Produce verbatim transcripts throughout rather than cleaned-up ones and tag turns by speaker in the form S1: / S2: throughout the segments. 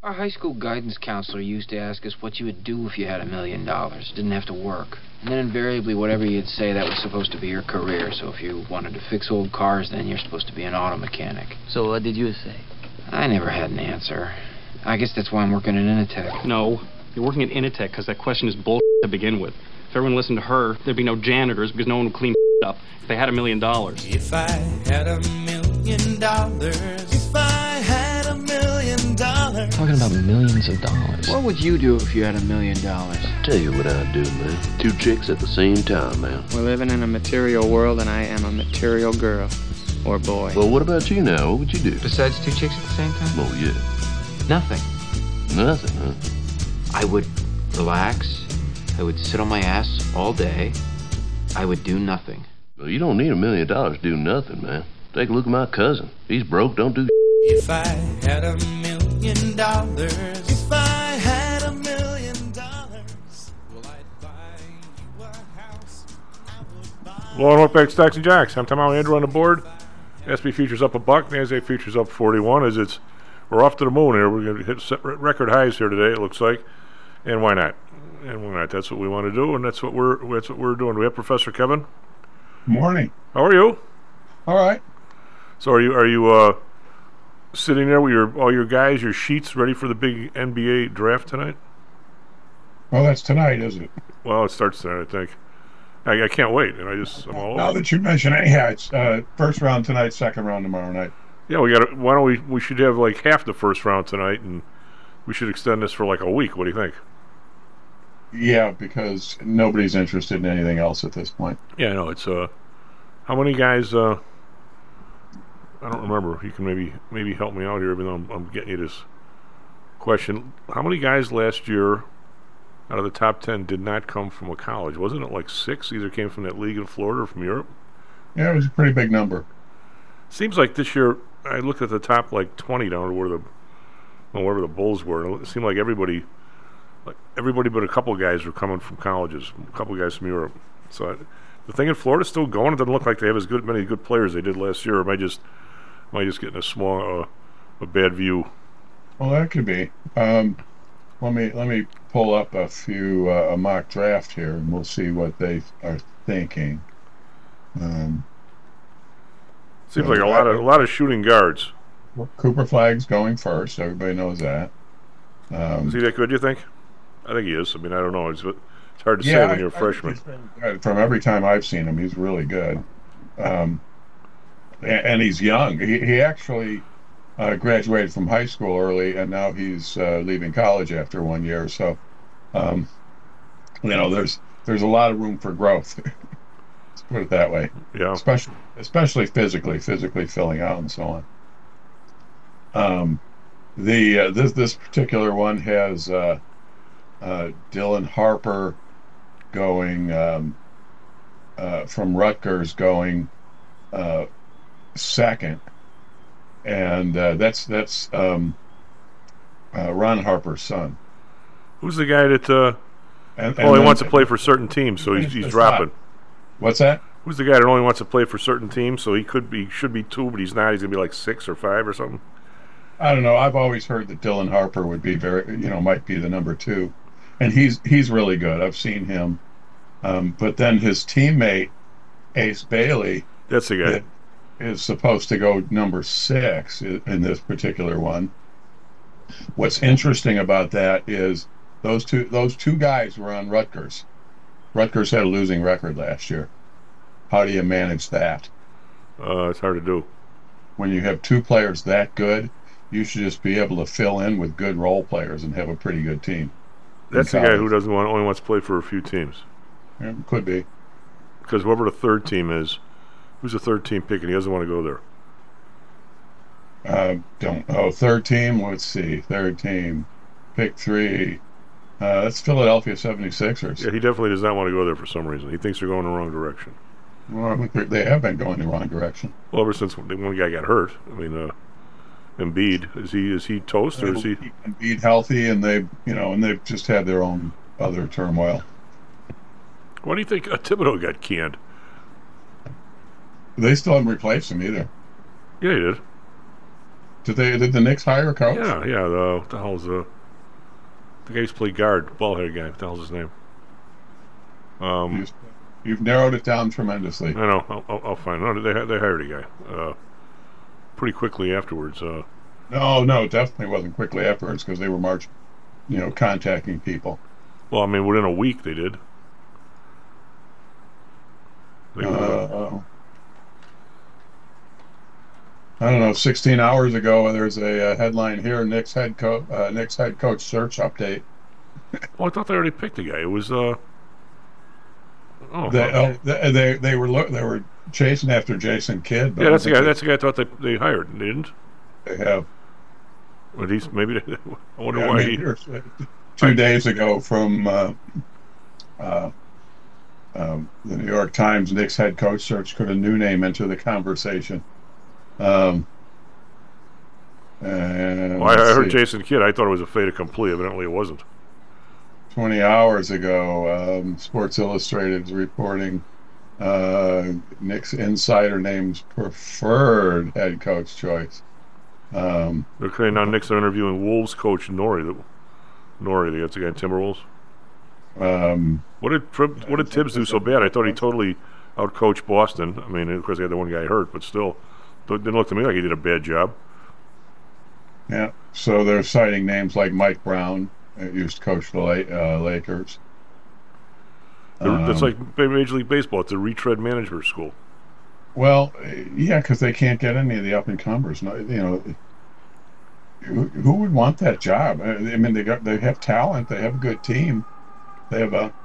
S1: Our high school guidance counselor used to ask us what you would do if you had a million dollars. Didn't have to work. And then invariably, whatever you'd say, that was supposed to be your career. So if you wanted to fix old cars, then you're supposed to be an auto mechanic.
S2: So what did you say?
S1: I never had an answer. I guess that's why I'm working at Initech.
S3: No, you're working at Initech because that question is bullshit to begin with. If everyone listened to her, there'd be no janitors because no one would clean up if they had a million dollars.
S4: If I had a million dollars, if I had a million dollars.
S2: Talking about millions of dollars.
S1: What would you do if you had a million dollars?
S5: Tell you what I'd do, man. Two chicks at the same time, man.
S6: We're living in a material world, and I am a material girl. Or boy.
S5: Well, what about you now? What would you do?
S1: Besides two chicks at the same time?
S5: Oh, yeah.
S1: Nothing.
S5: Nothing, huh?
S1: I would relax. I would sit on my ass all day. I would do nothing.
S5: Well, you don't need a million dollars to do nothing, man. Take a look at my cousin. He's broke, don't do
S4: If I had a million dollars, if I had a million dollars, well, I'd buy you a house. I would buy...
S7: Well, North Bank Stocks and Jocks. I'm Tom Allen, Andrew on the board. S and P futures up a buck. NASDAQ futures up forty-one. As it's we're off to the moon here. We're going to hit set record highs here today. It looks like, and why not? And why not? That's what we want to do, and that's what we're that's what we're doing. We have Professor Kevin.
S8: Morning.
S7: How are you?
S8: All right.
S7: So are you are you uh, sitting there with your all your guys, your sheets, ready for the big N B A draft tonight?
S8: Well, that's tonight, isn't it?
S7: Well, it starts tonight, I think. I, I can't wait, and I just I'm all
S8: now that you mention it, yeah, it's uh, first round tonight, second round tomorrow night.
S7: Yeah, we got. Why don't we? We should have like half the first round tonight, and we should extend this for like a week. What do you think?
S8: Yeah, because nobody's interested in anything else at this point.
S7: Yeah, I know. It's uh, how many guys? Uh, I don't remember. You can maybe maybe help me out here, even though I'm, I'm getting you this question. How many guys last year out of the top ten did not come from a college? Wasn't it like six? Either came from that league in Florida or from Europe.
S8: Yeah, it was a pretty big number.
S7: Seems like this year I looked at the top like twenty down to where the well, wherever the Bulls were. And it seemed like everybody, like everybody but a couple of guys were coming from colleges. A couple of guys from Europe. So I, the thing in Florida's still going. It doesn't look like they have as good many good players as they did last year. Or am I just am I just getting a small uh, a bad view?
S8: Well, that could be. Um, let me let me pull up a few uh, a mock draft here, and we'll see what they are thinking. Um,
S7: Seems like a lot of a lot of shooting guards.
S8: Cooper Flagg's going first. Everybody knows that. Um,
S7: is he that good? You think? I think he is. I mean, I don't know. It's, it's hard to
S8: yeah,
S7: say when
S8: I,
S7: you're a freshman.
S8: From every time I've seen him, he's really good, um, and, and he's young. He, he actually uh, graduated from high school early, and now he's uh, leaving college after one year. So, um, you know, there's there's a lot of room for growth. Let's put it that way.
S7: Yeah.
S8: Especially, especially physically, physically filling out and so on. Um, the uh, this this particular one has uh, uh, Dylan Harper going um, uh, from Rutgers going uh, second, and uh, that's that's um, uh, Ron Harper's son.
S7: Who's the guy that? Uh,
S8: and, and
S7: only
S8: then,
S7: wants to play for certain teams, so he's, he's dropping.
S8: What's that?
S7: Who's the guy that only wants to play for certain teams, so he could be should be two, but he's not. He's gonna be like six or five or something.
S8: I don't know. I've always heard that Dylan Harper would be very, you know, might be the number two, and he's he's really good. I've seen him, um, but then his teammate Ace Bailey,
S7: that's the guy,
S8: is supposed to go number six in this particular one. What's interesting about that is those two those two guys were on Rutgers. Rutgers had a losing record last year. How do you manage that?
S7: Uh, it's hard to do.
S8: When you have two players that good, you should just be able to fill in with good role players and have a pretty good team.
S7: That's the guy who doesn't want only wants to play for a few teams.
S8: Yeah, could be.
S7: Because whoever the third team is, who's the third team picking? He doesn't want to go there.
S8: Uh, don't oh third team. Let's see, third team, pick three. Uh, that's Philadelphia seventy-sixers.
S7: Yeah, he definitely does not want to go there for some reason. He thinks they're going the wrong direction.
S8: Well, they have been going the wrong direction.
S7: Well, ever since one guy got hurt. I mean, uh, Embiid, is he is he toast or is he?
S8: Embiid healthy, and they you know, and they've just had their own other turmoil.
S7: Why do you think uh, Thibodeau got canned?
S8: They still haven't replaced him either.
S7: Yeah, he did.
S8: Did they? Did the Knicks hire a coach?
S7: Yeah, yeah. The, what the hell's the the guy who's played guard, ball-headed guy? What the hell's his name? Um,
S8: You've, you've narrowed it down tremendously.
S7: I know. I'll, I'll, I'll find. No, they they hired a guy uh, pretty quickly afterwards. Uh,
S8: No, no, definitely wasn't quickly afterwards because they were marching, you know, contacting people.
S7: well, I mean, within a week they did. They,
S8: Uh,
S7: uh,
S8: I don't know. sixteen hours ago, there's a, uh headline here: Knicks head coach, uh, Knicks head coach search update.
S7: well, I thought they already picked a guy. It was. Uh, oh,
S8: They,
S7: uh,
S8: oh, they, they they were look, they were chasing after Jason Kidd. But
S7: yeah, that's the
S8: I
S7: guy.
S8: don't
S7: That's the guy I thought they they hired. They didn't.
S8: think they have.
S7: But he's maybe. They, I wonder
S8: Yeah, I
S7: why
S8: mean,
S7: he.
S8: here's, uh, two days ago from uh, uh, um, the New York Times, Knicks head coach search, could a new name enter the conversation? Um, and
S7: Well, I, I
S8: let's
S7: heard
S8: see.
S7: Jason Kidd. I thought it was a fait accompli. Evidently, it wasn't.
S8: twenty hours ago, um, Sports Illustrated is reporting uh, Knicks insider names preferred head coach choice. Um,
S7: They're saying now Knicks are interviewing Wolves coach Nori. The, Nori, that's the guy in Timberwolves.
S8: um,
S7: What did Trib, what did Tibbs do so bad? I thought he totally outcoached Boston. I mean, of course, they had the one guy hurt, but still, it didn't look to me like he did a bad job.
S8: yeah, so they're citing names like Mike Brown, who used to coach the La- uh, Lakers.
S7: They're- That's
S8: Um,
S7: like Major League Baseball. It's a retread management school.
S8: Well, yeah, because they can't get any of the up and comers. No, you know, who, who would want that job? I I mean, they got they have talent. They have a good team. They have a,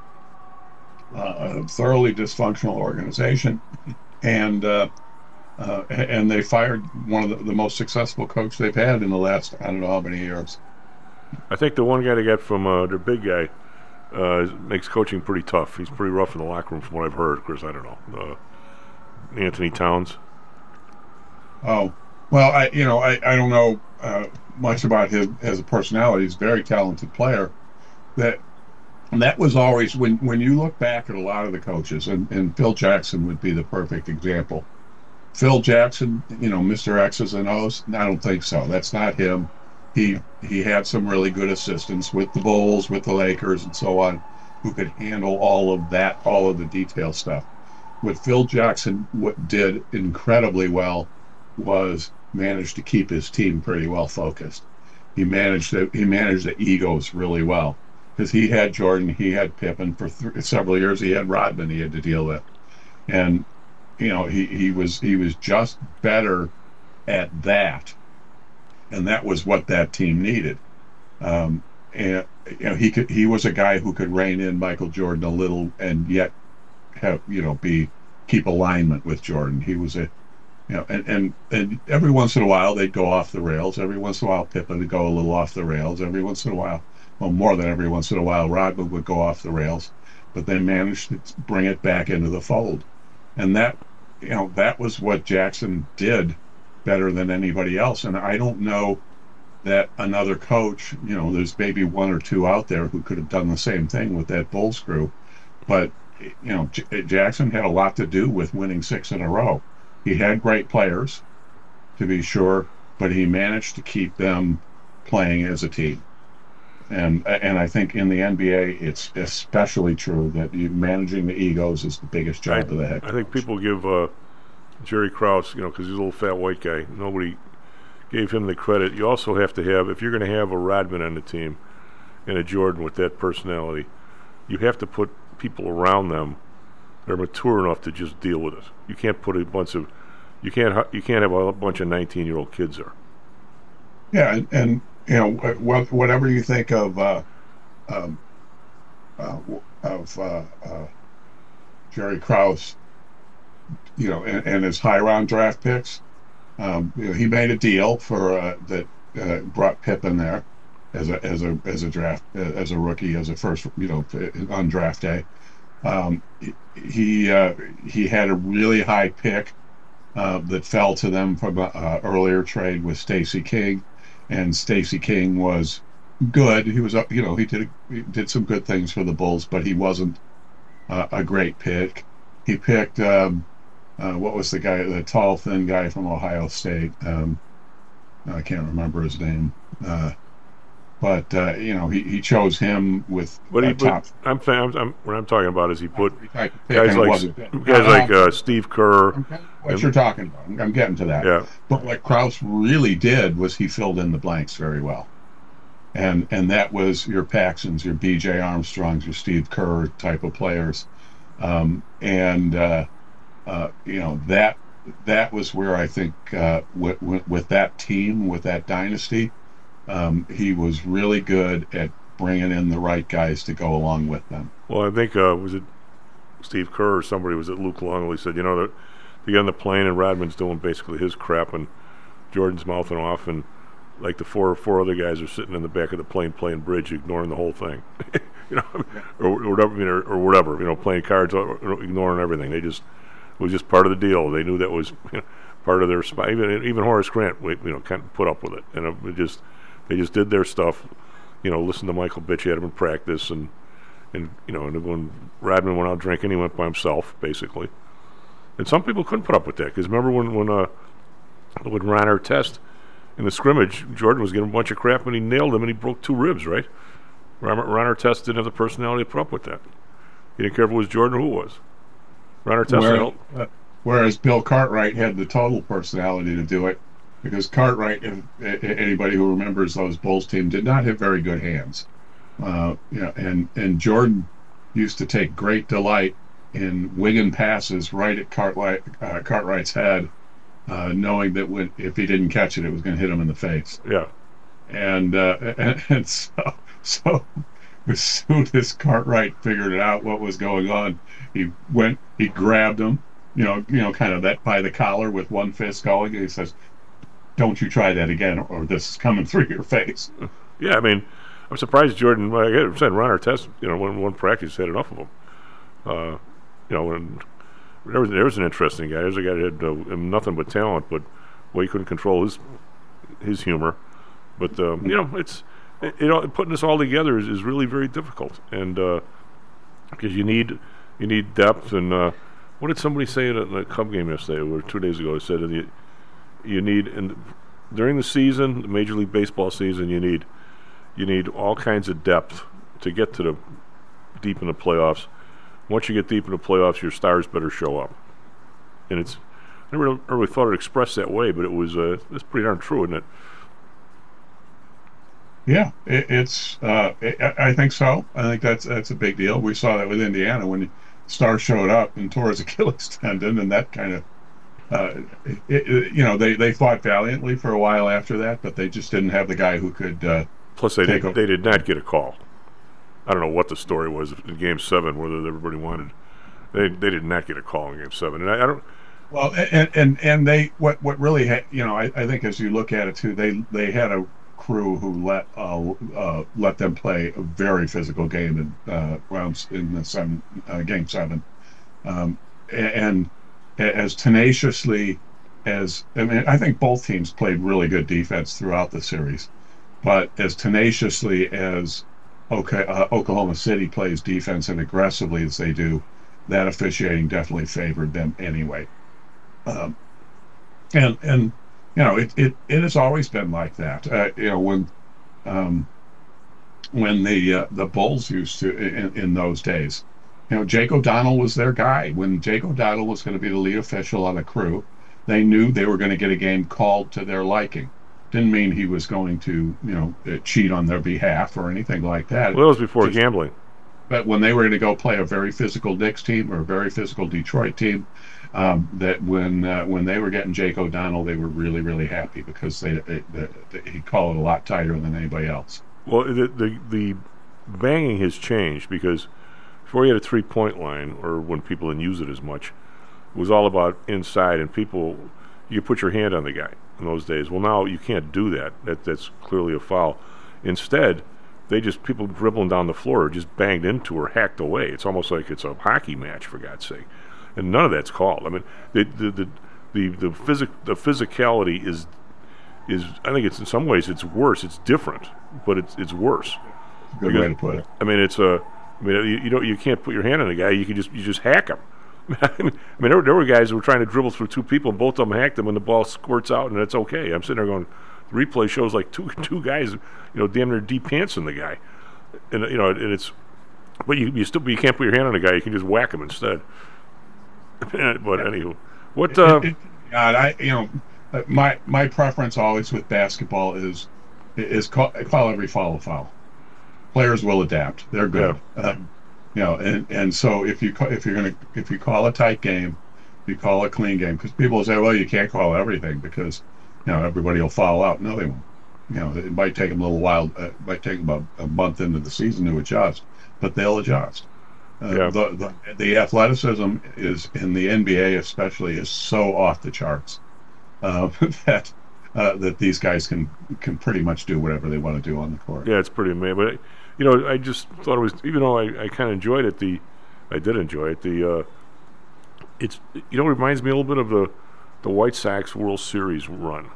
S8: a thoroughly dysfunctional organization, and uh, uh, and they fired one of the, the most successful coach they've had in the last I don't know how many years.
S7: I think the one guy they got from uh, their big guy uh, makes coaching pretty tough. He's pretty rough in the locker room, from what I've heard. Of course, I don't know. Uh, Anthony Towns.
S8: Oh, well, I you know I, I don't know uh, much about his as a personality. He's a very talented player. That and that was always when when you look back at a lot of the coaches, and, and Phil Jackson would be the perfect example. Phil Jackson, you know, Mister X's and O's. I don't think so. That's not him. He he had some really good assistants with the Bulls, with the Lakers, and so on, who could handle all of that, all of the detail stuff. What Phil Jackson what did incredibly well was managed to keep his team pretty well focused. He managed the, he managed the egos really well because he had Jordan, he had Pippen for th- several years. He had Rodman he had to deal with, and you know he, he was he was just better at that, and that was what that team needed. Um, and you know he could he was a guy who could rein in Michael Jordan a little and yet have you know be keep alignment with Jordan. He was a you know and, and and every once in a while they'd go off the rails. Every once in a while Pippen would go a little off the rails. Every once in a while, well more than every once in a while, Rodman would go off the rails. But they managed to bring it back into the fold, and that you know that was what Jackson did better than anybody else. And I don't know that another coach, you know, there's maybe one or two out there who could have done the same thing with that Bulls crew, but you know, J- Jackson had a lot to do with winning six in a row. He had great players, to be sure, but he managed to keep them playing as a team. And and I think in the N B A, it's especially true that you, managing the egos is the biggest job
S7: I,
S8: of the head coach.
S7: I think people give uh, Jerry Krause, you know, because he's a little fat white guy. Nobody gave him the credit. You also have to have, if you're going to have a Rodman on the team and a Jordan with that personality, you have to put people around them that are mature enough to just deal with it. You can't put a bunch of, you can't hu- you can't have a bunch of nineteen-year-old kids there.
S8: Yeah, and, and you know wh- whatever you think of uh, um, uh, of uh, uh, Jerry Krause, you know, and, and his high round draft picks, um, you know, he made a deal for uh, that uh, brought Pippen there as a as a as a draft as a rookie as a first you know on draft day. Um, he uh, he had a really high pick uh, that fell to them from an uh, earlier trade with Stacey King, and Stacey King was good. He was you know he did he did some good things for the Bulls, but he wasn't uh, a great pick. He picked um, uh, what was the guy, the tall thin guy from Ohio State. Um, I can't remember his name. Uh, but uh, you know, he, he chose him with
S7: But he
S8: uh, top.
S7: put, I'm, fa- I'm, I'm what I'm talking about is he put
S8: Type of pick,
S7: guys
S8: and it
S7: like
S8: wasn't-
S7: guys
S8: Uh,
S7: like uh, Steve Kerr.
S8: what
S7: and-
S8: you're talking about. I'm, I'm getting to that.
S7: Yeah.
S8: But what Krause really did was he filled in the blanks very well. And and that was your Paxsons, your B J Armstrongs, your Steve Kerr type of players. Um, and, uh, uh, you know, that that was where I think uh, with, with, with that team, with that dynasty, um, he was really good at bringing in the right guys to go along with them.
S7: Well, I think uh, was it Steve Kerr or somebody was it Luke Longley said, you know, they get on the plane and Rodman's doing basically his crap and Jordan's mouthing off and like the four four other guys are sitting in the back of the plane playing bridge, ignoring the whole thing, you know, or, or whatever, you know, or whatever, you know, playing cards, or ignoring everything. They just it was just part of the deal. They knew that was you know, part of their spot. Even even Horace Grant, you know, kind of put up with it, and it just they just did their stuff. You know, listened to Michael Bitch, had him in practice, and and you know, and when Rodman went out drinking, he went by himself basically. And some people couldn't put up with that because remember when when uh, when Ron Artest in the scrimmage, Jordan was getting a bunch of crap and he nailed him and he broke two ribs, right? Ron, Ron Artest didn't have the personality to put up with that. He didn't care if it was Jordan or who it was. Ron Artest
S8: Where,
S7: held-
S8: uh, whereas Bill Cartwright had the total personality to do it, because Cartwright, if, if anybody who remembers those Bulls team, did not have very good hands. Uh, you know, and and Jordan used to take great delight in winging passes right at Cartwright, uh, Cartwright's head, uh, knowing that when if he didn't catch it, it was going to hit him in the face.
S7: Yeah.
S8: And uh, and, and so so as soon as Cartwright figured it out what was going on, he went, he grabbed him, you know, you know, kind of that by the collar with one fist going, and he says, "Don't you try that again, or this is coming through your face."
S7: Yeah, I mean, I'm surprised Jordan. Like I said, Ron Artest, you know, one one practice had enough of them. Uh, you know, and there was, there was an interesting guy. There's a guy that had uh, nothing but talent, but well, he couldn't control his his humor. But um, you know, it's it, you know, putting this all together is, is really very difficult, and uh, because you need you need depth. And uh, what did somebody say at a, a Cub game yesterday, or two days ago? They said that you, you need and during the season, the Major League Baseball season, you need you need all kinds of depth to get to the deep in the playoffs. Once you get deep in the playoffs, your stars better show up. And it's I never really, really thought it expressed that way, but it was uh, it's pretty darn true, isn't it?
S8: Yeah, it, it's. Uh, it, I think so. I think that's that's a big deal. We saw that with Indiana when Star showed up and tore his Achilles tendon, and that kind of, uh, it, it, you know, they, they fought valiantly for a while after that, but they just didn't have the guy who could. Uh,
S7: Plus, they
S8: take
S7: did, they did not get a call. I don't know what the story was in Game Seven, whether everybody wanted. They they did not get a call in Game Seven, and I, I don't.
S8: Well, and and and they what what really ha- you know I, I think as you look at it too, they they had a crew who let uh, uh, let them play a very physical game in uh, rounds in the seven uh, Game Seven, um, and, and as tenaciously as I mean I think both teams played really good defense throughout the series, but as tenaciously as okay uh, Oklahoma City plays defense and aggressively as they do, that officiating definitely favored them anyway. Um, and and you know it, it, it has always been like that. Uh, you know when um, when the uh, the Bulls used to in, in those days, you know Jake O'Donnell was their guy. When Jake O'Donnell was going to be the lead official on a crew, they knew they were going to get a game called to their liking. Didn't mean he was going to you know cheat on their behalf or anything like that.
S7: Well, that was before
S8: Just,
S7: gambling.
S8: But when they were going to go play a very physical Knicks team or a very physical Detroit team, um, that when uh, when they were getting Jake O'Donnell, they were really really happy because they, they, they, they he called it a lot tighter than anybody else.
S7: Well, the, the the banging has changed because before you had a three point line, or when people didn't use it as much, it was all about inside and people. You put your hand on the guy in those days. Well, now you can't do that. That that's clearly a foul. Instead, they just people dribbling down the floor are just banged into or hacked away. It's almost like it's a hockey match, for God's sake. And none of that's called. I mean, the the the the, the physic the physicality is is I think it's in some ways it's worse. It's different, but it's it's worse.
S8: Good
S7: because,
S8: way to put it.
S7: I mean, it's a. I mean, you, you don't you can't put your hand on a guy. You can just you just hack him. I mean, there, there were guys who were trying to dribble through two people, and both of them hacked them, and the ball squirts out, and it's okay. I'm sitting there going, The replay shows like two two guys, you know, damn near deep pantsing the guy, and you know, and it's, but you you still you can't put your hand on a guy. You can just whack him instead. But anywho, what? Uh,
S8: it, it, God, I you know, my my preference always with basketball is is call, call every foul a foul. Players will adapt. They're good.
S7: Yeah.
S8: Um, you know, and, and so if you ca- if you're gonna if you call a tight game, you call a clean game, because people will say, well, you can't call everything because you know everybody will foul out. No, they won't. You know, it might take them a little while. Uh, it might take them about a month into the season to adjust, but they'll adjust. Uh,
S7: Yeah.
S8: the, the the athleticism is in the N B A especially is so off the charts uh, that uh, that these guys can can pretty much do whatever they want to do on the court.
S7: Yeah, it's pretty amazing. But you know, I just thought it was, even though I, I kind of enjoyed it, the I did enjoy it. The uh, it's you know, it reminds me a little bit of the the White Sox World Series run,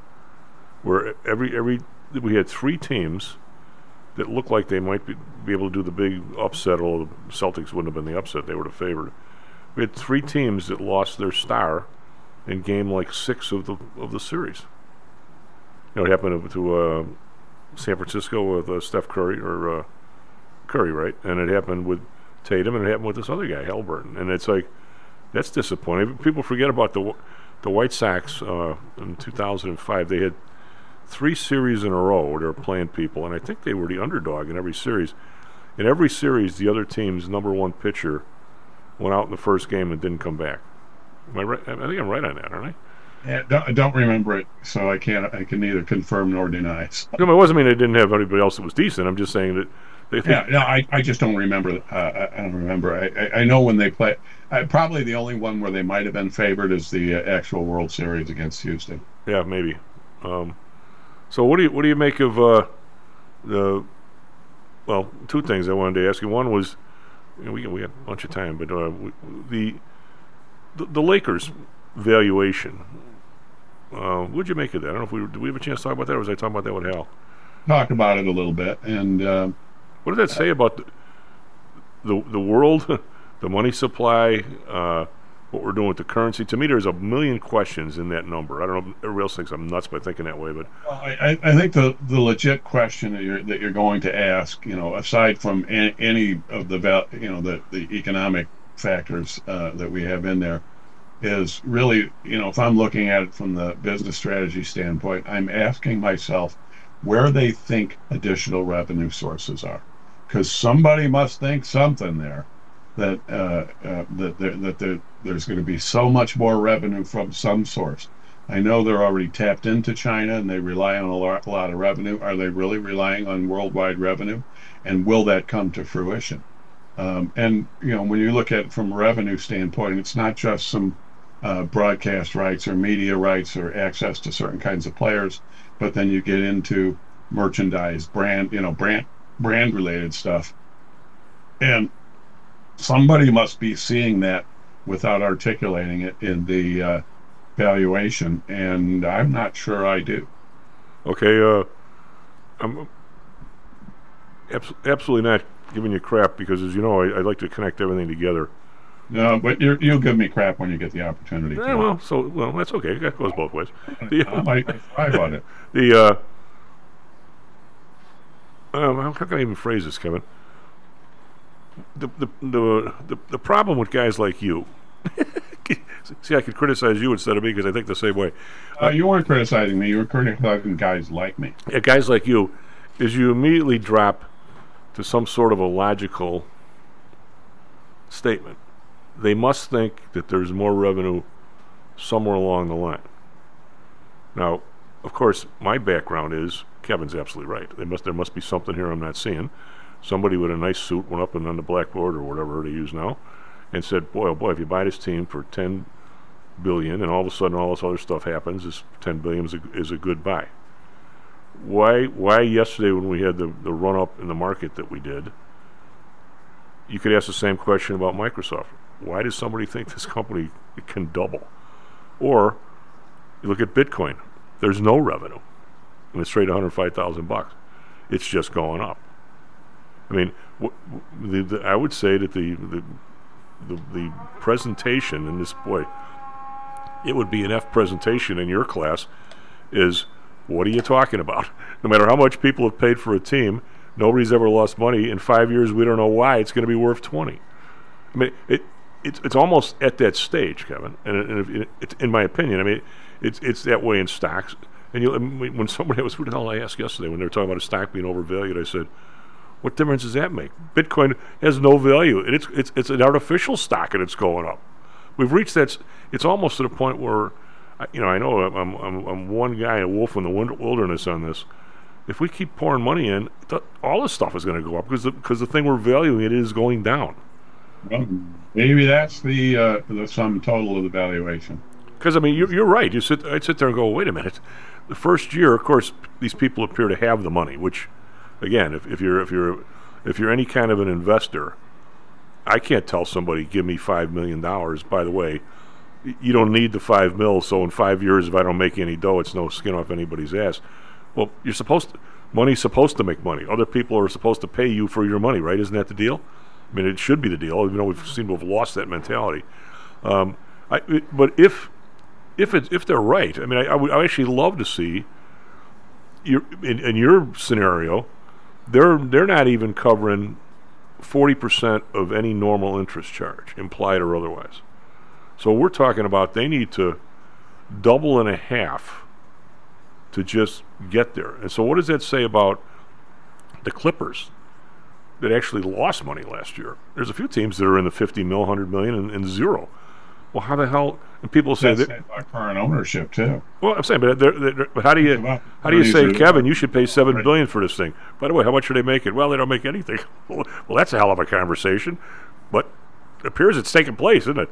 S7: where every every we had three teams that looked like they might be, be able to do the big upset, although the Celtics wouldn't have been the upset; they were the favorite. We had three teams that lost their star in game like six of the of the series. You know, it happened to uh, San Francisco with uh, Steph Curry, or uh, Curry, right? And it happened with Tatum, and it happened with this other guy, Halliburton. And it's like, that's disappointing. People forget about the the White Sox uh, in two thousand five. They had three series in a row where they were playing people, and I think they were the underdog in every series. In every series, the other team's number one pitcher went out in the first game and didn't come back. Am I right? I think I'm right on that, aren't I?
S8: Yeah, don't, I don't remember it, so I can't. I can neither confirm nor deny. So.
S7: No, but it wasn't mean they didn't have anybody else that was decent. I'm just saying that they think.
S8: Yeah, no, I, I just don't remember. Uh, I, I don't remember. I, I, I know when they play. I, probably the only one where they might have been favored is the uh, actual World Series against Houston.
S7: Yeah, maybe. Um, so what do you what do you make of uh, the? Well, two things I wanted to ask you. One was, you know, we we had a bunch of time, but uh, we, the, the the Lakers valuation. Uh, what'd you make of that? I don't know if we did we have a chance to talk about that, or was I talking about that with Hal?
S8: Talk about it a little bit, and uh,
S7: what did that say about the the, the world, the money supply, uh, what we're doing with the currency? To me, there's a million questions in that number. I don't know if everybody else thinks I'm nuts by thinking that way, but
S8: well, I, I think the, the legit question that you're that you're going to ask, you know, aside from any, any of the val, you know, the the economic factors uh, that we have in there, is really, you know, if I'm looking at it from the business strategy standpoint, I'm asking myself where they think additional revenue sources are, because somebody must think something there that uh, uh, that there, that there, there's going to be so much more revenue from some source. I know they're already tapped into China and they rely on a lot, a lot of revenue. Are they really relying on worldwide revenue, and will that come to fruition? Um, and you know, when you look at it from a revenue standpoint, it's not just some Uh, broadcast rights or media rights or access to certain kinds of players, but then you get into merchandise, brand, you know, brand brand related stuff, and somebody must be seeing that without articulating it in the uh, valuation, and I'm not sure I do.
S7: okay. Uh, I'm abs- absolutely not giving you crap, because, as you know, I, I like to connect everything together.
S8: No, but you're, you'll give me crap when you get the opportunity.
S7: Yeah, well, so well, that's okay. That goes both ways. The,
S8: I might thrive on it.
S7: the uh, um, how can I even phrase this, Kevin? The the the the, the problem with guys like you. See, I could criticize you instead of me, because I think the same way.
S8: Uh, you weren't criticizing me. You were criticizing guys like me.
S7: Yeah, guys like you, is you immediately drop to some sort of a logical statement. They must think that there's more revenue somewhere along the line. Now, of course, my background is, Kevin's absolutely right. They must, there must be something here I'm not seeing. Somebody with a nice suit went up and on the blackboard or whatever they use now and said, boy, oh boy, if you buy this team for ten billion dollars and all of a sudden all this other stuff happens, this ten billion dollars is a, is a good buy. Why, why yesterday when we had the, the run-up in the market that we did, you could ask the same question about Microsoft. Why does somebody think this company can double? Or you look at Bitcoin. There's no revenue, and it's traded one hundred five thousand bucks. It's just going up. I mean, w- w- the, the, I would say that the, the the the presentation in this, boy, it would be an F presentation in your class, is What are you talking about? No matter how much people have paid for a team, nobody's ever lost money. In five years, we don't know why it's going to be worth twenty. I mean, it it's it's almost at that stage, Kevin. And, and if it, it's, in my opinion, I mean, it's it's that way in stocks. And you, when somebody was, who the hell I asked yesterday when they were talking about a stock being overvalued, I said, what difference does that make? Bitcoin has no value. It's it's it's an artificial stock, and it's going up. We've reached that. It's almost to the point where, you know, I know I'm I'm, I'm one guy, a wolf in the wilderness on this. If we keep pouring money in, th- all this stuff is going to go up because the, because the thing we're valuing it is going down.
S8: Well, maybe that's the uh, the sum total of the valuation.
S7: Because I mean, you're, you're right. You sit, I'd sit there and go, wait a minute. The first year, of course, these people appear to have the money. Which, again, if, if you're if you're if you're any kind of an investor, I can't tell somebody, give me five million dollars. By the way, you don't need the five mil. So in five years, if I don't make any dough, it's no skin off anybody's ass. Well, you're supposed to, money's supposed to make money. Other people are supposed to pay you for your money, right? Isn't that the deal? I mean, it should be the deal, even though we seem to have lost that mentality. Um, I, it, but if if it's if they're right, I mean, I, I would I actually love to see your in, in your scenario, they're they're not even covering forty percent of any normal interest charge, implied or otherwise. So we're talking about they need to double and a half to just get there. And so what does that say about the Clippers that actually lost money last year? There's a few teams that are in the fifty mil, one hundred million, and, and zero. Well, how the hell? And people say
S8: That's
S7: that
S8: our current ownership too.
S7: Well, I'm saying, but they're, they're, but how do you how do you say, Kevin, you should pay seven billion for this thing? By the way, how much are they making? Well, they don't make anything. Well, that's a hell of a conversation, but it appears it's taking place, isn't it?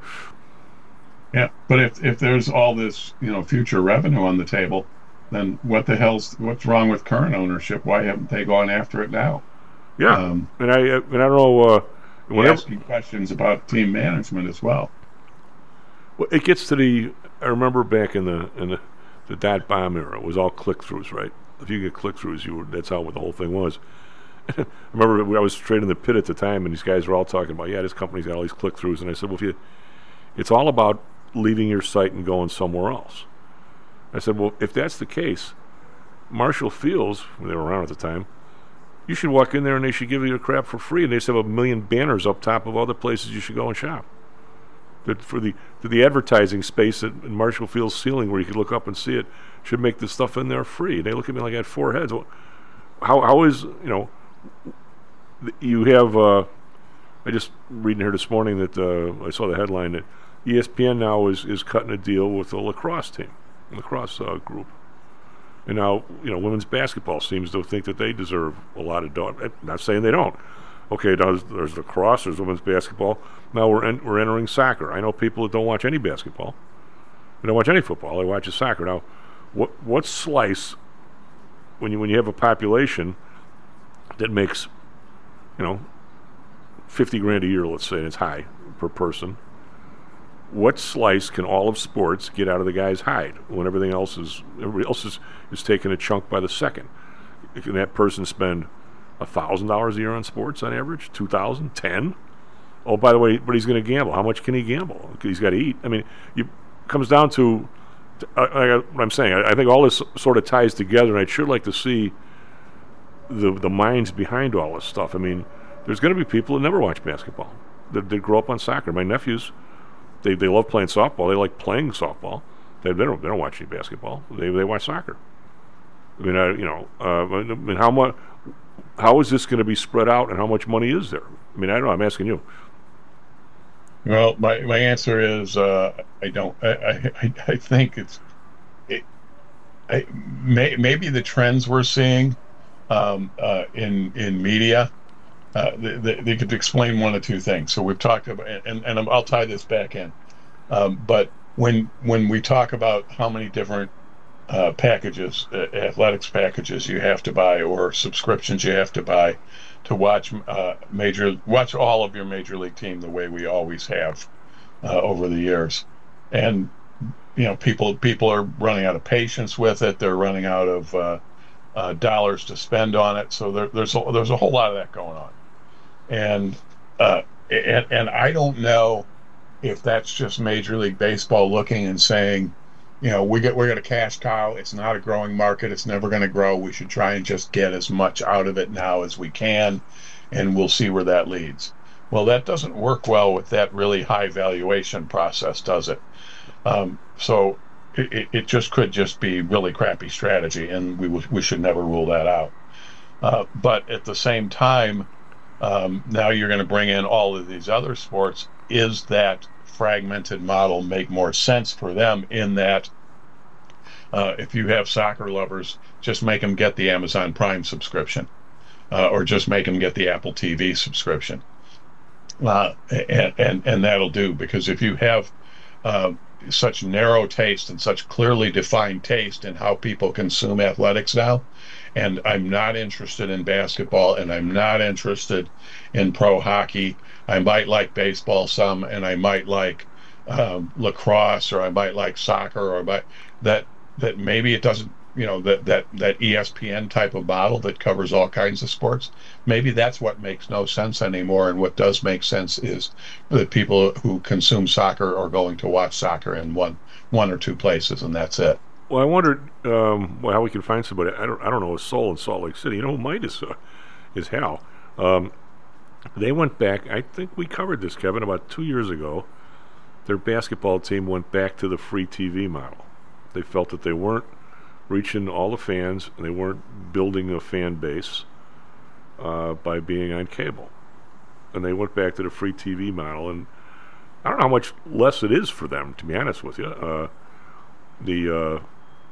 S8: Yeah, but if if there's all this, you know, future revenue on the table, then what the hell's what's wrong with current ownership? Why haven't they gone after it now?
S7: Yeah, um, and I and I don't know. Uh,
S8: whenever asking questions about team management as well.
S7: Well, it gets to the. I remember back in the in the, the dot bomb era, it was all click throughs, right? If you get click throughs, you were that's how what the whole thing was. I remember I was trading the pit at the time, and these guys were all talking about, yeah, this company's got all these click throughs, and I said, well, if you, it's all about leaving your site and going somewhere else. I said, well, if that's the case, Marshall Fields, when they were around at the time, you should walk in there and they should give you your crap for free, and they just have a million banners up top of other places you should go and shop. That for the for the advertising space at, in Marshall Field's ceiling where you could look up and see it, should make the stuff in there free. And they look at me like I had four heads. Well, how how is, you know, you have, uh, I just reading here this morning that uh, I saw the headline that E S P N now is, is cutting a deal with the lacrosse team, lacrosse uh, group. And now, you know, women's basketball seems to think that they deserve a lot of dough. I'm not saying they don't. Okay, now there's, there's lacrosse, there's women's basketball. Now we're en- we're entering soccer. I know people that don't watch any basketball. They don't watch any football. They watch soccer. Now, what what slice, when you when you have a population that makes, you know, fifty grand a year, let's say, and it's high per person, what slice can all of sports get out of the guy's hide when everything else is everybody else is, is taking a chunk by the second? Can that person spend a thousand dollars a year on sports on average? Two thousand? Ten? Oh, by the way, but he's going to gamble. How much can he gamble? He's got to eat. I mean, it comes down to uh, uh, what I'm saying. I, I think all this sort of ties together, and I'd sure like to see the the minds behind all this stuff. I mean, there's going to be people that never watch basketball. That, that grow up on soccer. My nephews, they they love playing softball. They like playing softball. They, they don't they don't watch any basketball. They they watch soccer. I mean, I, you know, uh, I mean, how much? How is this going to be spread out, and how much money is there? I mean, I don't know. I'm asking you.
S8: Well, my, my answer is uh, I don't. I, I I think it's it, I, may, maybe the trends we're seeing um, uh, in in media. Uh, they, they, they could explain one of two things. So we've talked about, and, and I'll tie this back in. Um, but when when we talk about how many different uh, packages, uh, athletics packages you have to buy, or subscriptions you have to buy to watch uh, major, watch all of your major league team the way we always have uh, over the years, and you know, people people are running out of patience with it. They're running out of uh, uh, dollars to spend on it. So there, there's a, there's a whole lot of that going on. And, uh, and and I don't know if that's just Major League Baseball looking and saying, you know, we get we're going to cash cow. It's not a growing market. It's never going to grow. We should try and just get as much out of it now as we can, and we'll see where that leads. Well, that doesn't work well with that really high valuation process, does it? Um, so it, it just could just be really crappy strategy, and we we should never rule that out. Uh, but at the same time, um, now you're going to bring in all of these other sports. Is that fragmented model make more sense for them in that uh, if you have soccer lovers, just make them get the Amazon Prime subscription uh, or just make them get the Apple T V subscription. Uh, and, and, and that'll do, because if you have uh, such narrow taste and such clearly defined taste in how people consume athletics now, and I'm not interested in basketball and I'm not interested in pro hockey. I might like baseball some, and I might like um, lacrosse, or I might like soccer, or I might, that that maybe it doesn't, you know, that that that E S P N type of model that covers all kinds of sports. Maybe that's what makes no sense anymore, and what does make sense is that people who consume soccer are going to watch soccer in one one or two places, and that's it.
S7: Well, I wondered um, well, how we can find somebody. I don't I don't know a soul in Salt Lake City. You know who might is uh, is Hal. Um, They went back, I think we covered this, Kevin, about two years ago. Their basketball team went back to the free T V model. They felt that they weren't reaching all the fans, and they weren't building a fan base uh, by being on cable. And they went back to the free T V model, and I don't know how much less it is for them, to be honest with you. Uh, the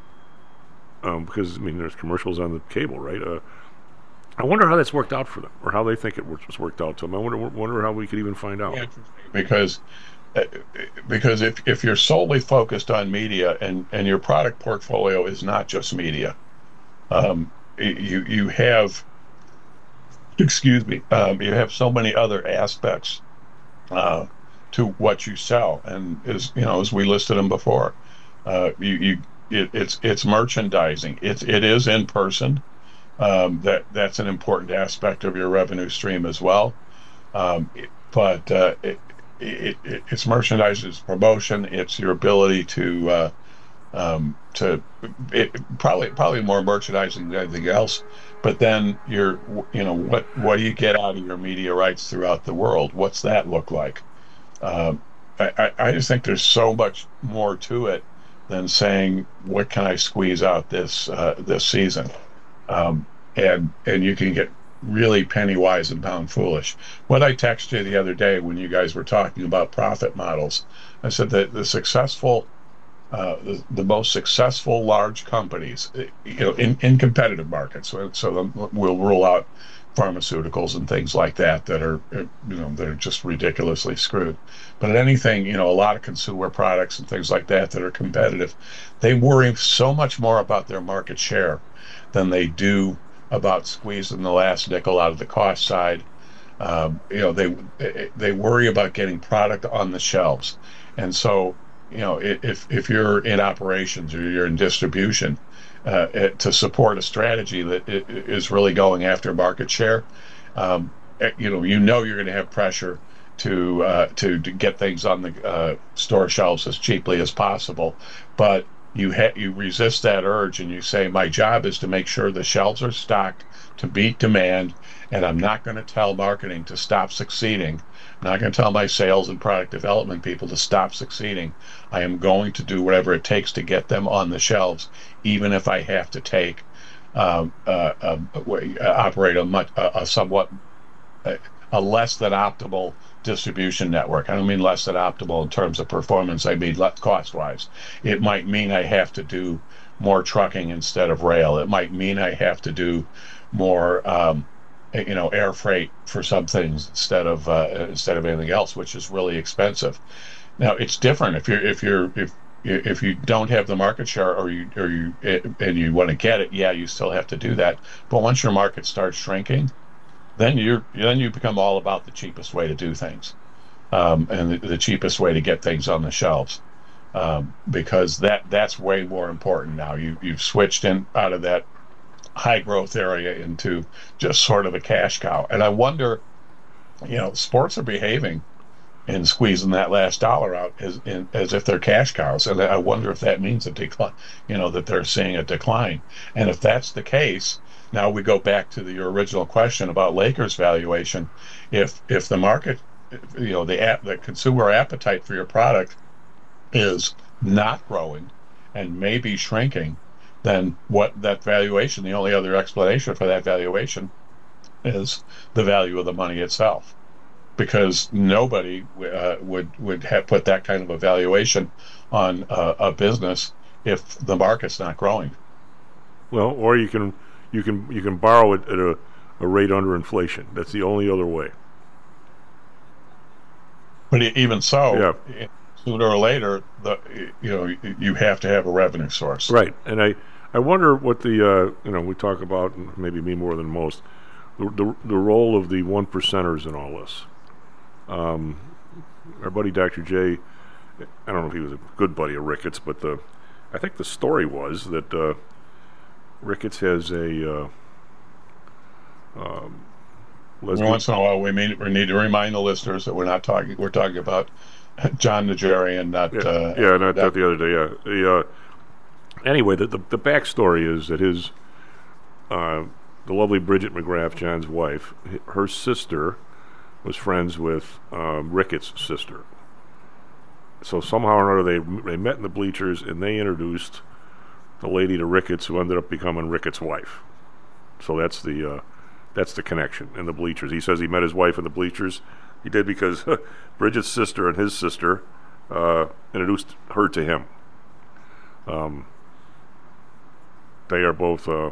S7: uh, um, because, I mean, there's commercials on the cable, right? Uh, I wonder how that's worked out for them, or how they think it was worked out to them. I wonder, wonder how we could even find out.
S8: Because, uh, because if if you're solely focused on media, and, and your product portfolio is not just media, um, you you have, excuse me, um, you have so many other aspects uh, to what you sell, and as you know, as we listed them before, uh, you you it, it's it's merchandising. It it is in person. Um, that that's an important aspect of your revenue stream as well. Um, it, but uh, it, it, it, it's merchandise, it's promotion, it's your ability to uh, um, to it, probably probably more merchandising than anything else. But then you're you know what what do you get out of your media rights throughout the world? What's that look like? Um, I, I just think there's so much more to it than saying what can I squeeze out this uh, this season. Um, and and you can get really penny wise and pound foolish. What I texted you the other day when you guys were talking about profit models, I said that the successful, uh, the, the most successful large companies, you know, in, in competitive markets. So, so we'll rule out pharmaceuticals and things like that that are, you know, they're just ridiculously screwed. But anything, you know, a lot of consumer products and things like that that are competitive, they worry so much more about their market share than they do about squeezing the last nickel out of the cost side. Um, you know, they they worry about getting product on the shelves, and so you know if if you're in operations or you're in distribution, uh, it, to support a strategy that is really going after market share, um, you know you know you're going to have pressure to uh, to to get things on the uh, store shelves as cheaply as possible, but You ha- you resist that urge, and you say, my job is to make sure the shelves are stocked to meet demand, and I'm not going to tell marketing to stop succeeding. I'm not going to tell my sales and product development people to stop succeeding. I am going to do whatever it takes to get them on the shelves, even if I have to take um, uh, uh, operate a, much, a, a somewhat a, a less than optimal distribution network. I don't mean less than optimal in terms of performance. I mean cost-wise. It might mean I have to do more trucking instead of rail. It might mean I have to do more, um, you know, air freight for some things instead of uh, instead of anything else, which is really expensive. Now it's different if you're if you're if if you don't have the market share, or you or you and you want to get it. Yeah, you still have to do that. But once your market starts shrinking, then you're then you become all about the cheapest way to do things, um, and the, the cheapest way to get things on the shelves, um, because that that's way more important now. You you've switched in out of that high growth area into just sort of a cash cow. And I wonder, you know, sports are behaving and squeezing that last dollar out as in, as if they're cash cows. And I wonder if that means a decline, you know, that they're seeing a decline. And if that's the case, now we go back to the, your original question about Lakers valuation. If if the market, you know, the app, the consumer appetite for your product is not growing and maybe shrinking, then what that valuation, the only other explanation for that valuation is the value of the money itself. Because nobody uh, would would have put that kind of a valuation on uh, a business if the market's not growing.
S7: Well, or you can you can you can borrow it at a, a rate under inflation. That's the only other way.
S8: But e- even so,
S7: yeah.
S8: sooner or later, the you know you have to have a revenue source.
S7: Right, and I I wonder what the uh, you know we talk about, maybe me more than most, the the, the role of the one percenters in all this. Um, our buddy Doctor J, I don't know if he was a good buddy of Ricketts, but the, I think the story was that uh, Ricketts has a uh, um, lesbian.
S8: Once in a while, we, mean, we need to remind the listeners that we're not talking. We're talking about John Najarian, not
S7: yeah,
S8: uh,
S7: yeah, not, not the other day. Yeah. The, uh, anyway, the, the the backstory is that his uh, the lovely Bridget McGrath, John's wife, her sister was friends with um, Ricketts' sister. So somehow or another they they met in the bleachers and they introduced the lady to Ricketts, who ended up becoming Ricketts' wife. So that's the uh, that's the connection in the bleachers. He says he met his wife in the bleachers. He did because Bridget's sister and his sister uh, introduced her to him. Um, they are both. Uh,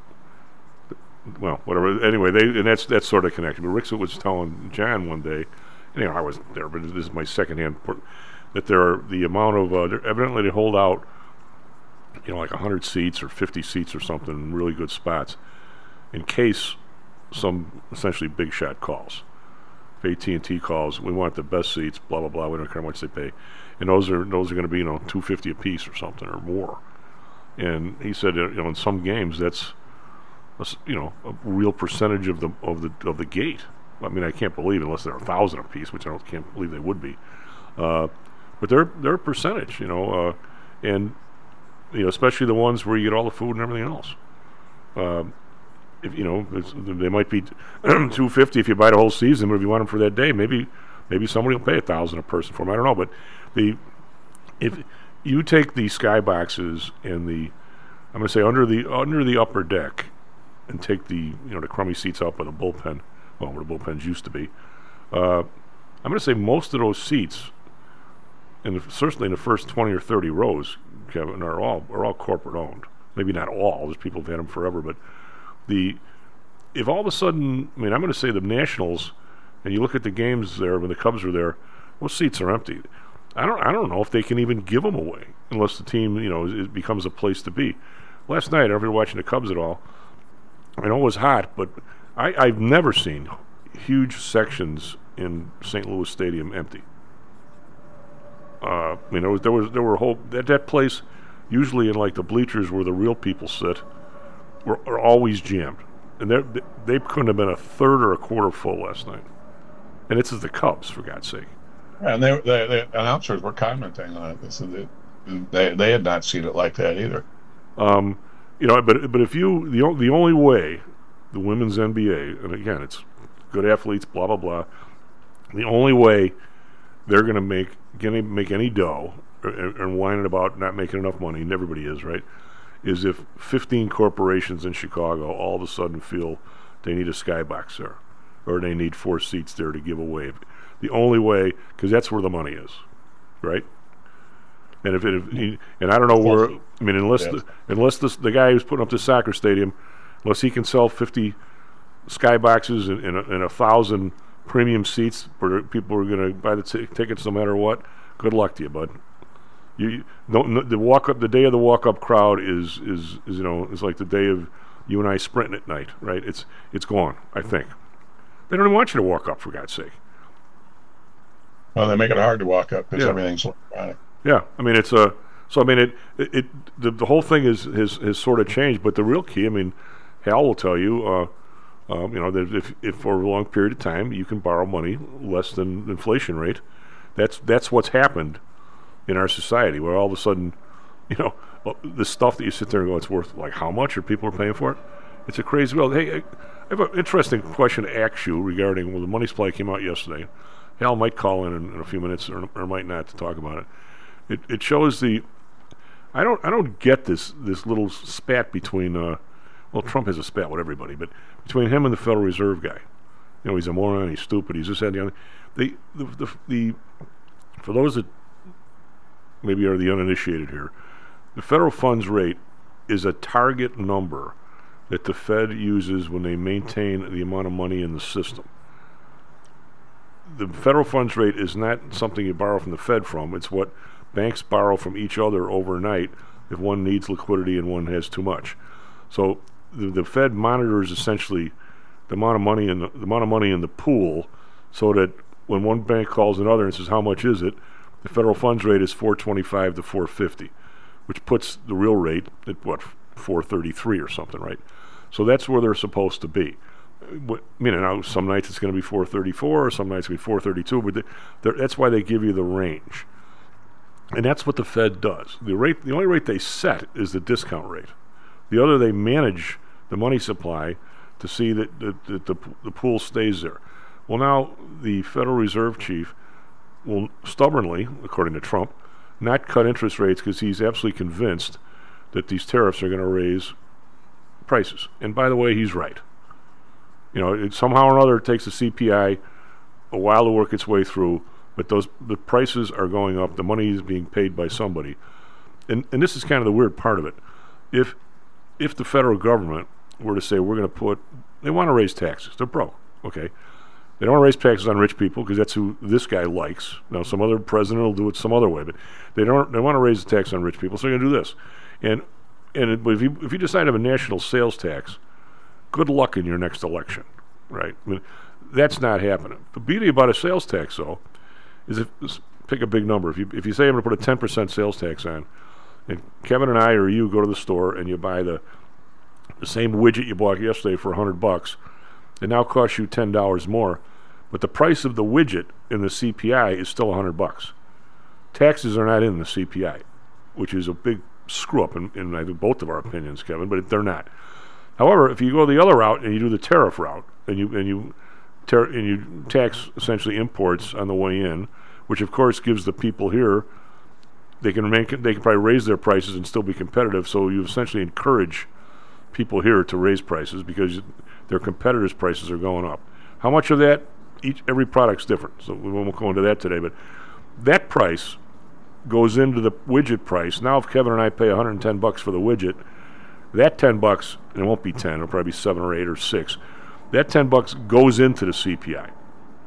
S7: Well, whatever. Anyway, they and that's that sort of connection. But Rick was telling John one day, and, you know, I wasn't there, but this is my secondhand, that there are the amount of uh, evidently they hold out, you know, like a hundred seats or fifty seats or something in really good spots, in case some essentially big shot calls. If A T and T calls, we want the best seats, blah blah blah. We don't care how much they pay, and those are those are going to be, you know, two fifty a piece or something or more. And he said, you know, in some games that's, you know, a real percentage of the of the of the gate. I mean, I can't believe, unless they're a thousand a piece, which I don't, can't believe they would be. Uh, but they're they're a percentage, you know, uh, and you know, especially the ones where you get all the food and everything else. Uh, if you know, it's, they might be two fifty if you buy the whole season, but if you want them for that day, maybe maybe somebody will pay a thousand a person for them. I don't know, but the if you take the skyboxes and the, I'm going to say under the under the upper deck, and take the, you know, the crummy seats up with a bullpen, well, where the bullpens used to be. Uh, I'm going to say most of those seats, in the, certainly in the first twenty or thirty rows, Kevin, are all are all corporate owned. Maybe not all. There's people who've had them forever, but the if all of a sudden, I mean, I'm going to say the Nationals, and you look at the games there when the Cubs are there, those seats are empty. I don't I don't know if they can even give them away unless the team, you know, it becomes a place to be. Last night, I don't know if you were watching the Cubs at all. I know it was hot, but I, I've never seen huge sections in Saint Louis Stadium empty. Uh, I mean, there was there was there were whole that that place, usually in like the bleachers where the real people sit, were are always jammed, and they they couldn't have been a third or a quarter full last night. And this is the Cubs, for God's sake.
S8: And they, they, the announcers were commenting on it. They said that they they had not seen it like that either.
S7: Um. You know, but but if you the the only way the women's N B A, and again it's good athletes, blah blah blah, the only way they're going to make gonna make any dough and whining about not making enough money, and everybody is, right, is if fifteen corporations in Chicago all of a sudden feel they need a skybox there, or they need four seats there to give away. The only way, because that's where the money is, right? And if, it, if he, and I don't know where, I mean, unless
S8: yes.
S7: the, unless this, the guy who's putting up the soccer stadium, unless he can sell fifty skyboxes and, and, a, and a thousand premium seats where people are going to buy the t- tickets no matter what, good luck to you, bud. You no, no, the walk up, the day of the walk up crowd is, is is you know is like the day of you and I sprinting at night, right? It's it's gone. I think they don't even want you to walk up, for God's sake.
S8: Well, they make it hard to walk up because
S7: Yeah.
S8: everything's electronic.
S7: Yeah, I mean it's a so I mean it it, it the, the whole thing is has, has sort of changed, but the real key, I mean, Hal will tell you, uh, um, you know, that if if for a long period of time you can borrow money less than inflation rate, That's that's what's happened in our society, where all of a sudden, you know, the stuff that you sit there and go, it's worth like how much, or people are paying for it. It's a crazy world. Hey, I have an interesting question to ask you regarding, well, the money supply came out yesterday. Hal might call in in, in a few minutes, or, or might not, to talk about it. It it shows the. I don't I don't get this this little spat between. Uh, well, Trump has a spat with everybody, but between him and the Federal Reserve guy. You know, he's a moron. He's stupid. He's this that, and the other. The the the, the for those that maybe are the uninitiated here, the federal funds rate is a target number that the Fed uses when they maintain the amount of money in the system. The federal funds rate is not something you borrow from the Fed from. It's what banks borrow from each other overnight if one needs liquidity and one has too much. So the, the Fed monitors essentially the amount of money in the, the amount of money in the pool, so that when one bank calls another and says how much is it, the federal funds rate is four twenty-five to four fifty, which puts the real rate at what, four thirty-three or something, right? So that's where they're supposed to be. What, you know, some nights it's going to be four thirty-four, or some nights it's going to be four thirty-two, but they, that's why they give you the range. And that's what the Fed does. The rate, the only rate they set is the discount rate. The other, they manage the money supply to see that, that, that the, the pool stays there. Well, now the Federal Reserve chief will stubbornly, according to Trump, not cut interest rates because he's absolutely convinced that these tariffs are going to raise prices. And by the way, he's right. You know, it, somehow or another, it takes the C P I a while to work its way through, but those the prices are going up. The money is being paid by somebody, and and this is kind of the weird part of it. If if the federal government were to say we're going to put, they want to raise taxes. They're broke, okay. They don't want to raise taxes on rich people because that's who this guy likes. Now, some other president will do it some other way, but they don't. They want to raise the tax on rich people, so they're going to do this. And and it, but if you if you decide to have a national sales tax, good luck in your next election, right? I mean, that's not happening. The beauty about a sales tax, though, is if pick a big number. If you if you say I'm going to put a ten percent sales tax on, and Kevin and I or you go to the store and you buy the the same widget you bought yesterday for a hundred bucks, it now costs you ten dollars more. But the price of the widget in the C P I is still one hundred bucks. Taxes are not in the C P I, which is a big screw up in, in I think both of our opinions, Kevin, but they're not. However, if you go the other route and you do the tariff route and you and you ter- and you tax essentially imports on the way in, which of course gives the people here, they can make, they can probably raise their prices and still be competitive. So you essentially encourage people here to raise prices because their competitors' prices are going up. How much of that? Each every product's different, so we won't go into that today. But that price goes into the widget price. Now, if Kevin and I pay one hundred ten bucks for the widget, that ten bucks, and it won't be ten, it'll probably be seven or eight or six. That ten bucks goes into the C P I.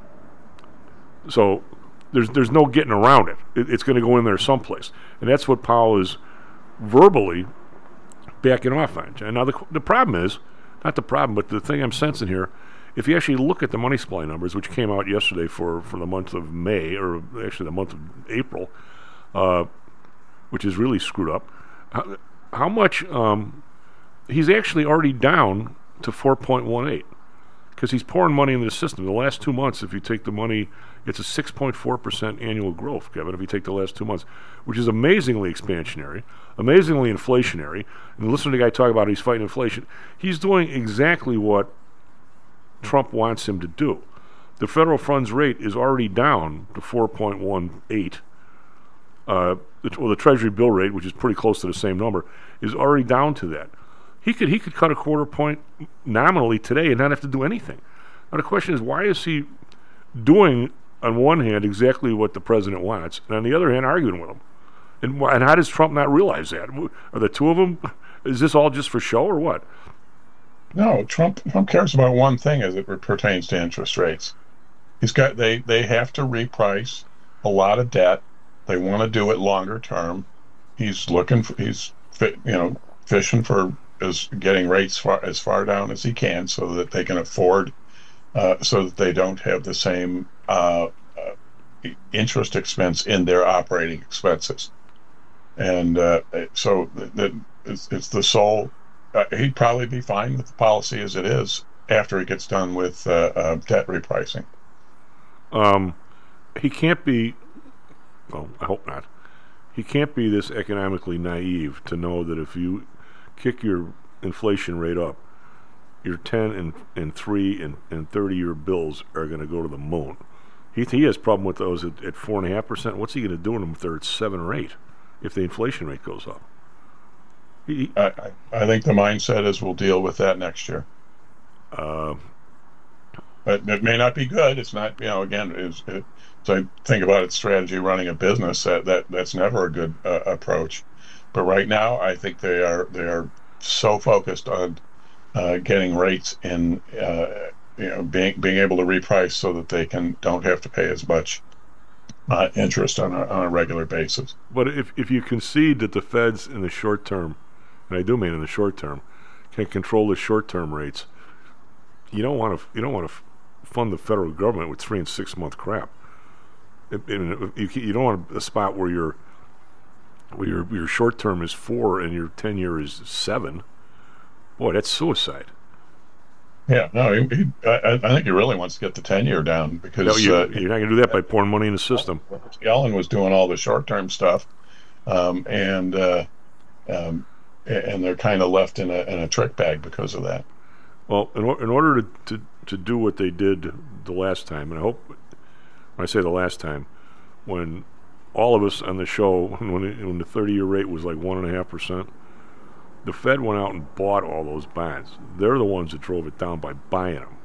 S7: So there's there's no getting around it. it it's going to go in there someplace, and that's what Powell is verbally backing off on. And now the the problem is not the problem, but the thing I'm sensing here. If you actually look at the money supply numbers, which came out yesterday for, for the month of May, or actually the month of April, uh, which is really screwed up, how, how much, um, he's actually already down to four point one eight because he's pouring money into the system. The last two months, if you take the money, it's a six point four percent annual growth, Kevin, if you take the last two months, which is amazingly expansionary, amazingly inflationary. And listen to the guy talk about he's fighting inflation. He's doing exactly what Trump wants him to do. The federal funds rate is already down to four point one eight. Uh, the, well, the Treasury bill rate, which is pretty close to the same number, is already down to that. He could he could cut a quarter point nominally today and not have to do anything. Now the question is, why is he doing on one hand exactly what the president wants, and on the other hand arguing with him? And wh- and how does Trump not realize that? Are the two of them? Is this all just for show or what?
S8: No, Trump Trump cares about one thing as it pertains to interest rates. He's got they they have to reprice a lot of debt. They want to do it longer term. He's looking for he's fit, you know fishing for is getting rates far, as far down as he can so that they can afford uh, so that they don't have the same uh, uh, interest expense in their operating expenses. And uh, so that it's, it's the sole. Uh, he'd probably be fine with the policy as it is after he gets done with uh, uh, debt repricing.
S7: Um, he can't be well, I hope not. He can't be this economically naive to know that if you kick your inflation rate up, your ten and, and three and, and thirty-year bills are going to go to the moon. He he has a problem with those at, at four and a half percent. What's he going to do with them if they're at seven or eight? If the inflation rate goes up, he,
S8: I, I I think the mindset is we'll deal with that next year.
S7: Uh,
S8: but it may not be good. It's not, you know. Again, is it, so I think about its strategy running a business. That, that that's never a good uh, approach. But right now, I think they are they are so focused on uh, getting rates in, uh, you know, being being able to reprice so that they can don't have to pay as much uh, interest on a, on a regular basis.
S7: But if if you concede that the Feds in the short term, and I do mean in the short term, can control the short term rates, you don't want to you don't want to fund the federal government with three and six month crap. It, it, you you don't want a spot where your where your your short term is four and your ten year is seven. Boy, that's suicide.
S8: Yeah, no, he, he, I, I think he really wants to get the ten year down because
S7: no, you,
S8: uh,
S7: you're not going to do that by pouring money in the system.
S8: Yellen was doing all the short term stuff, um, and uh, um, and they're kind of left in a in a trick bag because of that.
S7: Well, in, or, in order to, to to do what they did the last time, and I hope when I say the last time, when all of us on the show, when it, when the thirty year rate was like one and a half percent, the Fed went out and bought all those bonds. They're the ones that drove it down by buying them.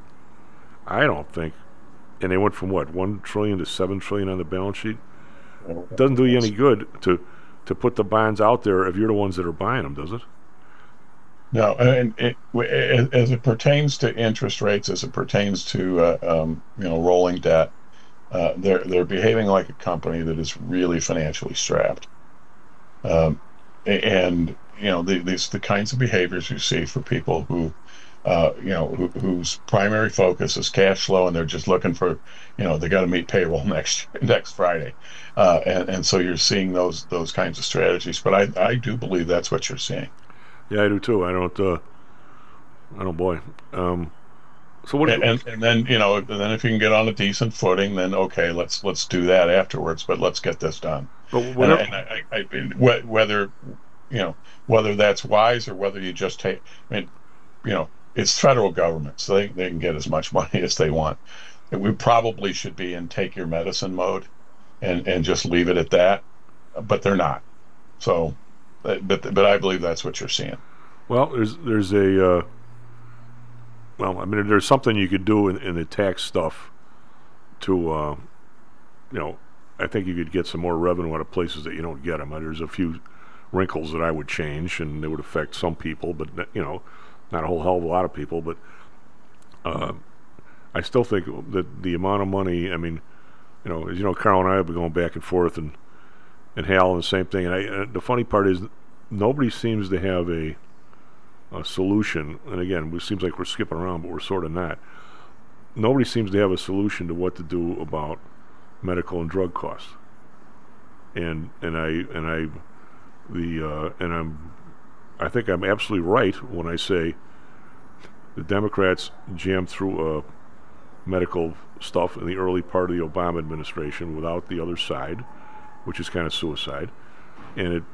S7: I don't think, and they went from what, one trillion to seven trillion on the balance sheet. It doesn't do you any good to to put the bonds out there if you're the ones that are buying them, does it?
S8: No, and it, as it pertains to interest rates, as it pertains to uh, um, you know rolling debt, uh, they're they're behaving like a company that is really financially strapped, um, and you know the, these the kinds of behaviors you see for people who, uh, you know, who, whose primary focus is cash flow, and they're just looking for, you know, they got to meet payroll next next Friday, uh, and and so you're seeing those those kinds of strategies. But I I do believe that's what you're seeing.
S7: Yeah, I do too. I don't. Uh, I don't. Boy. Um, so what?
S8: And, and and then you know, and then if you can get on a decent footing, then okay, let's let's do that afterwards. But let's get this done.
S7: But whatever,
S8: and, and I, I, I, whether you know whether that's wise or whether you just take. I mean, you know, it's federal government, so they they can get as much money as they want. And we probably should be in take your medicine mode, and and just leave it at that. But they're not. So. But but I believe that's what you're seeing.
S7: Well, there's there's a uh, well, I mean, there's something you could do in, in the tax stuff to, uh, you know, I think you could get some more revenue out of places that you don't get them. There's a few wrinkles that I would change, and they would affect some people, but you know, not a whole hell of a lot of people. But uh, I still think that the amount of money. I mean, you know, as you know, Carl and I have been going back and forth, and. And Hal, and the same thing. And I, uh, the funny part is, nobody seems to have a, a solution. And again, it seems like we're skipping around, but we're sort of not. Nobody seems to have a solution to what to do about medical and drug costs. And and I and I, the uh, and I'm, I think I'm absolutely right when I say, the Democrats jammed through uh, medical stuff in the early part of the Obama administration without the other side, which is kind of suicide. And it,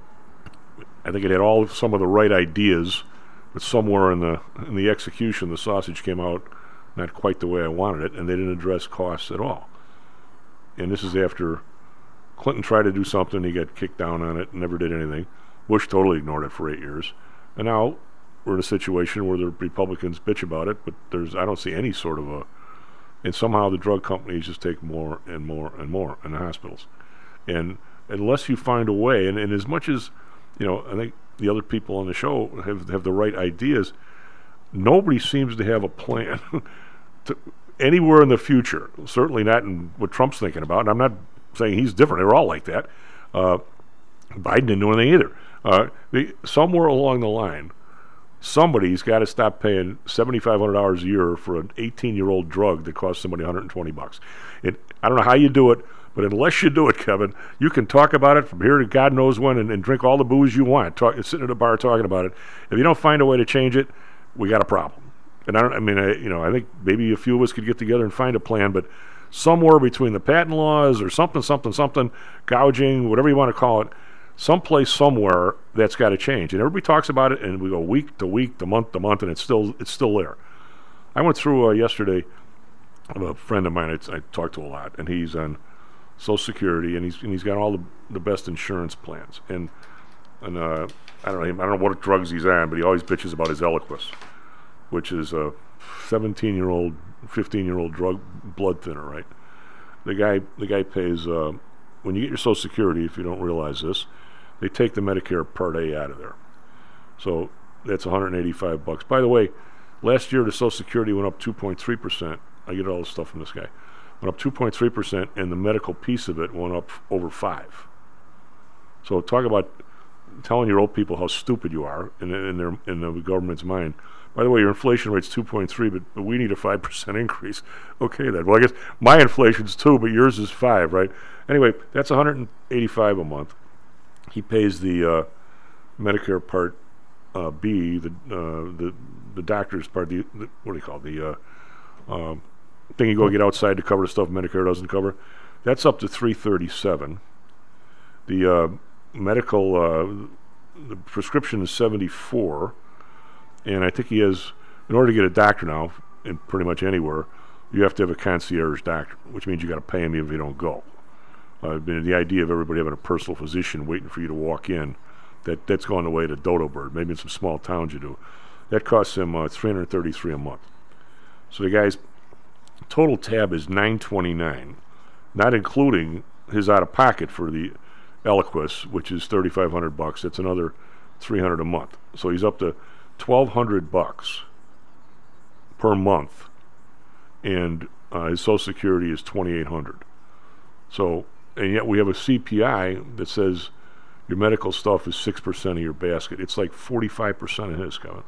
S7: I think it had all some of the right ideas, but somewhere in the in the execution, the sausage came out not quite the way I wanted it, and they didn't address costs at all. And this is after Clinton tried to do something, he got kicked down on it, never did anything. Bush totally ignored it for eight years. And now we're in a situation where the Republicans bitch about it, but there's I don't see any sort of a, and somehow the drug companies just take more and more and more in the hospitals. And unless you find a way, and, and as much as, you know, I think the other people on the show have have the right ideas, nobody seems to have a plan to anywhere in the future, certainly not in what Trump's thinking about, and I'm not saying he's different, they're all like that. Uh, Biden didn't do anything either. Uh, they, somewhere along the line, somebody's got to stop paying seventy-five hundred dollars a year for an eighteen-year-old drug that costs somebody one hundred twenty bucks. It, I don't know how you do it, but unless you do it, Kevin, you can talk about it from here to God knows when and, and drink all the booze you want, talk, sitting at a bar talking about it. If you don't find a way to change it, we got a problem. And I don't. I mean, I, you know, I think maybe a few of us could get together and find a plan, but somewhere between the patent laws or something, something, something, gouging, whatever you want to call it, someplace, somewhere that's got to change. And everybody talks about it, and we go week to week, to month to month, and it's still it's still there. I went through uh, yesterday. A friend of mine I, I talked to a lot, and he's on Social Security, and he's and he's got all the the best insurance plans. And and uh, I don't know I don't know what drugs he's on, but he always bitches about his Eliquis, which is a seventeen-year-old, fifteen-year-old drug blood thinner, right? The guy the guy pays uh, when you get your Social Security. If you don't realize this, they take the Medicare Part A out of there, so that's one hundred eighty-five bucks. By the way, last year the Social Security went up two point three percent. I get all this stuff from this guy. Went up two point three percent, and the medical piece of it went up over five. So talk about telling your old people how stupid you are in, in their in the government's mind. By the way, your inflation rate's two point three, but, but we need a five percent increase. Okay, then. Well, I guess my inflation's two, but yours is five, right? Anyway, that's one hundred eighty-five a month. He pays the uh, Medicare Part uh, B, the uh, the the doctor's part. The, the what do you call it? The uh, um, thing you go get outside to cover the stuff Medicare doesn't cover. That's up to three thirty-seven. The uh, medical uh, the prescription is seventy-four, and I think he has, in order to get a doctor now, in pretty much anywhere, you have to have a concierge doctor, which means you got to pay him even if you don't go. Uh, the idea of everybody having a personal physician waiting for you to walk in, that that's gone away to Dodo Bird. Maybe in some small towns you do. That costs him uh, three hundred thirty-three a month. So the guy's total tab is nine twenty-nine, not including his out of pocket for the Eliquis, which is thirty-five hundred bucks. That's another three hundred a month. So he's up to twelve hundred bucks per month, and uh, his Social Security is twenty-eight hundred. So, and yet we have a C P I that says your medical stuff is six percent of your basket. It's like forty-five percent of his, Kevin.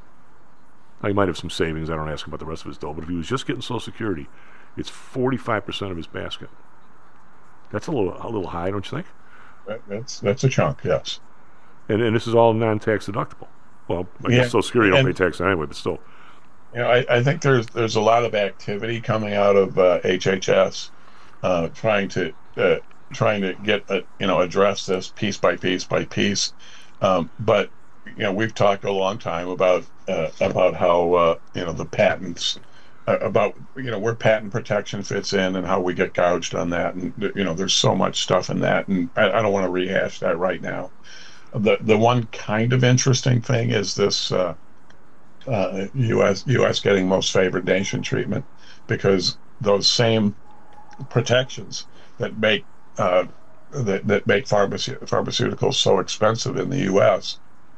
S7: Now, he might have some savings. I don't ask him about the rest of his dough, but if he was just getting Social Security, it's forty-five percent of his basket. That's a little a little high, don't you think?
S8: That, that's that's a chunk, yes.
S7: And and this is all non-tax deductible. Well, I
S8: Yeah,
S7: guess Social Security don't
S8: and-
S7: pay tax anyway, but still.
S8: You know, I, I think there's there's a lot of activity coming out of uh, H H S, uh, trying to uh, trying to get uh, you know address this piece by piece by piece. Um, but you know, we've talked a long time about uh, about how uh, you know the patents, uh, about you know where patent protection fits in and how we get gouged on that, and you know there's so much stuff in that, and I, I don't want to rehash that right now. The the one kind of interesting thing is this. Uh, Uh, U S U S getting most favored nation treatment, because those same protections that make uh, that that make pharmace- pharmaceuticals so expensive in the U S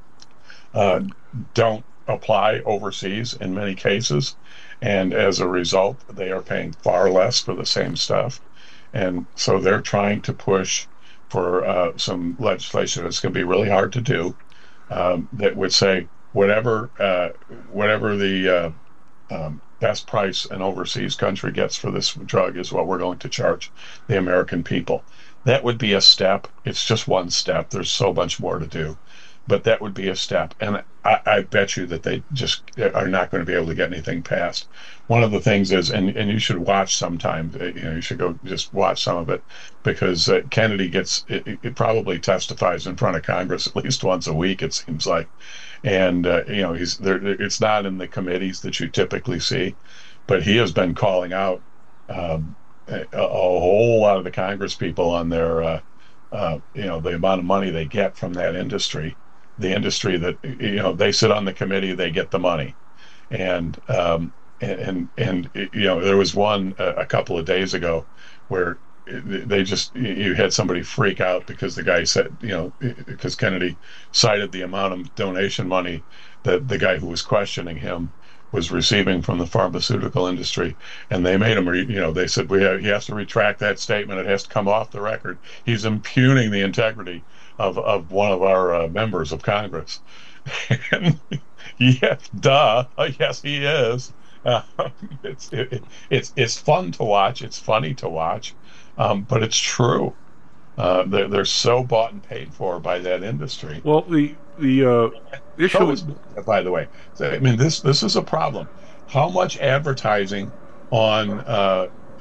S8: uh, don't apply overseas in many cases, and as a result, they are paying far less for the same stuff, and so they're trying to push for uh, some legislation that's going to be really hard to do, um, that would say. Whatever, uh, whatever the uh, um, best price an overseas country gets for this drug is what we're going to charge the American people. That would be a step. It's just one step. There's so much more to do, but that would be a step. And I, I bet you that they just are not going to be able to get anything passed. One of the things is, and, and you should watch sometime. You know, you should go just watch some of it, because uh, Kennedy gets it, it probably testifies in front of Congress at least once a week. It seems like. And uh, you know he's there. It's not in the committees that you typically see, but he has been calling out um, a, a whole lot of the Congress people on their, uh, uh, you know, the amount of money they get from that industry, the industry that you know they sit on the committee, they get the money, and um, and, and and you know there was one uh, a couple of days ago where. They just you had somebody freak out because the guy said you know because Kennedy cited the amount of donation money that the guy who was questioning him was receiving from the pharmaceutical industry, and they made him re, you know they said we have, he has to retract that statement. It has to come off the record. He's impugning the integrity of of one of our uh, members of Congress. Yes, duh. Yes, he is. Uh, it's it, it's it's fun to watch. It's funny to watch. Um, but it's true. Uh, they're, they're so bought and paid for by that industry.
S7: Well, the the uh, issue
S8: So is, by the way, so, I mean this this is a problem. How much advertising on uh, uh,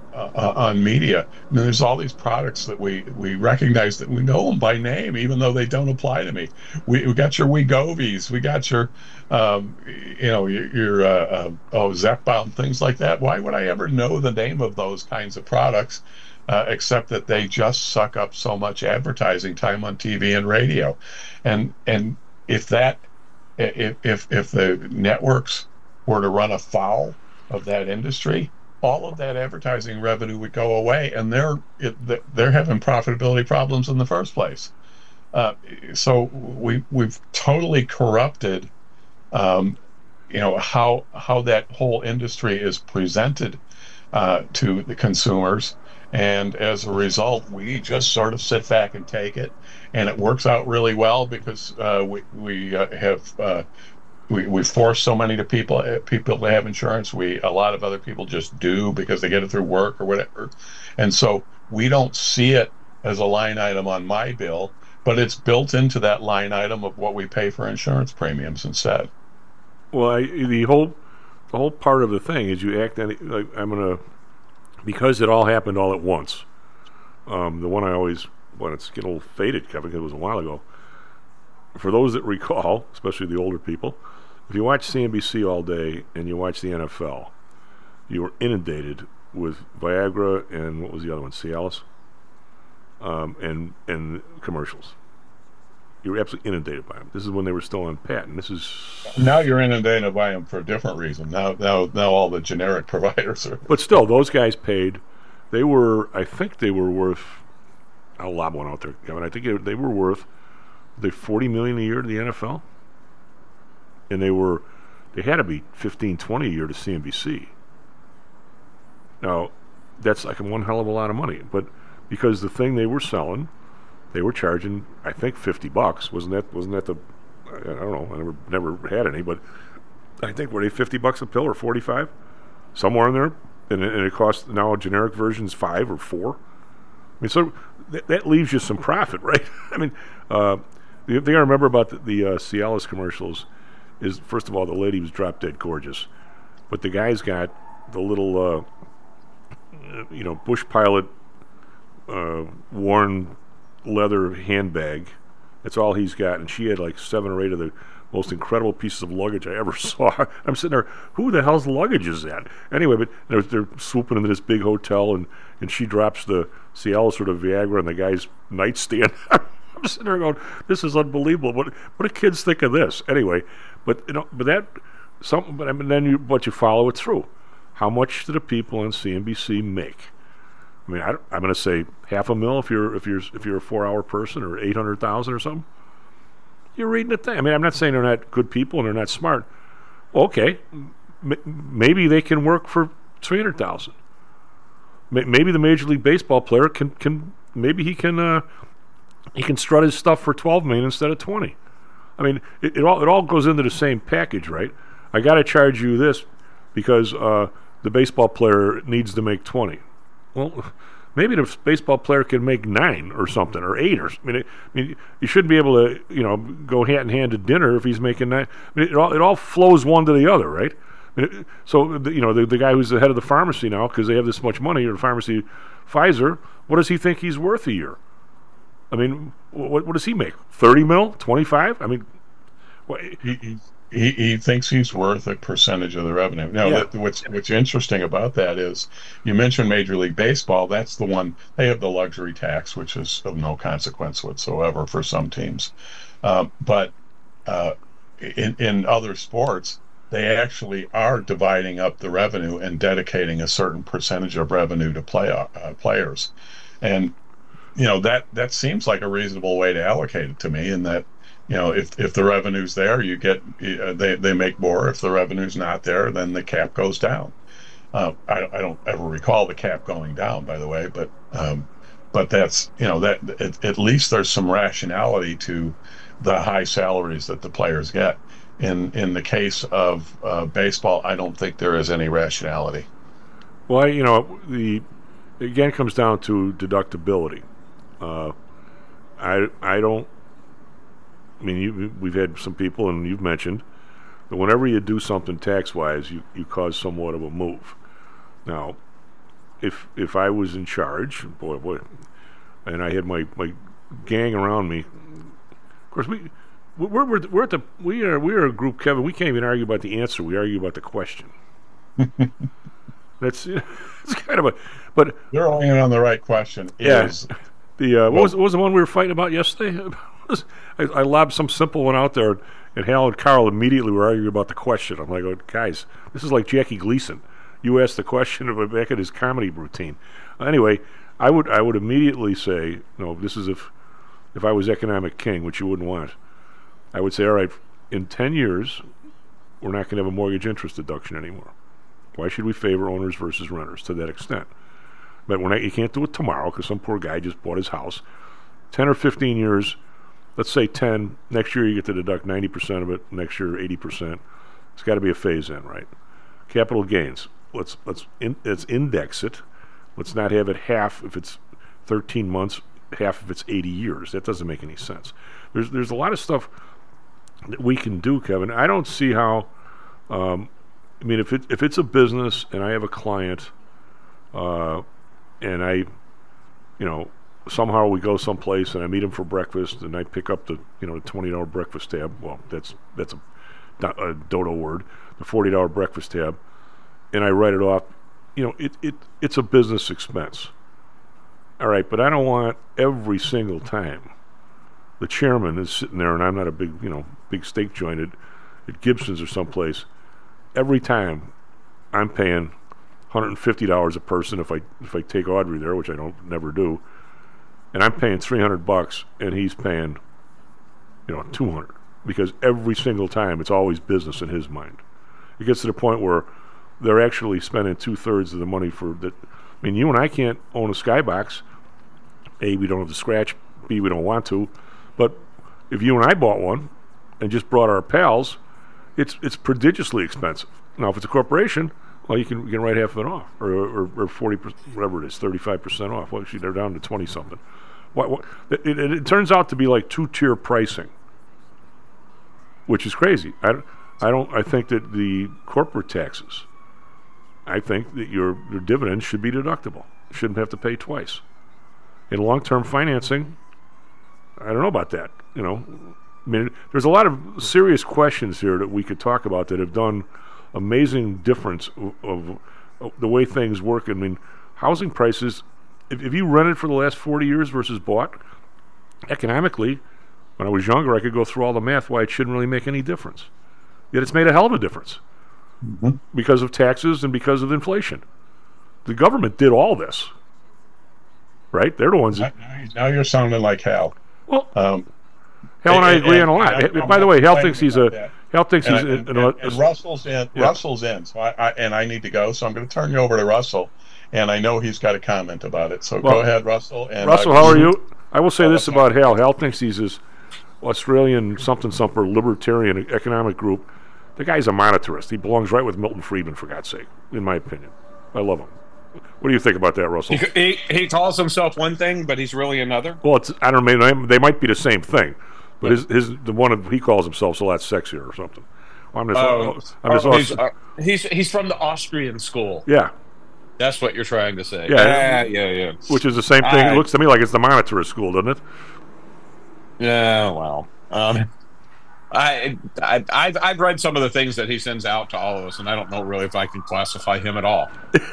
S8: uh, on media. I mean, there's all these products that we we recognize that we know them by name, even though they don't apply to me. We, we got your Wegovies, we got your, um, you know, your, your uh, uh, oh Zepbound, things like that. Why would I ever know the name of those kinds of products, uh, except that they just suck up so much advertising time on T V and radio, and and if that if if if the networks were to run afoul of that industry, all of that advertising revenue would go away, and they're it, they're having profitability problems in the first place. Uh, so we we've totally corrupted, um, you know, how how that whole industry is presented uh, to the consumers, and as a result, we just sort of sit back and take it, and it works out really well because uh, we we uh, have. Uh, We, we force so many to people people to have insurance. We a lot of other people just do because they get it through work or whatever, and so we don't see it as a line item on my bill, but it's built into that line item of what we pay for insurance premiums instead.
S7: Well, I, the whole the whole part of the thing is you act any, like I'm gonna because it all happened all at once. Um, the one I always when it's getting a little faded, Kevin, because it was a while ago. For those that recall, especially the older people, if you watch C N B C all day and you watch the N F L, you were inundated with Viagra and what was the other one, Cialis, um, and and commercials. You were absolutely inundated by them. This is when they were still on patent. This is
S8: now you're inundated by them for a different reason. Now, now, now all the generic providers are.
S7: But still, those guys paid. They were, I think, they were worth. I'll lob one out there, Kevin. I think they, they were worth. They forty million a year to the N F L, and they were they had to be fifteen, twenty a year to C N B C. Now that's like one hell of a lot of money, but because the thing they were selling, they were charging I think fifty bucks. Wasn't that wasn't that the I don't know, I never never had any, but I think were they fifty bucks a pill or forty-five, somewhere in there, and it, and it costs now a generic version's five or four. I mean, so th- that leaves you some profit, right? I mean, uh, the thing I remember about the, the uh, Cialis commercials is, first of all, the lady was drop dead gorgeous, but the guy's got the little, uh, you know, bush pilot uh, worn leather handbag. That's all he's got, and she had like seven or eight of the most incredible pieces of luggage I ever saw. I'm sitting there, who the hell's luggage is that? Anyway, but they're, they're swooping into this big hotel, and, and she drops the Cialis sort of Viagra on the guy's nightstand. I'm sitting there going, this is unbelievable. What what do kids think of this? Anyway, but you know, but that something. But I mean, then you but you follow it through. How much do the people on C N B C make? I mean, I, I'm going to say half a mil if you're if you're if you're a four-hour person, or eight hundred thousand or something. You're reading a thing. I mean, I'm not saying they're not good people and they're not smart. Okay, M- maybe they can work for three hundred thousand. M- maybe the Major League Baseball player can can maybe he can. Uh, He can strut his stuff for twelve million instead of twenty. I mean, it, it all it all goes into the same package, right? I got to charge you this because uh, the baseball player needs to make twenty. Well, maybe the baseball player can make nine or something, or eight, or I mean, it, I mean, you shouldn't be able to, you know, go hand in hand to dinner if he's making nine. I mean, it all it all flows one to the other, right? I mean, it, so the, you know, the, the guy who's the head of the pharmacy now, because they have this much money, or the pharmacy, Pfizer, what does he think he's worth a year? I mean, what what does he make? Thirty mil, twenty-five? I mean, what,
S8: he, he he he thinks he's worth a percentage of the revenue. Now,
S7: yeah.
S8: that, what's what's interesting about that is you mentioned Major League Baseball. That's the one they have the luxury tax, which is of no consequence whatsoever for some teams. Um, but uh, in in other sports, they actually are dividing up the revenue and dedicating a certain percentage of revenue to play uh, players, and you know that that seems like a reasonable way to allocate it to me. In that, you know, if if the revenue's there, you get uh, they they make more. If the revenue's not there, then the cap goes down. Uh, I I don't ever recall the cap going down, by the way, but um, but that's you know that at, at least there's some rationality to the high salaries that the players get. In in the case of uh, baseball, I don't think there is any rationality.
S7: Well, you know, the again comes down to deductibility. Uh, I I don't. I mean, you, we've had some people, and you've mentioned that whenever you do something tax-wise, you, you cause somewhat of a move. Now, if if I was in charge, boy, boy, and I had my, my gang around me. Of course, we we're we're, we're at the we are we are a group, Kevin. We can't even argue about the answer. We argue about the question. That's it's kind of a but
S8: Zeroing in on the right question
S7: yeah.
S8: is
S7: The uh, what
S8: Well-
S7: was what was the one we were fighting about yesterday? I, I lobbed some simple one out there, and Hal and Carl immediately were arguing about the question. I'm like, oh, guys, this is like Jackie Gleason. You asked the question of back at his comedy routine. Anyway, I would I would immediately say, no, this is if if I was economic king, which you wouldn't want. I would say, all right, in ten years, we're not going to have a mortgage interest deduction anymore. Why should we favor owners versus renters to that extent? But when I, you can't do it tomorrow because some poor guy just bought his house. ten or fifteen years, let's say ten, next year you get to deduct ninety percent of it, next year eighty percent. It's got to be a phase in, right? Capital gains, let's let's in, let's index it. Let's not have it half if it's thirteen months, half if it's eighty years. That doesn't make any sense. There's there's a lot of stuff that we can do, Kevin. I don't see how, um, I mean, if, it, if it's a business and I have a client, uh, and I, you know, somehow we go someplace and I meet him for breakfast and I pick up the, you know, the twenty dollar breakfast tab. Well, that's that's a, do- a dodo word. The forty dollar breakfast tab, and I write it off. You know, it, it it's a business expense. All right, but I don't want every single time the chairman is sitting there, and I'm not a big, you know, big steak joint at, at Gibson's or someplace. Every time I'm paying one hundred fifty dollars a person if I if I take Audrey there, which I don't never do, and I'm paying three hundred bucks, and he's paying, you know, two hundred, because every single time it's always business in his mind. It gets to the point where they're actually spending two thirds of the money for that. I mean, you and I can't own a skybox. A, we don't have the scratch. B, we don't want to. But if you and I bought one and just brought our pals, it's it's prodigiously expensive. Now, if it's a corporation, well, you can you can write half of it off, or or, or forty percent, whatever it is, thirty-five percent off. Well, actually, they're down to twenty something. What, what, it, it, it turns out to be like two tier pricing, which is crazy. I, I don't. I think that the corporate taxes, I think that your your dividends should be deductible. You shouldn't have to pay twice. In long term financing, I don't know about that. You know, I mean, there's a lot of serious questions here that we could talk about that have done amazing difference of, of, of the way things work. I mean, housing prices, if, if you rented for the last forty years versus bought, economically, when I was younger, I could go through all the math why it shouldn't really make any difference. Yet it's made a hell of a difference
S8: mm-hmm.
S7: because of taxes and because of inflation. The government did all this, right? They're the ones that...
S8: Now, now you're sounding like Hal.
S7: Well,
S8: Um,
S7: Hal and I
S8: and-
S7: agree
S8: and-
S7: on a lot.
S8: and I'm-
S7: By the
S8: I'm
S7: way, Hal
S8: complaining
S7: thinks he's
S8: about
S7: a
S8: that.
S7: Hal thinks
S8: And,
S7: he's
S8: I-
S7: a,
S8: and,
S7: an-
S8: and,
S7: a-
S8: and Russell's in.
S7: Yeah.
S8: Russell's in. So I, I and I need to go. So I'm going to turn you over to Russell, and I know he's got a comment about it. So
S7: Well,
S8: go ahead, Russell. And
S7: Russell.
S8: uh,
S7: How are you? I will say
S8: Oh,
S7: this
S8: okay.
S7: about Hal. Hal thinks he's this Australian something something libertarian economic group. The guy's a monetarist. He belongs right with Milton Friedman, for God's sake, in my opinion. I love him. What do you think about that, Russell?
S9: He, he, he calls himself one thing, but he's really another.
S7: Well, it's, I don't know. They might be the same thing, but his his the one he calls himself is a lot sexier or something. Well, I'm just,
S9: Oh,
S7: I'm just
S9: oh, he's,
S7: Aust-
S9: uh, he's he's from the Austrian school.
S7: yeah,
S9: That's what you're trying to say.
S7: Yeah.
S9: yeah, yeah. yeah.
S7: which is the same thing.
S9: I-
S7: It looks to me like it's the monetarist school, doesn't it?
S9: Yeah, well, um, I, I, I've, I've read some of the things that he sends out to all of us, and I don't know really if I can classify him at all.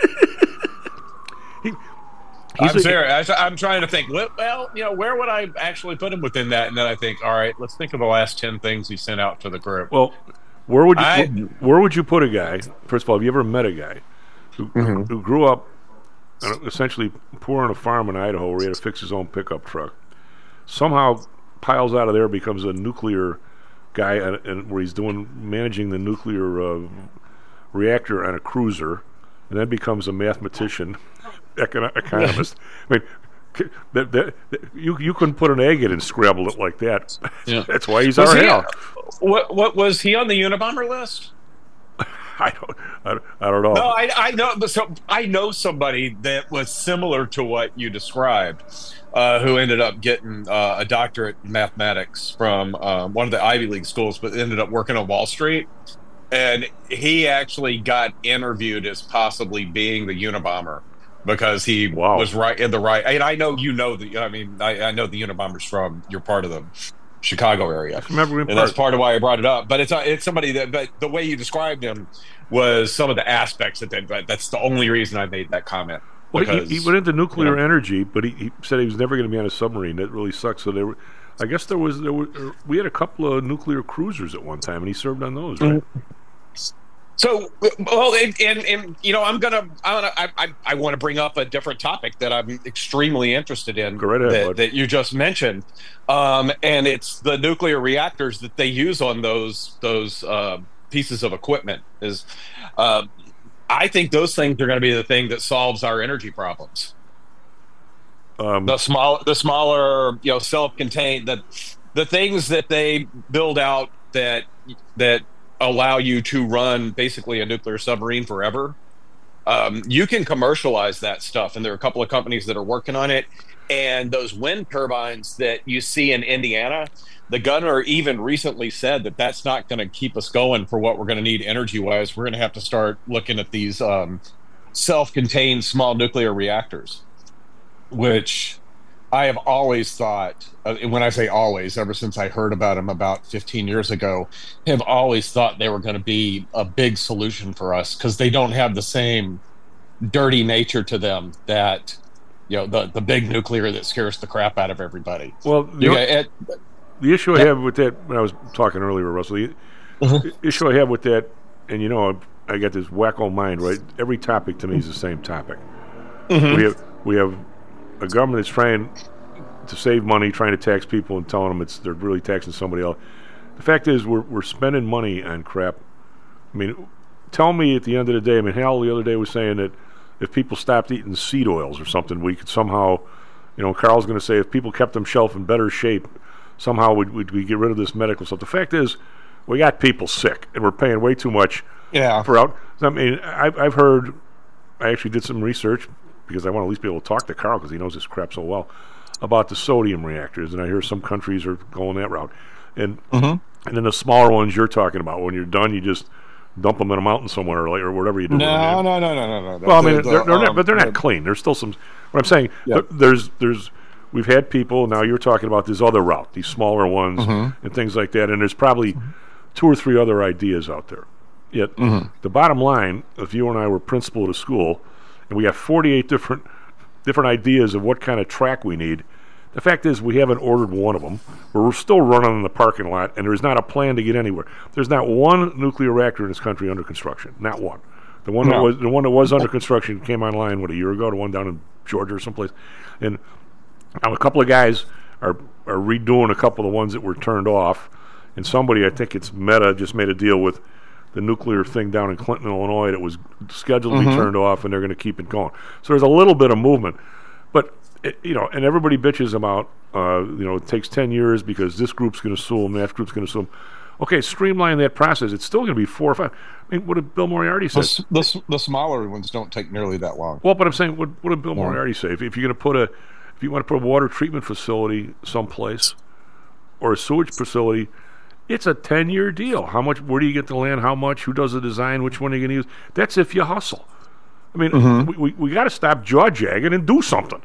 S7: He,
S9: I'm
S7: a-
S9: serious. I, I'm trying to think. Well, well, you know, where would I actually put him within that? And then I think, all right, let's think of the last ten things he sent out to the group.
S7: Well, where would you
S9: I-
S7: where would you put a guy? First of all, have you ever met a guy who
S9: Mm-hmm.
S7: who grew up uh, essentially poor on a farm in Idaho where he had to fix his own pickup truck? Somehow piles out of there, becomes a nuclear guy, and, and where he's doing managing the nuclear uh, reactor on a cruiser, and then becomes a mathematician, econo- economist. I mean. c- That, that, that, you you couldn't put an egg in and scramble it like that.
S9: Yeah.
S7: That's why he's
S9: Was
S7: our
S9: he-
S7: Hal.
S9: What, what was he on the Unabomber list?
S7: I don't, I don't, I don't know.
S9: No, I, I know. But so I know somebody that was similar to what you described, uh, who ended up getting uh, a doctorate in mathematics from um, one of the Ivy League schools, but ended up working on Wall Street. And he actually got interviewed as possibly being the Unabomber because he
S7: Wow.
S9: was right in the right. And I know you know the. I mean, I, I know the Unabomber's from. You're part of the Chicago area,
S7: Remember,
S9: and that's part of why I brought it up. But it's it's somebody that. But the way you described him was some of the aspects that. They, but that's the only reason I made that comment.
S7: Well, he,
S9: because,
S7: he went into nuclear
S9: you know,
S7: energy, but he, he said he was never going to be on a submarine. That really sucks. So there were, I guess there was there were er, we had a couple of nuclear cruisers at one time, and he served on those, right?
S9: So, well, and, and, and you know, I'm gonna, I wanna, I, I, I want to bring up a different topic that I'm extremely interested in.
S7: Go right ahead,
S9: that,
S7: bud.
S9: that you just mentioned, um, and it's the nuclear reactors that they use on those those uh, pieces of equipment. Is uh, I think those things are going to be the thing that solves our energy problems.
S7: Um,
S9: The small, the smaller, you know, self-contained, the the things that they build out that that. allow you to run basically a nuclear submarine forever. Um, you can commercialize that stuff, and there are a couple of companies that are working on it. And those wind turbines that you see in Indiana, the governor even recently said that that's not going to keep us going for what we're going to need energy-wise. We're going to have to start looking at these um, self-contained small nuclear reactors, which I have always thought, uh, and when I say always, ever since I heard about them about fifteen years ago, have always thought they were going to be a big solution for us because they don't have the same dirty nature to them that, you know, the, the big nuclear that scares the crap out of everybody.
S7: well, the,
S9: You
S7: o-
S9: got- it-
S7: the issue I
S9: Yep.
S7: have with that, when I was talking earlier, Russell, the
S9: Mhm.
S7: issue I have with that, and you know, I, I got this wacko mind, right? Every topic to me is the same topic.
S9: Mhm.
S7: We have we have a government that's trying to save money, trying to tax people, and telling them it's they're really taxing somebody else. The fact is, we're we're spending money on crap. I mean, tell me at the end of the day. I mean, Hal the other day was saying that if people stopped eating seed oils or something, we could somehow, you know, Carl's going to say if people kept themselves in better shape, somehow we'd, we'd we get rid of this medical stuff. The fact is, we got people sick, and we're paying way too much
S9: Yeah.
S7: for out. I mean, I've I've heard. I actually did some research because I want to at least be able to talk to Carl because he knows this crap so well about the sodium reactors, and I hear some countries are going that route. And
S9: Mhm.
S7: and then the smaller ones you're talking about, when you're done, you just dump them in a mountain somewhere or, like, or whatever you do. with them.
S9: No, no, no, no, no, no.
S7: Well, I mean,
S9: The-
S7: they're, they're
S9: the,
S7: not,
S9: um,
S7: but they're not
S9: the-
S7: clean. There's still some. What I'm saying,
S9: Yeah.
S7: th- there's there's we've had people. Now you're talking about this other route, these smaller ones
S9: Mhm.
S7: and things like that. And there's probably two or three other ideas out there. Yet
S9: Mhm.
S7: the bottom line, if you and I were principal at a school, and we got forty-eight different different ideas of what kind of track we need. The fact is, we haven't ordered one of them. We're still running in the parking lot, and there's not a plan to get anywhere. There's not one nuclear reactor in this country under construction. Not one. The one that
S9: No.
S7: was the one that was under construction came online what a year ago. The one down in Georgia or someplace, and now a couple of guys are are redoing a couple of the ones that were turned off. And somebody, I think it's Meta, just made a deal with the nuclear thing down in Clinton, Illinois, that was scheduled to be
S9: Mhm.
S7: turned off, and they're going to keep it going. So there's a little bit of movement, but it, you know, and everybody bitches about, uh, you know, it takes ten years because this group's going to sue them, that group's going to sue them. Okay, streamline that process. It's still going to be four or five. I mean, what did Bill Moriarty
S9: The,
S7: say?
S9: s- the, s- the smaller ones don't take nearly that long.
S7: Well, but I'm saying, what, what did Bill
S9: Yeah.
S7: Moriarty say? If, if you're going to put a, if you want to put a water treatment facility someplace, or a sewage facility, it's a ten-year deal. How much? Where do you get the land? How much? Who does the design? Which one are you going to use? That's if you hustle. I mean,
S9: Mhm.
S7: we, we, we got to stop jaw jagging and do something.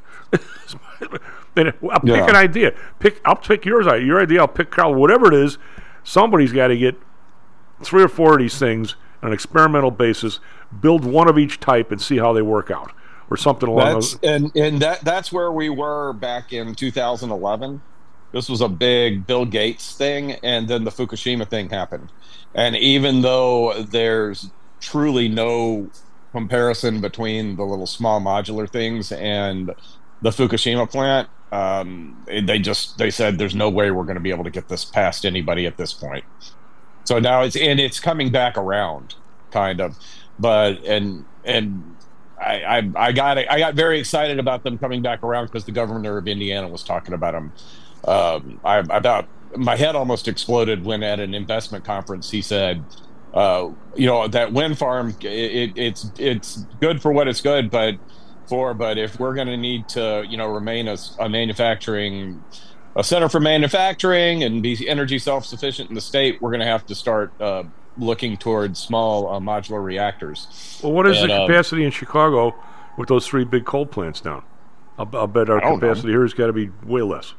S7: And I'll pick
S9: Yeah.
S7: an idea. Pick. I'll pick yours. i- Your idea. I'll pick Carl. Whatever it is, somebody's got to get three or four of these things on an experimental basis. Build one of each type and see how they work out, or something along
S9: That's
S7: those.
S9: and and that that's where we were back in two thousand eleven. This was a big Bill Gates thing, and then the Fukushima thing happened. And even though there's truly no comparison between the little small modular things and the Fukushima plant, um, they just they said there's no way we're going to be able to get this past anybody at this point. So now it's and it's coming back around, kind of, but and and I I, I got I got very excited about them coming back around because the governor of Indiana was talking about them. Um, I about my head almost exploded when at an investment conference he said, uh, you know, that wind farm it, it, it's it's good for what it's good, but for but if we're going to need to you know remain as a manufacturing a center for manufacturing and be energy self-sufficient in the state, we're going to have to start uh, looking towards small uh, modular reactors.
S7: Well, what is
S9: And,
S7: the
S9: um,
S7: capacity in Chicago with those three big coal plants down. I'll, I'll bet our
S9: I don't
S7: capacity
S9: know.
S7: here has got to be way less.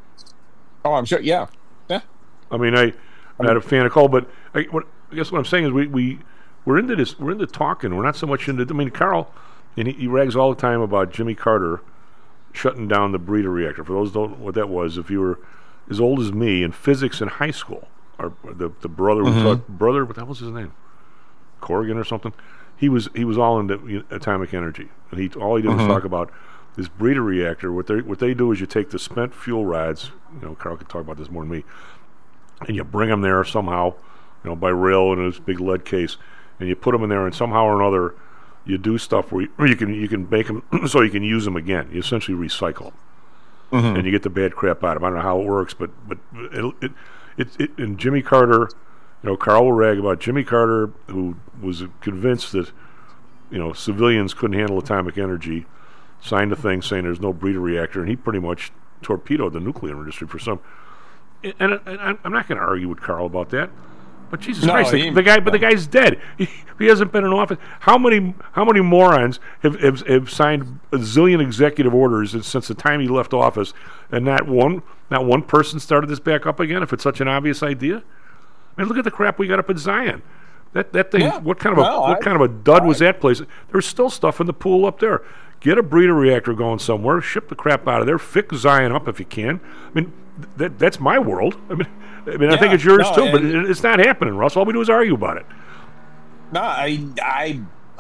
S9: Oh, I'm sure. Yeah, yeah.
S7: I mean, I, I'm not a fan of coal, but I, what, I guess what I'm saying is we, we, we're into this, we're into talking. We're not so much into, I mean, Carl, and he, he rags all the time about Jimmy Carter shutting down the breeder reactor. For those who don't know what that was, if you were as old as me in physics in high school, our, the, the brother
S9: Mm-hmm.
S7: we taught, brother, what the hell was his name? Corrigan or something? He was he was all into you know, atomic energy. And he all he did
S9: Mm-hmm.
S7: was talk about this breeder reactor. What they what they do is you take the spent fuel rods, you know, Carl could talk about this more than me, and you bring them there somehow, you know, by rail in this big lead case, and you put them in there, and somehow or another, you do stuff where you, where you can you can make them so you can use them again. You essentially recycle them,
S9: Mm-hmm.
S7: and you get the bad crap out of them. I don't know how it works, but but it it, it, it and Jimmy Carter, you know, Carl will rag about Jimmy Carter, who was convinced that you know civilians couldn't handle atomic energy, signed a thing saying there's no breeder reactor, and he pretty much torpedoed the nuclear industry for some. And, and, and I'm not going to argue with Carl about that. But Jesus
S9: No,
S7: Christ, the,
S9: he-
S7: the guy, but the guy's dead. He, he hasn't been in office. How many, how many morons have, have have signed a zillion executive orders since the time he left office, and not one, not one person started this back up again? If it's such an obvious idea, I mean, look at the crap we got up in Zion. That that thing.
S9: Yeah.
S7: What kind of a
S9: No,
S7: what
S9: I-
S7: kind of a dud was that place? There's still stuff in the pool up there. Get a breeder reactor going somewhere. Ship the crap out of there. Fix Zion up if you can. I mean, th- that that's my world. I mean, I mean, I think
S9: Yeah,
S7: it's yours
S9: no,
S7: too, but
S9: and-
S7: it, it's not happening, Russ. All we do is argue about it.
S9: No, I, I,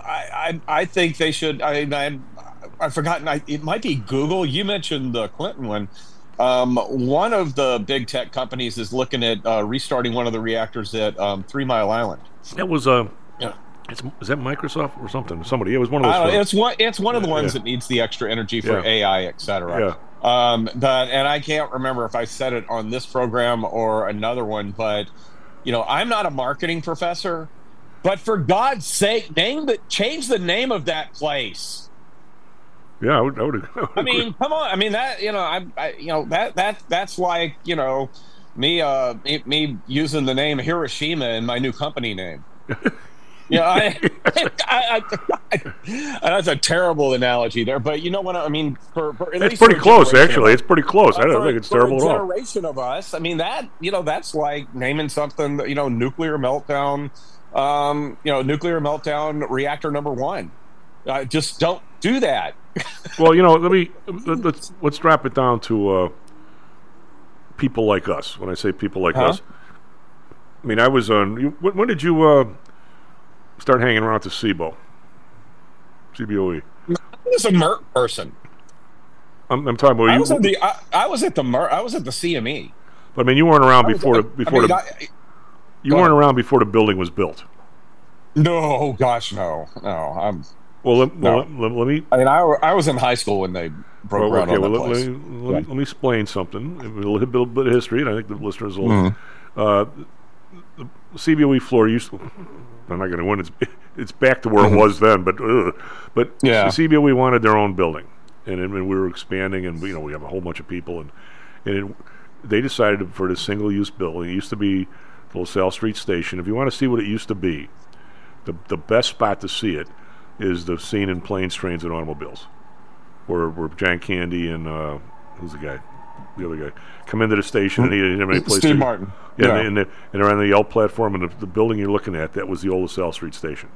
S9: I, I think they should. I, I, I've forgotten. I, it might be Google. You mentioned the Clinton one. Um, one of the big tech companies is looking at uh, restarting one of the reactors at um, Three Mile Island.
S7: That was uh,
S9: Yeah.
S7: it's, is that Microsoft or something? Somebody. It was one of
S9: I
S7: those.
S9: don't know,
S7: folks.
S9: it's one. It's one of the
S7: Yeah,
S9: ones
S7: yeah.
S9: that needs the extra energy for
S7: Yeah.
S9: A I, et cetera.
S7: Yeah.
S9: Um, but and I can't remember if I said it on this program or another one, but you know, I'm not a marketing professor, but for God's sake, name the change the name of that place.
S7: Yeah, I would. I, would,
S9: I mean, come on. I mean that you know, I, I you know that that that's like you know me uh me, me using the name Hiroshima in my new company name. Yeah, I, I, I, I, that's a terrible analogy there, but you know what I mean. For, for at
S7: it's
S9: least
S7: pretty
S9: for a
S7: close,
S9: generation
S7: actually.
S9: of
S7: It's pretty close.
S9: us-
S7: I don't
S9: for-
S7: think it's
S9: for
S7: terrible
S9: a
S7: at all.
S9: generation of us. I mean that you know that's like naming something. You know, nuclear meltdown. Um, you know, nuclear meltdown reactor number one. Uh, just don't do that.
S7: Well, you know, let me let, let's let's drop it down to uh, people like us. When I say people like
S9: Huh?
S7: us, I mean I was on. You, when, when did you uh, start hanging around to C B O? C B O E.
S9: I was a Merck person.
S7: I'm, I'm talking about
S9: I
S7: you.
S9: was at the. I, I was at the Merck. I was at the C M E.
S7: But I mean, you weren't around
S9: I was-
S7: before
S9: I-
S7: the before
S9: I mean,
S7: the
S9: I-
S7: you
S9: go
S7: weren't
S9: ahead.
S7: around before the building was built.
S9: No, gosh, no, no. I'm.
S7: Well, let,
S9: No.
S7: well, let, let me.
S9: I mean, I, I was in high school when they broke
S7: Well,
S9: ground
S7: okay,
S9: on that
S7: well, let,
S9: place.
S7: let, me, let, me, let me explain something. A little, bit- little bit of history, and I think the listeners will.
S9: Mm-hmm.
S7: Uh, the C B O E floor used to. I'm not going to win. It's it's back to where it was then, but uh, but
S9: Yeah.
S7: the C B O E wanted their own building, and, and we were expanding, and we, you know we have a whole bunch of people, and and it, they decided for the single-use building. It used to be the LaSalle Street Station. If you want to see what it used to be, the the best spot to see it is the scene in Planes, Trains, and Automobiles, where where John Candy and uh, who's the guy, the other guy, come into the station and he didn't have any place
S9: Steve
S7: to
S9: Martin.
S7: Yeah,
S9: Yeah.
S7: And, they, and, they, and they're on the Yelp platform, and the, the building you're looking at, that was the old LaSalle Street Station.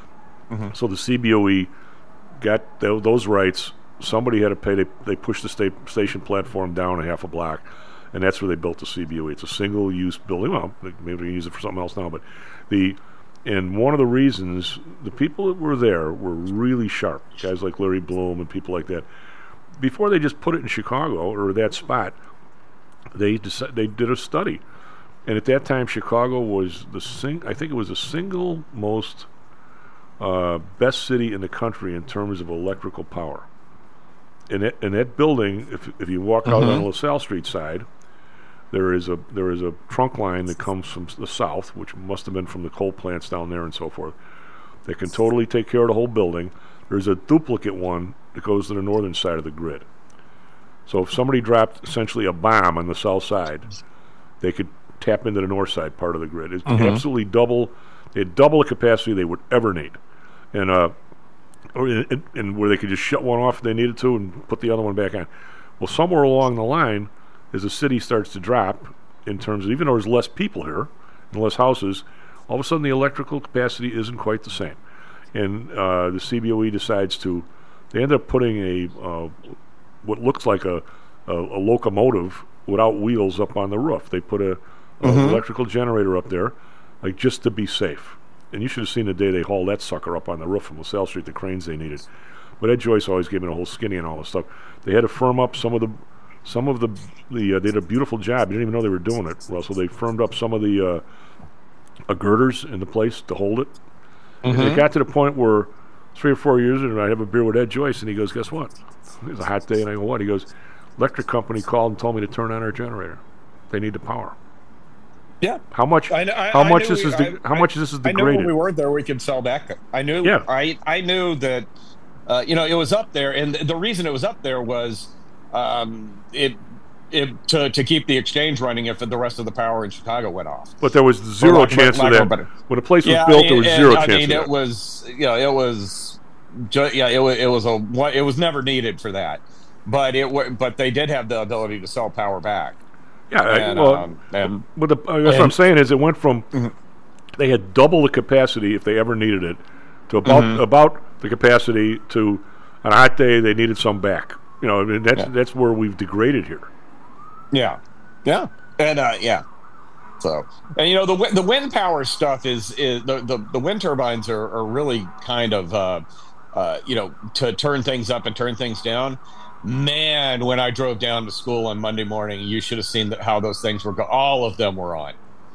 S7: So the C B O E got th- those rights. Somebody had to pay. They, they pushed the sta- station platform down a half a block, and that's where they built the C B O E. It's a single-use building. Well, they- maybe they use it for something else now, but the and one of the reasons the people that were there were really sharp. Guys like Larry Bloom and people like that. Before they just put it in Chicago or that spot, they deci- they did a study, and at that time Chicago was the sing. I think it was the single most uh, best city in the country in terms of electrical power. In that, in that building, if if you walk out on the LaSalle Street side, there is a there is a trunk line that comes from s- the south, which must have been from the coal plants down there and so forth. That can totally take care of the whole building. There's a duplicate one that goes to the northern side of the grid. So if somebody dropped essentially a bomb on the south side, they could tap into the north side part of the grid. It's absolutely double. They had double the capacity they would ever need. And uh, or in, in where they could just shut one off if they needed to and put the other one back on. Well, somewhere along the line, as the city starts to drop, in terms of, even though there's less people here and less houses, all of a sudden the electrical capacity isn't quite the same. And uh, the C B O E decides to, they end up putting a, uh, what looks like a, a, a locomotive without wheels up on the roof. They put a, a
S9: Mm-hmm.
S7: electrical generator up there, like just to be safe. And you should have seen the day they hauled that sucker up on the roof from LaSalle Street, the cranes they needed. But Ed Joyce always gave me the whole skinny and all this stuff. They had to firm up some of the, some of the, the uh, they did a beautiful job. You didn't even know they were doing it, Russell. They firmed up some of the uh, uh, girders in the place to hold it.
S9: Mm-hmm.
S7: And it got to the point where three or four years ago, I have a beer with Ed Joyce, and he goes, guess what? It was a hot day, and I go, what? He goes, electric company called and told me to turn on our generator. They need the power.
S9: Yeah.
S7: How much?
S9: I, I,
S7: how
S9: I
S7: much
S9: knew
S7: this
S9: we-
S7: is? De-
S9: I,
S7: how much this is
S9: I knew
S7: degraded?
S9: when we weren't there, we could sell back. I knew.
S7: Yeah.
S9: I I knew that. Uh, you know, it was up there, and the reason it was up there was um, it it to to keep the exchange running if the rest of the power in Chicago went off.
S7: But there was zero
S9: lack of-
S7: chance
S9: lack
S7: of
S9: of
S7: that.
S9: better-
S7: When the place was
S9: Yeah,
S7: built,
S9: I
S7: there was
S9: mean,
S7: zero
S9: I
S7: chance
S9: mean,
S7: of
S9: it
S7: that.
S9: was you know it was ju- yeah it was it was a it was never needed for that, but it wa- but they did have the ability to sell power back.
S7: Yeah, I-
S9: And,
S7: well,
S9: um, and-
S7: but the, uh, that's what I'm
S9: and-
S7: saying is it went from they had double the capacity if they ever needed it to about
S9: Mhm.
S7: about the capacity to on a hot day they needed some back. You know, I mean, that's
S9: Yeah.
S7: that's where we've degraded here.
S9: Yeah, yeah, and uh, yeah. So, and you know, the wi- the wind power stuff is is the the, the wind turbines are, are really kind of uh, uh, you know to turn things up and turn things down. Man, when I drove down to school on Monday morning, you should have seen that how those things were. Go- all of them were on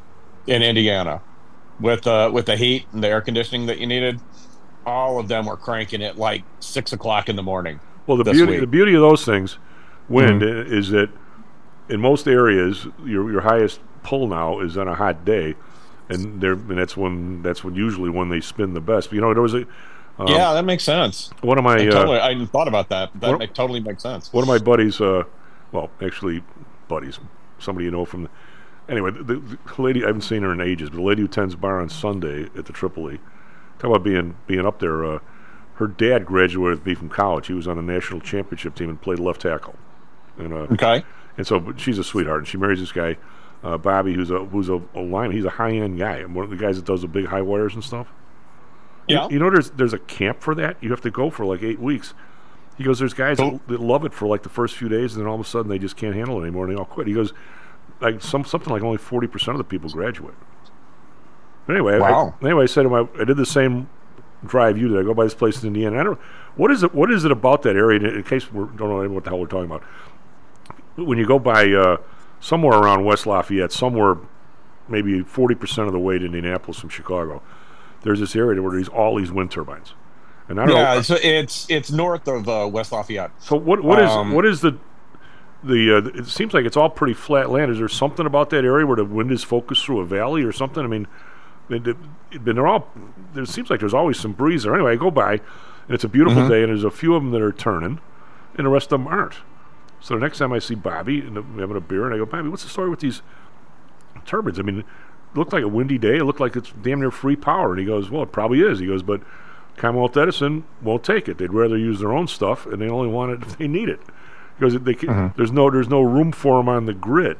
S9: in Indiana with uh, with the heat and the air conditioning that you needed. All of them were cranking it like six o'clock in the morning.
S7: Well, the
S9: this
S7: beauty
S9: week.
S7: the beauty of those things, wind,
S9: Mhm.
S7: i- is that in most areas your your highest pull now is on a hot day, and there and that's when that's when usually when they spin the best. But, you know, there was a um,
S9: Yeah, that makes sense.
S7: one of my
S9: I,
S7: uh,
S9: totally, I hadn't thought about that. That
S7: one-
S9: make, totally makes sense.
S7: One of my buddies, uh, well, actually, buddies, somebody you know from. The, anyway, the, the lady I haven't seen her in ages, but the lady who tends bar on Sunday at the Tripoli, talk about being being up there. Uh, her dad graduated with me from college. He was on the national championship team and played left tackle. And uh,
S9: Okay.
S7: and so, but she's a sweetheart, and she marries this guy, uh, Bobby, who's a who's a, a line. He's a high end guy, and one of the guys that does the big high wires and stuff.
S9: Yeah.
S7: You, you know, there's there's a camp for that. You have to go for like eight weeks. He goes, there's guys
S9: Cool.
S7: that, that love it for like the first few days, and then all of a sudden they just can't handle it anymore, and they all quit. He goes, like some something like only forty percent of the people graduate. But anyway,
S9: Wow.
S7: I, anyway, I said to him, I, I did the same drive you did. I go by this place in Indiana. I don't. What is it? What is it about that area? In case we don't know what the hell we're talking about. When you go by uh, somewhere around West Lafayette, somewhere maybe forty percent of the way to Indianapolis from Chicago, there's this area where there's all these wind turbines. And I don't
S9: Yeah,
S7: know.
S9: it's it's it's north of uh, West Lafayette.
S7: So what what is
S9: Um,
S7: what is the the? Uh, it seems like it's all pretty flat land. Is there something about that area where the wind is focused through a valley or something? I mean, it, it, it- they're all. There seems like there's always some breeze there. Anyway, I go by, and it's a beautiful
S9: Mhm.
S7: day, and there's a few of them that are turning, and the rest of them aren't. So the next time I see Bobby and I'm having a beer, and I go, Bobby, what's the story with these turbines? I mean, it looked like a windy day. It looked like it's damn near free power. And he goes, well, it probably is. He goes, but Commonwealth Edison won't take it. They'd rather use their own stuff, and they only want it if they need it. Because they can,
S9: Mhm.
S7: there's no there's no room for them on the grid.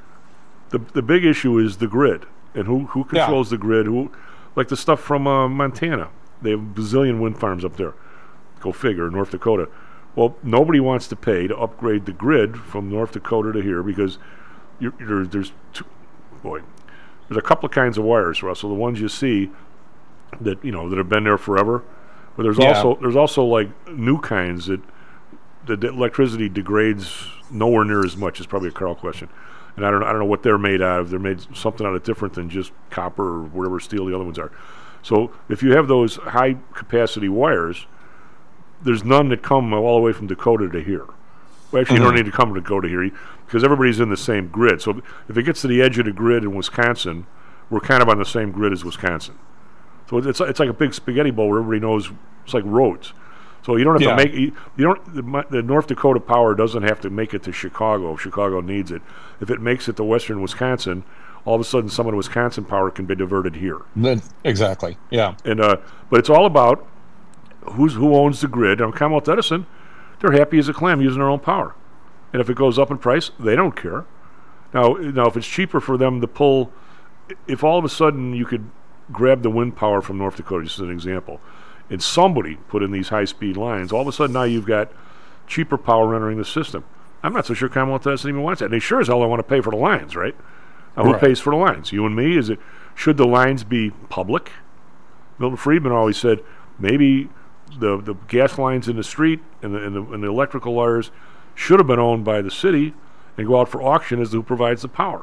S7: The the big issue is the grid, and who who
S9: Yeah.
S7: controls the grid? Who, like the stuff from uh, Montana. They have a bazillion wind farms up there. Go figure, North Dakota. Well, nobody wants to pay to upgrade the grid from North Dakota to here because you're, you're, there's two, boy, there's a couple of kinds of wires, Russell. The ones you see that you know that have been there forever, but there's
S9: Yeah.
S7: also there's also like new kinds that the the electricity degrades nowhere near as much. Is probably a Carl question, and I don't I don't know what they're made out of. They're made something out of different than just copper or whatever steel the other ones are. So if you have those high capacity wires, there's none that come all the way from Dakota to here. Well, actually, you don't
S9: Mhm.
S7: need to come to Dakota here because everybody's in the same grid. So if it gets to the edge of the grid in Wisconsin, we're kind of on the same grid as Wisconsin. So it's it's like a big spaghetti bowl where everybody knows it's like roads. So you don't have
S9: Yeah.
S7: to make you, you don't the, mi- the North Dakota power doesn't have to make it to Chicago if Chicago needs it. If it makes it to western Wisconsin, all of a sudden some of the Wisconsin power can be diverted here.
S9: Then- exactly. Yeah.
S7: And uh, but it's all about who's who owns the grid? Now, Commonwealth Edison, they're happy as a clam using their own power, and if it goes up in price, they don't care. Now, now if it's cheaper for them to pull, if all of a sudden you could grab the wind power from North Dakota, just as an example, and somebody put in these high-speed lines, all of a sudden now you've got cheaper power entering the system. I'm not so sure Commonwealth Edison even wants that. And they sure as hell don't want to pay for the lines, right? Now, who
S8: Right.
S7: pays for the lines? You and me? Is it? Should the lines be public? Milton Friedman always said maybe the the gas lines in the street and the, and the, and the electrical wires should have been owned by the city and go out for auction as to who provides the power.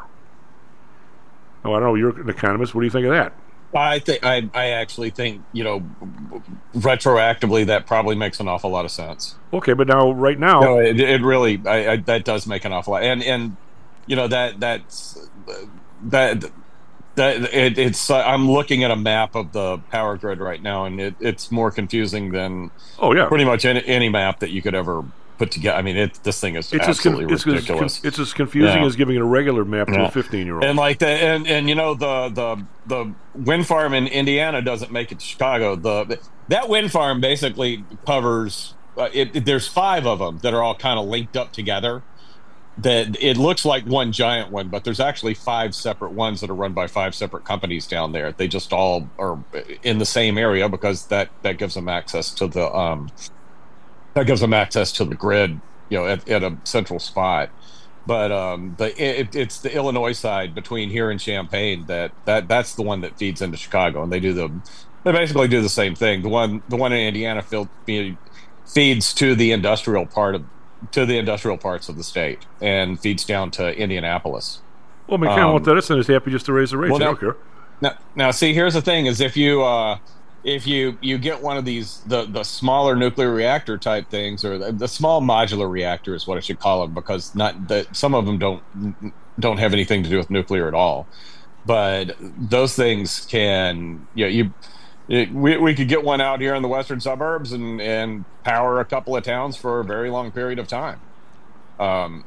S7: Oh, I don't know. You're an economist. What do you think of that?
S9: I think I, I actually think, you know, retroactively that probably makes an awful lot of sense.
S7: Okay, but now, right now,
S9: No, it, it really I, I, that does make an awful lot, and and you know that that's that that it, it's uh, I'm looking at a map of the power grid right now, and it, it's more confusing than
S7: oh yeah,
S9: pretty much any, any map that you could ever put together. I mean, it this thing is
S7: it's as, con-
S9: absolutely
S7: it's, as
S9: ridiculous.
S7: con- it's as confusing
S9: Yeah.
S7: as giving a regular map to
S9: Yeah.
S7: a fifteen-year-old.
S9: And like the and, and you know the the the wind farm in Indiana doesn't make it to Chicago. The that wind farm basically covers. Uh, it, it- there's five of them that are all kind of linked up together. That it looks like one giant one, but there's actually five separate ones that are run by five separate companies down there. They just all are in the same area because that that gives them access to the um that gives them access to the grid, you know, at, at a central spot. But um, the it, it's the Illinois side between here and Champaign that, that that's the one that feeds into Chicago, and they do the they basically do the same thing. The one the one in Indiana feel, feeds to the industrial part of to the industrial parts of the state and feeds down to Indianapolis.
S7: Well, Commonwealth
S9: Um,
S7: Edison is happy just to raise the rates.
S9: well,
S7: They
S9: now-
S7: don't care.
S9: Now, now, see, here's the thing: is if you uh, if you you get one of these the the smaller nuclear reactor type things, or the, the small modular reactor is what I should call them, because not that some of them don't don't have anything to do with nuclear at all, but those things can you know, you. It, we we could get one out here in the western suburbs and, and power a couple of towns for a very long period of time, um,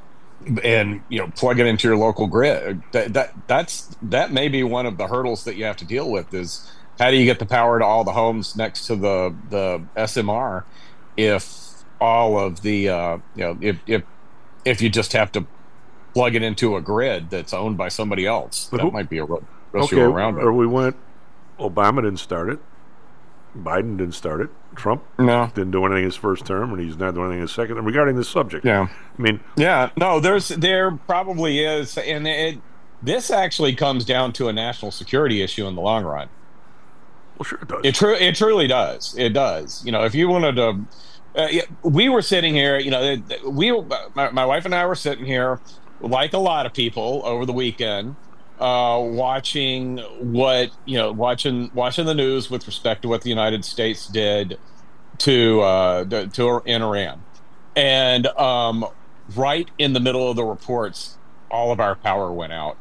S9: and you know plug it into your local grid. That, that that's that may be one of the hurdles that you have to deal with. Is how do you get the power to all the homes next to the the S M R if all of the uh, you know if if if you just have to plug it into a grid that's owned by somebody else.
S7: But
S9: that
S7: who-
S9: might be a road
S7: Okay,
S9: around it.
S7: or we went. Obama didn't start it. Biden didn't start it. Trump
S9: No.
S7: didn't do anything his first term, and he's not doing anything his second. And regarding this subject,
S9: Yeah.
S7: I mean,
S9: Yeah, no, there's there probably is, and it this actually comes down to a national security issue in the long run.
S7: well, sure it does.
S9: It tru- it truly does. It does. You know, if you wanted to, uh, yeah, we were sitting here. You know, it- we my, my wife and I were sitting here, like a lot of people, over the weekend, uh, watching what you know, watching watching the news with respect to what the United States did to uh, to, to in Iran, and um, right in the middle of the reports, all of our power went out.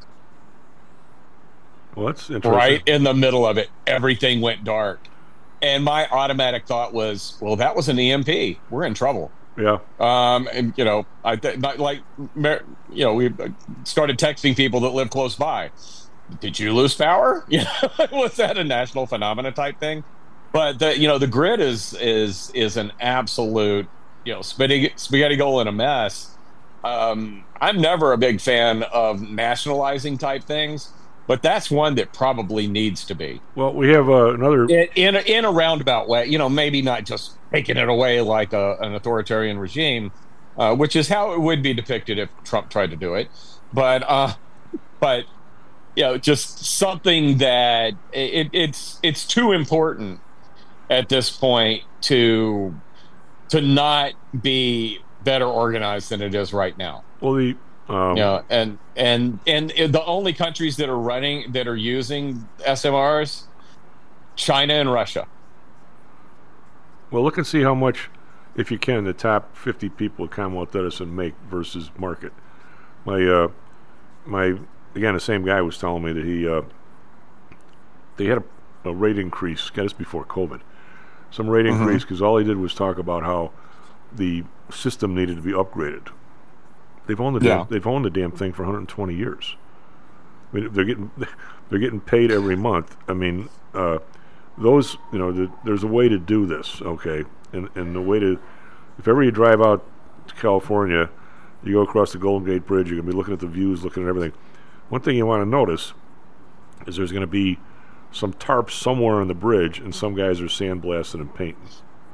S7: well, that's interesting.
S9: Right in the middle of it, everything went dark, and my automatic thought was, "Well, that was an E M P. We're in trouble."
S7: Yeah.
S9: Um, and you know, I th- not like mer- you know, we started texting people that live close by. Did you lose power? You know, was that a national phenomena type thing? But the you know, the grid is is is an absolute you know spaghetti spaghetti goal in a mess. Um, I'm never a big fan of nationalizing type things, but that's one that probably needs to be
S7: Well, we have uh, another.
S9: in in a, in a roundabout way. You know, maybe not just taking it away like a, an authoritarian regime, uh, which is how it would be depicted if Trump tried to do it. But uh, but you know, just something that it, it's it's too important at this point to to not be better organized than it is right now.
S7: Well, the. Um,
S9: Yeah, and and and the only countries that are running that are using S M Rs, China and Russia.
S7: Well, look and see how much, if you can, the top fifty people at Commonwealth Edison make versus market. My, uh, my again, the same guy was telling me that he, uh, they had a, a rate increase. Got this before COVID. Some rate
S9: Mhm.
S7: increase because all he did was talk about how the system needed to be upgraded. They've owned the
S9: Yeah.
S7: damn, they've owned the damn thing for one hundred twenty years. I mean, they're getting they're getting paid every month. I mean, uh, those, you know, the, there's a way to do this, okay? And and the way to, if ever you drive out to California, you go across the Golden Gate Bridge, you're going to be looking at the views, looking at everything. One thing you want to notice is there's going to be some tarps somewhere on the bridge, and some guys are sandblasting and painting.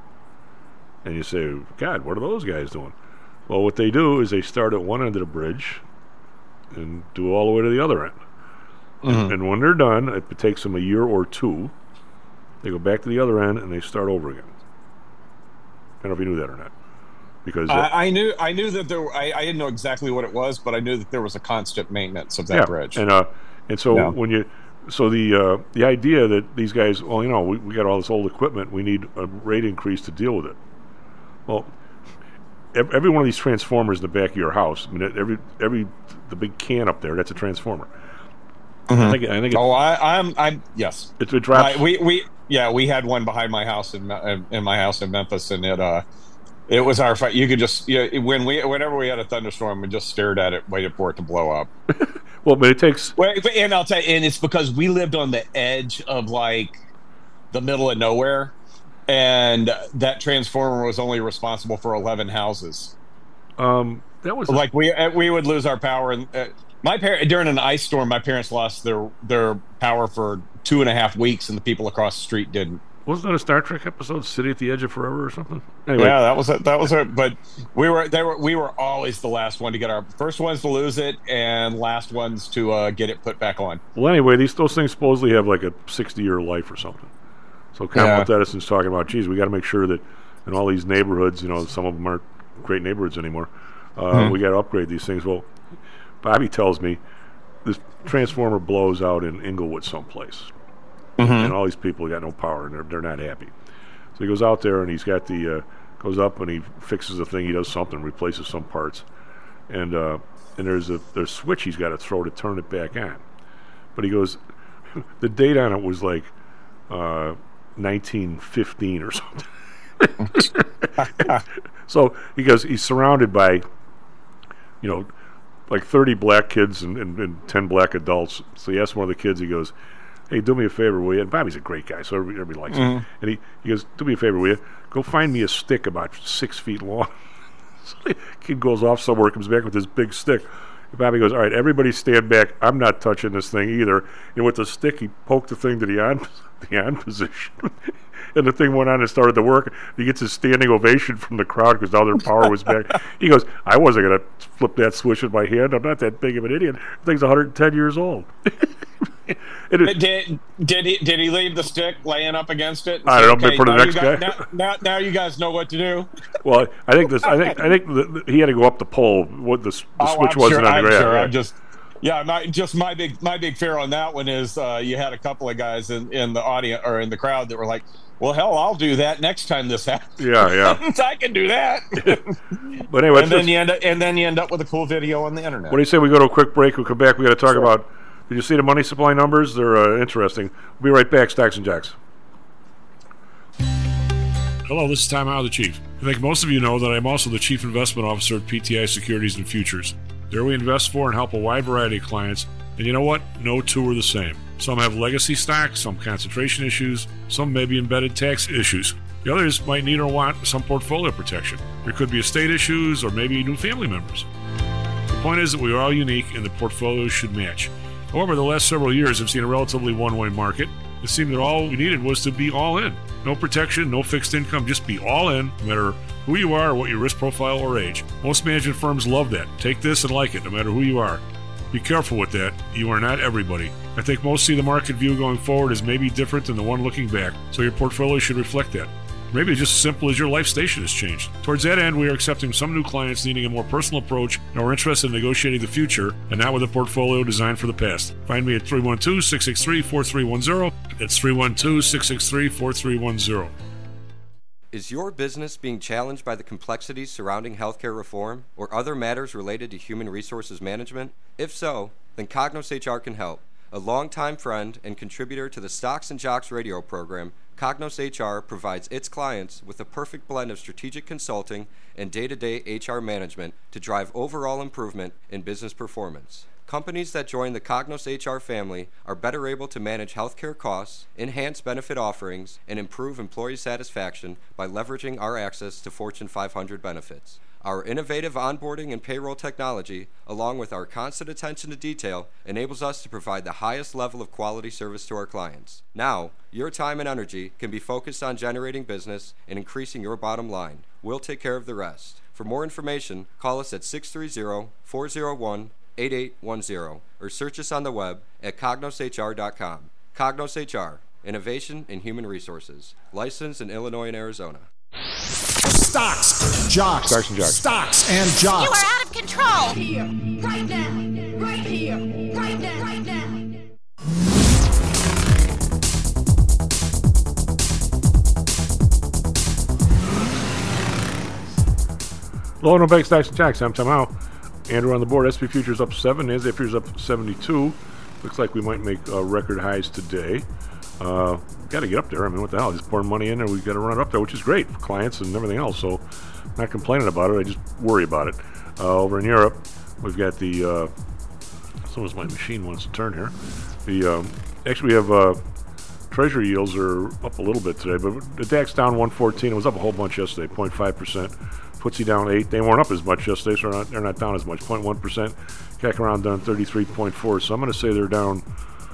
S7: And you say, God, what are those guys doing? Well, what they do is they start at one end of the bridge and do all the way to the other end. Mm-hmm. And when they're done, it takes them a year or two. They go back to the other end and they start over again. I don't know if you knew that or not. Because uh,
S9: I, I knew I knew that there. I, I didn't know exactly what it was, but I knew that there was a constant maintenance of that
S7: yeah,
S9: bridge.
S7: And uh, and so
S9: yeah.
S7: when you, so the uh, the idea that these guys, well, you know, we, we got all this old equipment, we need a rate increase to deal with it. Well, every one of these transformers in the back of your house, I mean, every every the big can up there, that's a transformer.
S9: Mm-hmm.
S7: I think, I think it,
S9: oh, I, I'm, I'm, yes.
S7: It, it drops.
S9: I, we, we, yeah, we had one behind my house in in my house in Memphis, and it, uh, it was our fight. You could just, you know, when we, whenever we had a thunderstorm, we just stared at it, waited for it to blow up.
S7: Well, but it takes.
S9: Well, and I'll tell you, and it's because we lived on the edge of like the middle of nowhere. And that transformer was only responsible for eleven houses.
S7: Um, that was
S9: like we we would lose our power. And uh, my parents during an ice storm, my parents lost their their power for two and a half weeks, and the people across the street didn't.
S7: Wasn't that a Star Trek episode, City at the Edge of Forever or something? Anyway.
S9: Yeah, that was it. That was it. But we were they were we were always the last one to get our first ones to lose it, and last ones to uh, get it put back on.
S7: Well, anyway, these those things supposedly have like a sixty year life or something. So Commonwealth yeah. Edison's talking about, geez, we got to make sure that in all these neighborhoods, you know, some of them aren't great neighborhoods anymore. Uh, mm-hmm. We got to upgrade these things. Well, Bobby tells me this transformer blows out in Inglewood someplace, mm-hmm. and all these people got no power, and they're they're not happy. So he goes out there and he's got the uh, goes up and he fixes the thing. He does something, replaces some parts, and uh, and there's a there's a switch he's got to throw to turn it back on. But he goes, the date on it was like. Uh, nineteen fifteen or something. So he goes, he's surrounded by, you know, like thirty black kids and, and, and ten black adults. So he asked one of the kids, he goes, hey, do me a favor, will you? And Bobby's a great guy, so everybody, everybody likes mm-hmm. him. And he, he goes, do me a favor, will you? Go find me a stick about six feet long. So the kid goes off somewhere, comes back with this big stick. Bobby goes, all right, everybody stand back. I'm not touching this thing either. And with the stick, he poked the thing to the on, the on position. And the thing went on and started to work. He gets a standing ovation from the crowd because now their power was back. He goes, I wasn't going to flip that switch in my hand. I'm not that big of an idiot. The thing's one hundred ten years old.
S9: It, did did he did he leave the stick laying up against it?
S7: I don't know. Okay, for the next guy.
S9: Now, now, now you guys know what to do.
S7: Well, I think this. I think I think the, the, he had to go up the pole. What the, the
S9: oh,
S7: switch
S9: I'm
S7: wasn't
S9: sure,
S7: on the
S9: I'm
S7: ground.
S9: Sure,
S7: yeah.
S9: I'm just yeah. My just my big my big fear on that one is uh, you had a couple of guys in, in the audience or in the crowd that were like, well, hell, I'll do that next time this happens.
S7: Yeah, yeah.
S9: I can do that.
S7: But anyway,
S9: and then you end up, and then you end up with a cool video on the internet.
S7: What do you say we go to a quick break? We'll come back. We got to talk sure. about. Did you see the money supply numbers? They're uh, interesting. We'll be right back. Stacks and Jacks. Hello, this is Tom Howe, the Chief. I think most of you know that I'm also the Chief Investment Officer at P T I Securities and Futures. There we invest for and help a wide variety of clients. And you know what? No two are the same. Some have legacy stocks, some concentration issues, some may be embedded tax issues. The others might need or want some portfolio protection. There could be estate issues or maybe new family members. The point is that we are all unique and the portfolios should match. However, the last several years have seen a relatively one-way market. It seemed that all we needed was to be all in. No protection, no fixed income, just be all in, no matter who you are or what your risk profile or age. Most management firms love that. Take this and like it, no matter who you are. Be careful with that. You are not everybody. I think most see the market view going forward as maybe different than the one looking back, so your portfolio should reflect that. Maybe it's just as simple as your life station has changed. Towards that end, we are accepting some new clients needing a more personal approach and are interested in negotiating the future and not with a portfolio designed for the past. Find me at three one two, six six three, four three one zero. That's three one two, six six three, four three one zero.
S10: Is your business being challenged by the complexities surrounding healthcare reform or other matters related to human resources management? If so, then Cognos H R can help. A longtime friend and contributor to the Stocks and Jocks radio program, Cognos H R provides its clients with a perfect blend of strategic consulting and day-to-day H R management to drive overall improvement in business performance. Companies that join the Cognos H R family are better able to manage healthcare costs, enhance benefit offerings, and improve employee satisfaction by leveraging our access to Fortune five hundred benefits. Our innovative onboarding and payroll technology, along with our constant attention to detail, enables us to provide the highest level of quality service to our clients. Now, your time and energy can be focused on generating business and increasing your bottom line. We'll take care of the rest. For more information, call us at six three zero, four zero one, eight eight one zero or search us on the web at cognos H R dot com. Cognos H R, Innovation in Human Resources. Licensed in Illinois and Arizona.
S11: Stocks, jocks,
S7: Stocks and jocks.
S11: Stocks and jocks.
S12: You are out of control.
S13: Here, right now, right here, right now, right now.
S7: Low no bank stocks and jocks. I'm Tom Howe. Andrew on the board. S and P futures up seven. NASDAQ futures up seventy-two. Looks like we might make uh, record highs today. Uh, got to get up there. I mean, what the hell? Just pouring money in there. We've got to run it up there, which is great for clients and everything else. So, not complaining about it. I just worry about it. Uh, over in Europe, we've got the. Uh, as soon as my machine wants to turn here, the um, actually we have uh, Treasury yields are up a little bit today, but the DAX down one fourteen. It was up a whole bunch yesterday, zero point five percent. F T S E down eight. They weren't up as much yesterday, so they're not, they're not down as much. zero point one percent. C A C around down thirty-three point four. So I'm going to say they're down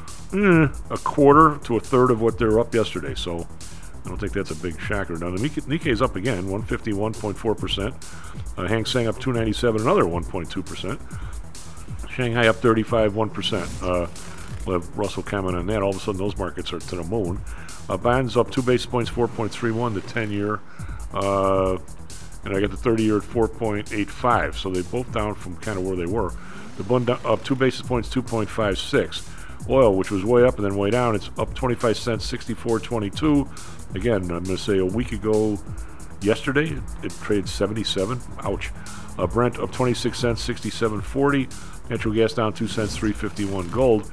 S7: eh, a quarter to a third of what they were up yesterday. So I don't think that's a big shocker. Now the Nikkei, Nikkei's up again, one fifty-one point four percent. Uh, Hang Seng up two ninety-seven, another one point two percent. Shanghai up thirty-five, one percent. Uh, we'll have Russell comment on that. All of a sudden, those markets are to the moon. Uh, bonds up two basis points, four point three one. The ten-year. Uh, and I got the thirty-year at four point eight five. So they're both down from kind of where they were. The bond up two basis points, two point five six. Oil, which was way up and then way down, it's up twenty-five cents, sixty-four twenty-two. Again, I'm going to say a week ago yesterday, it, it traded seventy-seven. Ouch. Uh, Brent up twenty-six cents, sixty-seven forty. Natural gas down two cents, three fifty-one. Gold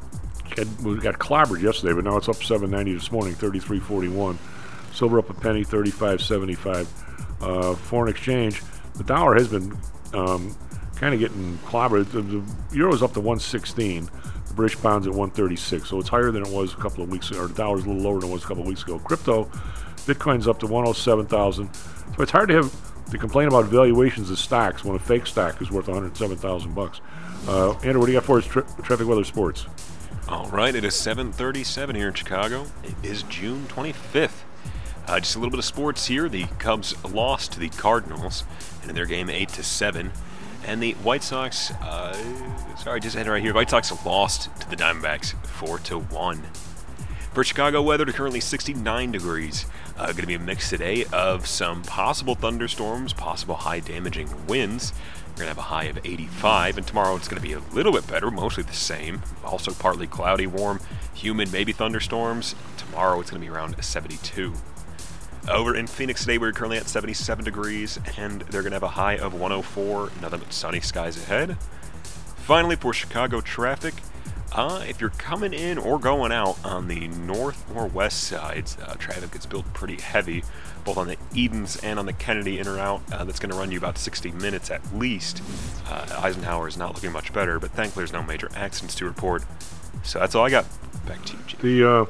S7: had, we got clobbered yesterday, but now it's up seven ninety this morning, thirty-three forty-one. Silver up a penny, thirty-five seventy-five. Uh, foreign exchange, the dollar has been um, kind of getting clobbered. The, the euro's up to one sixteen. The British pound's at one thirty-six, so it's higher than it was a couple of weeks ago, or the dollar's a little lower than it was a couple of weeks ago. Crypto, Bitcoin's up to one oh seven thousand. So it's hard to have to complain about valuations of stocks when a fake stock is worth one hundred seven thousand bucks. Uh, Andrew, what do you got for us? Tra- traffic, weather, sports.
S14: All right, it is seven thirty-seven here in Chicago. It is June twenty-fifth. Uh, just a little bit of sports here. The Cubs lost to the Cardinals in their game eight to seven. And the White Sox, uh, sorry, just ended right here. White Sox lost to the Diamondbacks four to one. For Chicago weather, to currently sixty-nine degrees. Uh, going to be a mix today of some possible thunderstorms, possible high damaging winds. We're going to have a high of eighty-five, and tomorrow it's going to be a little bit better, mostly the same. Also partly cloudy, warm, humid, maybe thunderstorms. Tomorrow it's going to be around seventy-two. Over in Phoenix today, we're currently at seventy-seven degrees, and they're going to have a high of one oh four. Nothing but sunny skies ahead. Finally, for Chicago traffic, uh, if you're coming in or going out on the north or west sides, uh, traffic gets built pretty heavy, both on the Edens and on the Kennedy in or out. Uh, that's going to run you about sixty minutes at least. Uh, Eisenhower is not looking much better, but thankfully there's no major accidents to report. So that's all I got. Back to you, Jim.
S7: The uh,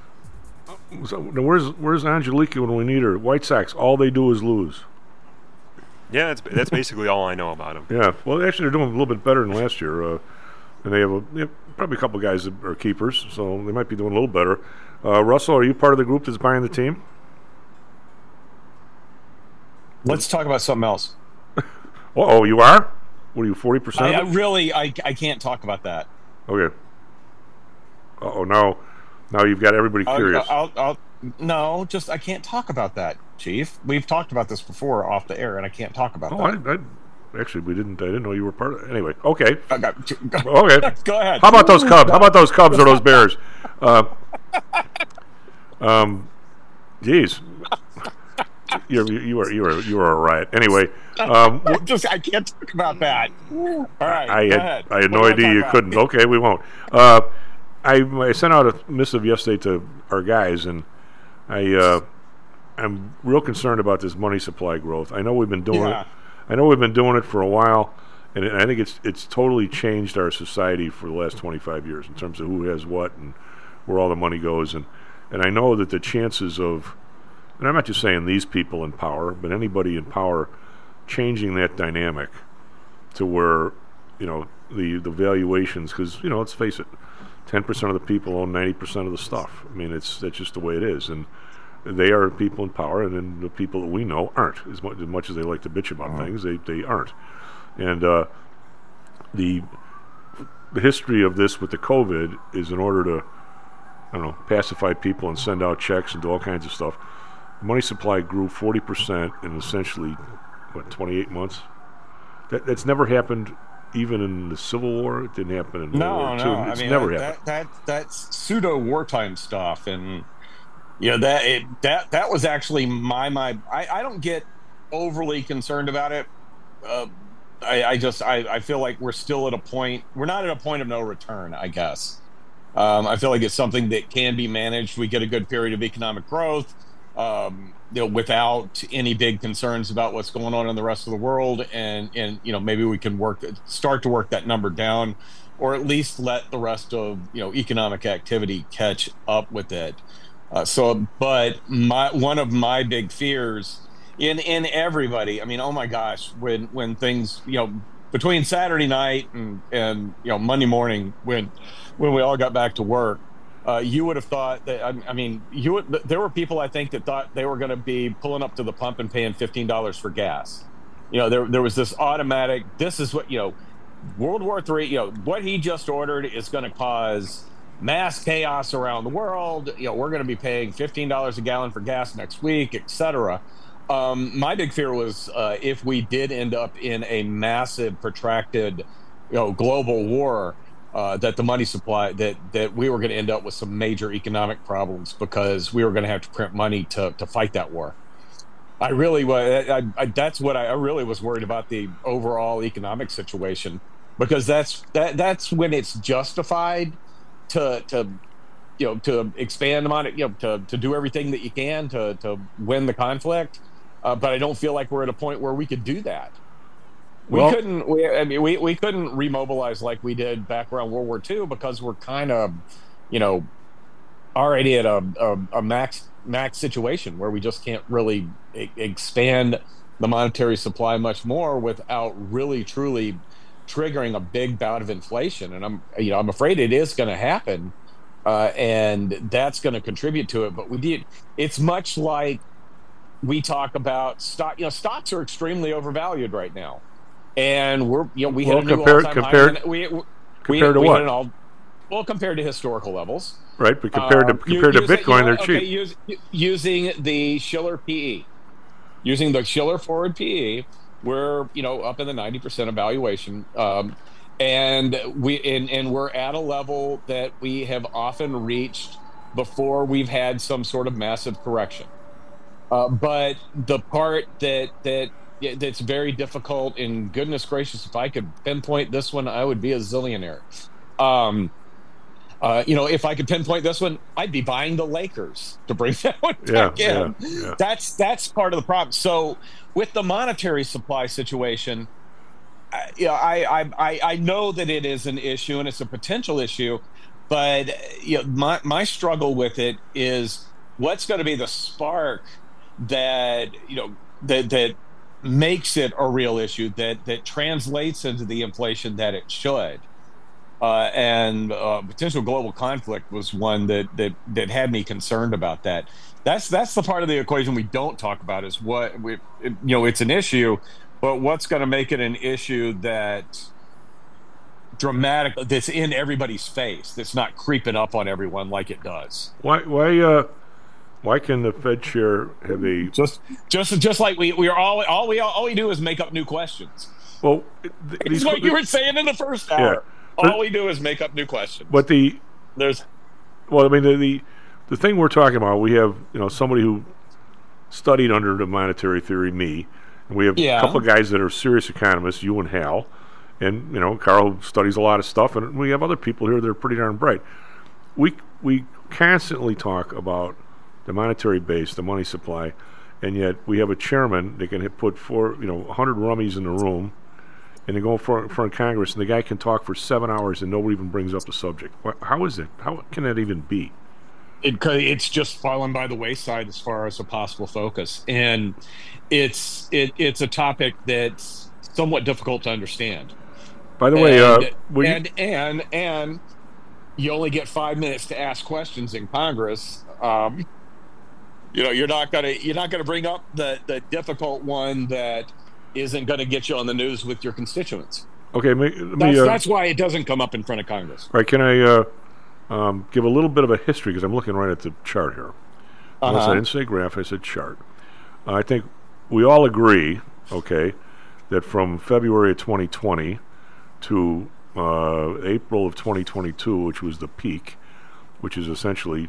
S7: so, now where's where's Angelica when we need her? White Sox, all they do is lose.
S14: Yeah, that's that's basically all I know about them.
S7: Yeah, well, actually, they're doing a little bit better than last year, uh, and they have, a, they have probably a couple of guys that are keepers, so they might be doing a little better. Uh, Russell, are you part of the group that's buying the team?
S9: Let's talk about something else.
S7: Oh, you are? What are you, forty percent?
S9: I, I really, I, I can't talk about that.
S7: Okay. Uh-oh, now, now you've got everybody curious.
S9: I'll, I'll, I'll, no, just I can't talk about that, Chief. We've talked about this before off the air, and I can't talk about
S7: oh,
S9: that.
S7: I, I actually we didn't. I didn't know you were part of it. Anyway, okay.
S9: Okay.
S7: okay.
S9: Go ahead.
S7: How about those Cubs? How about those Cubs or those Bears? Uh, um, geez. You're, you are you are you are all right. Anyway, um,
S9: just I can't talk about that. All right,
S7: I
S9: go
S7: had
S9: ahead.
S7: I had
S9: What
S7: no
S9: do
S7: idea
S9: talk
S7: you
S9: about?
S7: couldn't. Okay, we won't. Uh, I I sent out a missive yesterday to our guys, and I uh, I'm real concerned about this money supply growth. I know we've been doing
S9: Yeah.
S7: it. I know we've been doing it for a while, And I think it's it's totally changed our society for the last twenty-five years in terms of who has what and where all the money goes. And, and I know that the chances of, and I'm not just saying these people in power, but anybody in power changing that dynamic to where, you know, the, the valuations, because, you know, let's face it, ten percent of the people own ninety percent of the stuff. I mean, it's that's just the way it is. And they are people in power, and then the people that we know aren't. As much as, much as they like to bitch about
S8: Uh-huh.
S7: things, they, they aren't. And uh, the the history of this with the COVID is in order to, I don't know, pacify people and send out checks and do all kinds of stuff. The money supply grew forty percent in essentially, what, twenty-eight months? That That's never happened even in the Civil War. It didn't happen in World
S9: No,
S7: War
S9: no.
S7: Two.
S9: I
S7: It's
S9: mean,
S7: never
S9: that,
S7: happened.
S9: that, that that's pseudo wartime stuff, and you know that it, that that was actually my my. I, I don't get overly concerned about it. Uh, I, I just I, I feel like we're still at a point. We're not at a point of no return, I guess. Um, I feel like it's something that can be managed. We get a good period of economic growth, um, you know, without any big concerns about what's going on in the rest of the world, and and you know maybe we can work start to work that number down, or at least let the rest of you know economic activity catch up with it. Uh, so, but my one of my big fears in in everybody, I mean, oh my gosh, when when things you know between Saturday night and and you know Monday morning when when we all got back to work, uh, you would have thought that I, I mean you would, there were people I think that thought they were going to be pulling up to the pump and paying fifteen dollars for gas. You know, there there was this automatic. This is what you know, World War Three. You know, what he just ordered is going to cause mass chaos around the world. You know, we're going to be paying fifteen dollars a gallon for gas next week, et cetera. Um, my big fear was uh, if we did end up in a massive, protracted, you know, global war, uh, that the money supply that that we were going to end up with some major economic problems because we were going to have to print money to to fight that war. I really was. I, I, that's what I, I really was worried about, the overall economic situation, because that's that that's when it's justified to to you know to expand on it, you know, to to do everything that you can to to win the conflict. Uh, but I don't feel like we're at a point where we could do that. We
S7: Well-
S9: couldn't. We, I mean, we, we couldn't remobilize like we did back around World War Two because we're kind of, you know, already at a, a, a max max situation where we just can't really e- expand the monetary supply much more without really truly triggering a big bout of inflation. And I'm you know I'm afraid it is going to happen, uh, and that's going to contribute to it. But we did. It's much like we talk about stock. You know, stocks are extremely overvalued right now, and we're you know we
S7: Well,
S9: hit a new
S7: compared-
S9: all-time
S7: compared-
S9: high. in- We, we,
S7: compared to
S9: we
S7: what?
S9: Hit an all, well, compared to historical levels.
S7: Right, but compared
S9: Um,
S7: to compared
S9: you-
S7: to
S9: using-
S7: Bitcoin,
S9: you know,
S7: they're
S9: okay,
S7: cheap.
S9: use- using the Shiller P E, using the Shiller forward P E, we're you know up in the ninety percent evaluation, um, and we and, and we're at a level that we have often reached before we've had some sort of massive correction. Uh, but the part that that yeah, that's very difficult, and goodness gracious, if I could pinpoint this one, I would be a zillionaire. Um, uh, you know, if I could pinpoint this one, I'd be buying the Lakers to bring that one
S7: Yeah,
S9: back in.
S7: yeah, yeah.
S9: That's that's part of the problem. So with the monetary supply situation, I, you know, I, I I I know that it is an issue and it's a potential issue, but you know, my my struggle with it is what's going to be the spark that you know that that makes it a real issue, that that translates into the inflation that it should. Uh, and uh, potential global conflict was one that, that that had me concerned about that. That's that's the part of the equation we don't talk about, is what we, it, you know, it's an issue, but what's going to make it an issue that dramatic, that's in everybody's face, that's not creeping up on everyone like it does.
S7: Why why uh why can the Fed chair have a
S9: just just just like we we are all all we all we do is make up new questions.
S7: Well, th-
S9: It's
S7: these-
S9: what you were saying in the first
S7: Yeah.
S9: hour.
S7: But-
S9: All we do is make up new questions.
S7: But the
S9: There's
S7: well, I mean the, the the thing we're talking about, we have you know somebody who studied under the monetary theory, me, and we have
S9: Yeah.
S7: a couple of guys that are serious economists, you and Hal, and you know Carl studies a lot of stuff, and we have other people here that are pretty darn bright. We we constantly talk about the monetary base, the money supply, and yet we have a chairman that can hit, put four you know one hundred rummies in the room and they go in front, in front of Congress, and the guy can talk for seven hours and nobody even brings up the subject. Wha- How is it? How can that even be?
S9: It, it's just fallen by the wayside as far as a possible focus, and it's it, it's a topic that's somewhat difficult to understand.
S7: By the way,
S9: and,
S7: uh, will you-
S9: and and and you only get five minutes to ask questions in Congress. Um, you know, you're not gonna you're not gonna bring up the the difficult one that isn't going to get you on the news with your constituents.
S7: Okay, me, let me,
S9: That's,
S7: uh,
S9: that's why it doesn't come up in front of Congress.
S7: All right, can I uh, um, give a little bit of a history, because I'm looking right at the chart here. Notice
S9: Uh-huh.
S7: I didn't say graph, I said chart. Uh, I think we all agree, okay, that from February of twenty twenty to uh, April of twenty twenty-two, which was the peak, which is essentially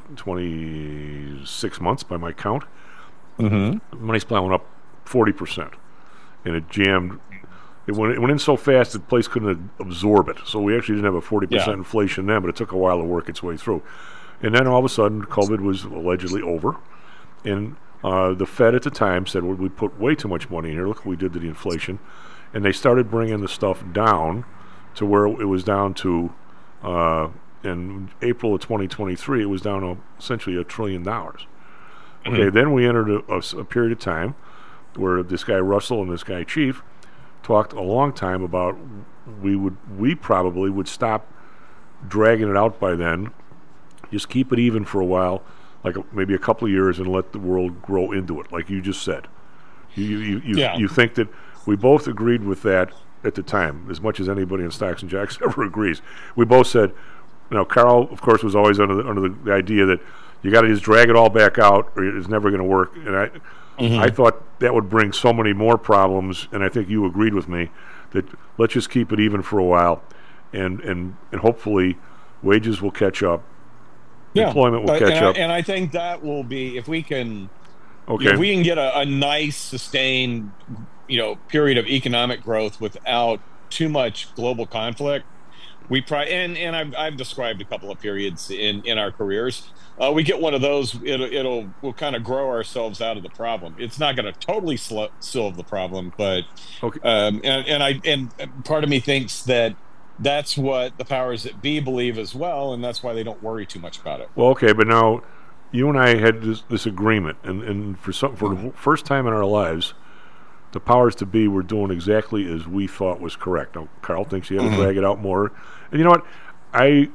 S7: twenty-six months by my count,
S9: Mm-hmm.
S7: money supply went up forty percent. And it jammed. It went, it went in so fast that the place couldn't absorb it. So we actually didn't have a forty percent
S9: Yeah.
S7: inflation then, but it took a while to work its way through. And then all of a sudden, COVID was allegedly over. And uh, the Fed at the time said, well, we put way too much money in here. Look what we did to the inflation. And they started bringing the stuff down to where it was down to, uh, in April of twenty twenty-three, it was down to essentially a trillion dollars. Okay,
S9: Mhm.
S7: then we entered a, a s- a period of time where this guy Russell and this guy Chief talked a long time about we would we probably would stop dragging it out by then, just keep it even for a while, like a, maybe a couple of years, and let the world grow into it, like you just said. You you you, you,
S9: Yeah.
S7: you think that we both agreed with that at the time, as much as anybody in Stocks and Jocks ever agrees. We both said, you know, Carl, of course, was always under the, under the, the idea that you got to just drag it all back out, or it's never going to work. And I.
S9: Mhm.
S7: I thought that would bring so many more problems, and I think you agreed with me that let's just keep it even for a while, and and, and hopefully wages will catch up, employment will
S9: Uh,
S7: catch
S9: and
S7: up.
S9: I, and I think that will be, if we can,
S7: Okay.
S9: if we can get a, a nice sustained, you know, period of economic growth without too much global conflict, we probably, and and I've I've described a couple of periods in in our careers. Uh, we get one of those, it'll, it'll we'll kind of grow ourselves out of the problem. It's not going to totally sl- solve the problem, but
S7: Okay.
S9: um, and and I and part of me thinks that that's what the powers that be believe as well, and that's why they don't worry too much about it.
S7: Well, okay, but now you and I had this, this agreement, and, and for some for the first time in our lives, the powers to be were doing exactly as we thought was correct. Now, Carl thinks he had to
S9: Mhm.
S7: drag it out more, and you know what, I.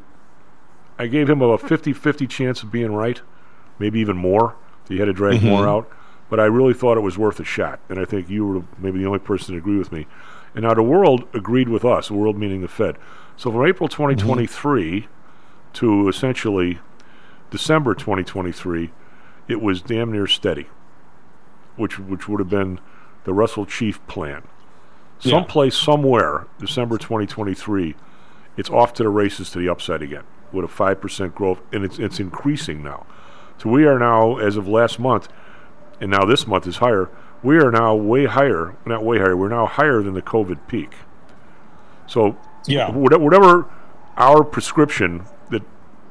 S7: I gave him a fifty-fifty chance of being right, maybe even more. He had to drag
S9: Mhm.
S7: more out, but I really thought it was worth a shot, and I think you were maybe the only person to agree with me. And now the world agreed with us, the world meaning the Fed. So from April twenty twenty-three to essentially December twenty twenty-three, it was damn near steady, which which would have been the Russell Chief plan.
S9: Yeah.
S7: Someplace, somewhere, December twenty twenty-three, it's off to the races to the upside again with a five percent growth, and it's it's increasing now. So we are now, as of last month, and now this month is higher, we are now way higher, not way higher, we're now higher than the COVID peak. So
S9: Yeah.
S7: whate- whatever our prescription that,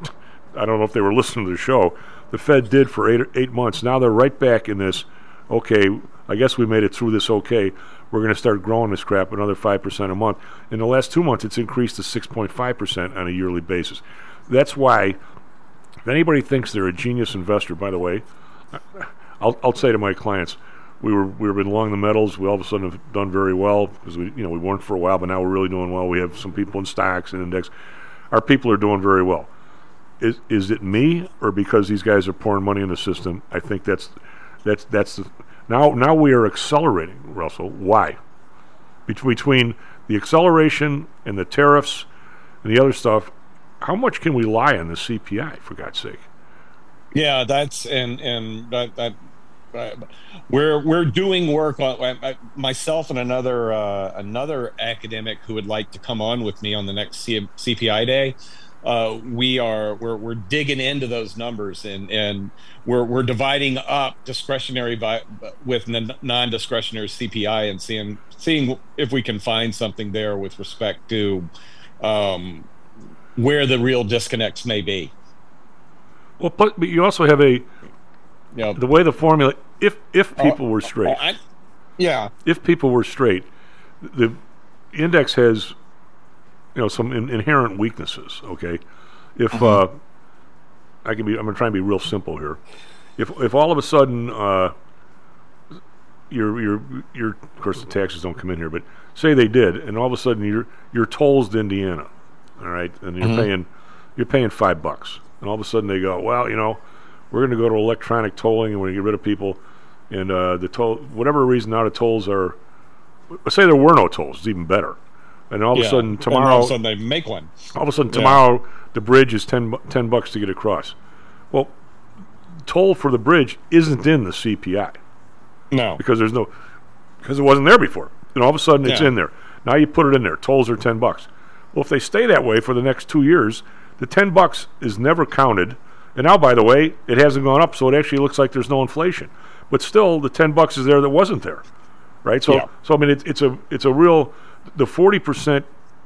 S7: I don't know if they were listening to the show, the Fed did for eight, eight months, now they're right back in this, okay, I guess we made it through this okay, we're going to start growing this crap another five percent a month. In the last two months, it's increased to six point five percent on a yearly basis. That's why, if anybody thinks they're a genius investor, by the way, I'll, I'll say to my clients, we were we were along the metals. We all of a sudden have done very well because we you know we weren't for a while, but now we're really doing well. We have some people in stocks and index. Our people are doing very well. Is is it me or because these guys are pouring money in the system? I think that's that's that's the, now now we are accelerating, Russell. Why? Bet- Between the acceleration and the tariffs and the other stuff, how much can we lie on the C P I, for God's sake?
S9: Yeah, that's and and that, that uh, we're we're doing work on I, I, myself and another uh, another academic who would like to come on with me on the next C- CPI day. Uh, we are we're we're digging into those numbers and and we're we're dividing up discretionary by, with n- non-discretionary C P I and seeing seeing if we can find something there with respect to um, where the real disconnects may be.
S7: Well, but, but you also have a
S9: Yeah.
S7: the way the formula. If if people were straight,
S9: Oh, I- yeah.
S7: if people were straight, the index has, you know, some in, inherent weaknesses. Okay, if
S9: Mm-hmm.
S7: uh, I can be, I'm going to try and be real simple here. If if all of a sudden uh, your your your of course the taxes don't come in here, but say they did, and all of a sudden you're you're tolls to Indiana, all right, and you're
S9: Mhm.
S7: paying you're paying five bucks, and all of a sudden they go, well, you know, we're going to go to electronic tolling, and we're going to get rid of people, and uh, the toll, whatever reason now the tolls are, say there were no tolls, it's even better, and all of
S9: Yeah.
S7: a sudden
S9: And
S7: tomorrow,
S9: all of a sudden they make one.
S7: all of a sudden
S9: Yeah.
S7: tomorrow the bridge is ten, bu- ten bucks to get across. Well, toll for the bridge isn't in the C P I.
S9: No.
S7: Because there's no, because it wasn't there before. And all of a sudden it's
S9: Yeah.
S7: in there. Now you put it in there. Tolls are ten bucks. Well, if they stay that way for the next two years, the ten bucks is never counted. And now, by the way, it hasn't gone up, so it actually looks like there's no inflation. But still, the ten bucks is there that wasn't there, right? So,
S9: Yeah.
S7: so I mean, it, it's a it's a real the forty percent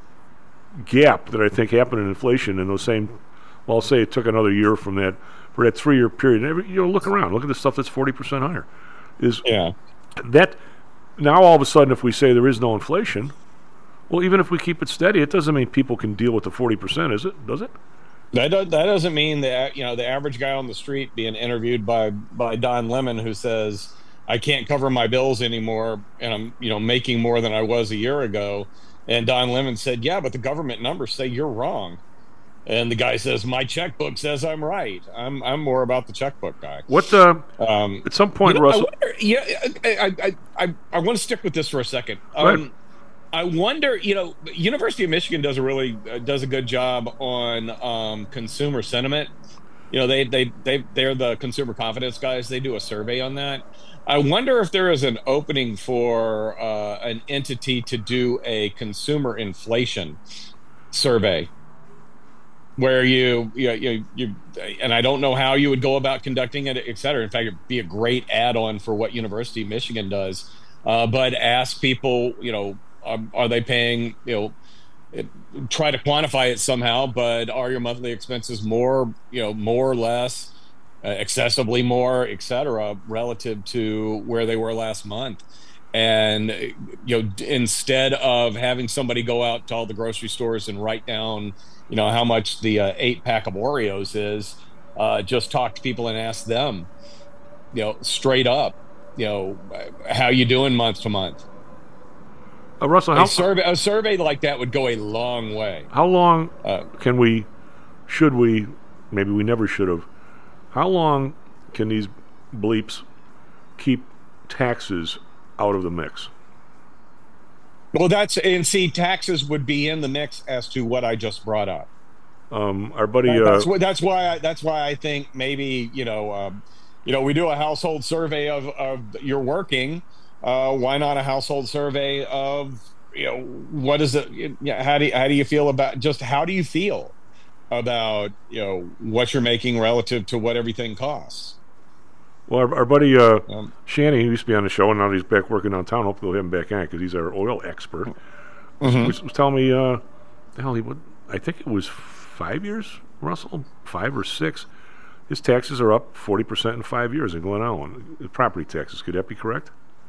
S7: gap that I think happened in inflation in those same. Well, I'll say it took another year from that for that three year period. Every, you know, look around, look at the stuff that's forty percent higher. Is
S9: Yeah.
S7: that now all of a sudden, if we say there is no inflation, well, even if we keep it steady, it doesn't mean people can deal with the forty percent, is it? Does it?
S9: That do, that doesn't mean that, you know, the average guy on the street being interviewed by by Don Lemon, who says, I can't cover my bills anymore, and I'm, you know, making more than I was a year ago. And Don Lemon said, yeah, but the government numbers say you're wrong. And the guy says, my checkbook says I'm right. I'm I'm more about the checkbook guy.
S7: What uh,
S9: Um,
S7: at some point,
S9: you know, I
S7: Russell?
S9: wonder- yeah, I, I, I, I want to stick with this for a second.
S7: Go ahead.
S9: Um, I wonder, you know, University of Michigan does a really uh, does a good job on um, consumer sentiment. You know, they they they they're the consumer confidence guys. They do a survey on that. I wonder if there is an opening for uh, an entity to do a consumer inflation survey, where you you you, you and I don't know how you would go about conducting it, et cetera. In fact, it'd be a great add-on for what University of Michigan does. Uh, but ask people, you know, are, are they paying, you know, it, try to quantify it somehow, but are your monthly expenses more, you know, more or less, uh, excessively more, et cetera, relative to where they were last month? And, you know, d- instead of having somebody go out to all the grocery stores and write down, you know, how much the uh, eight pack of Oreos is, uh, just talk to people and ask them, you know, straight up, you know, how you doing month to month?
S7: Uh, Russell, how
S9: A survey, a survey like that would go a long way.
S7: how long
S9: Uh,
S7: can we, should we, maybe we never should have, how long can these bleeps keep taxes out of the mix?
S9: Well, that's, and see, taxes would be in the mix as to what I just brought up.
S7: Um, our buddy,
S9: That-
S7: uh,
S9: that's, wh- that's why. I, that's why I think maybe, you know, um, you know, we do a household survey of, of you're working. Uh, why not a household survey of, you know, what is it? you- Yeah, how do you, how do you feel about just how do you feel about, you know, what you're making relative to what everything costs?
S7: well, our, our buddy uh,
S9: Um,
S7: Shanny, who used to be on the show, and now he's back working downtown. Hopefully, we'll have him back on because he's our oil expert.
S9: Mhm.
S7: Was, was telling me, uh, the hell he would. I think it was five years, Russell, five or six. His taxes are up forty percent in five years in Glen Ellen. Uh, Property taxes. Could that be correct?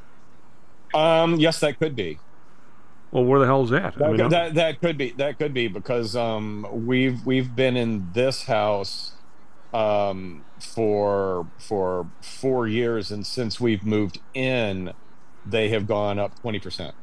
S9: Um, yes, that could be.
S7: Well, where the hell is that?
S9: That,
S7: I mean, I'm-
S9: that that could be that could be because um, we've we've been in this house um, for for four years, and since we've moved in, they have gone up twenty percent.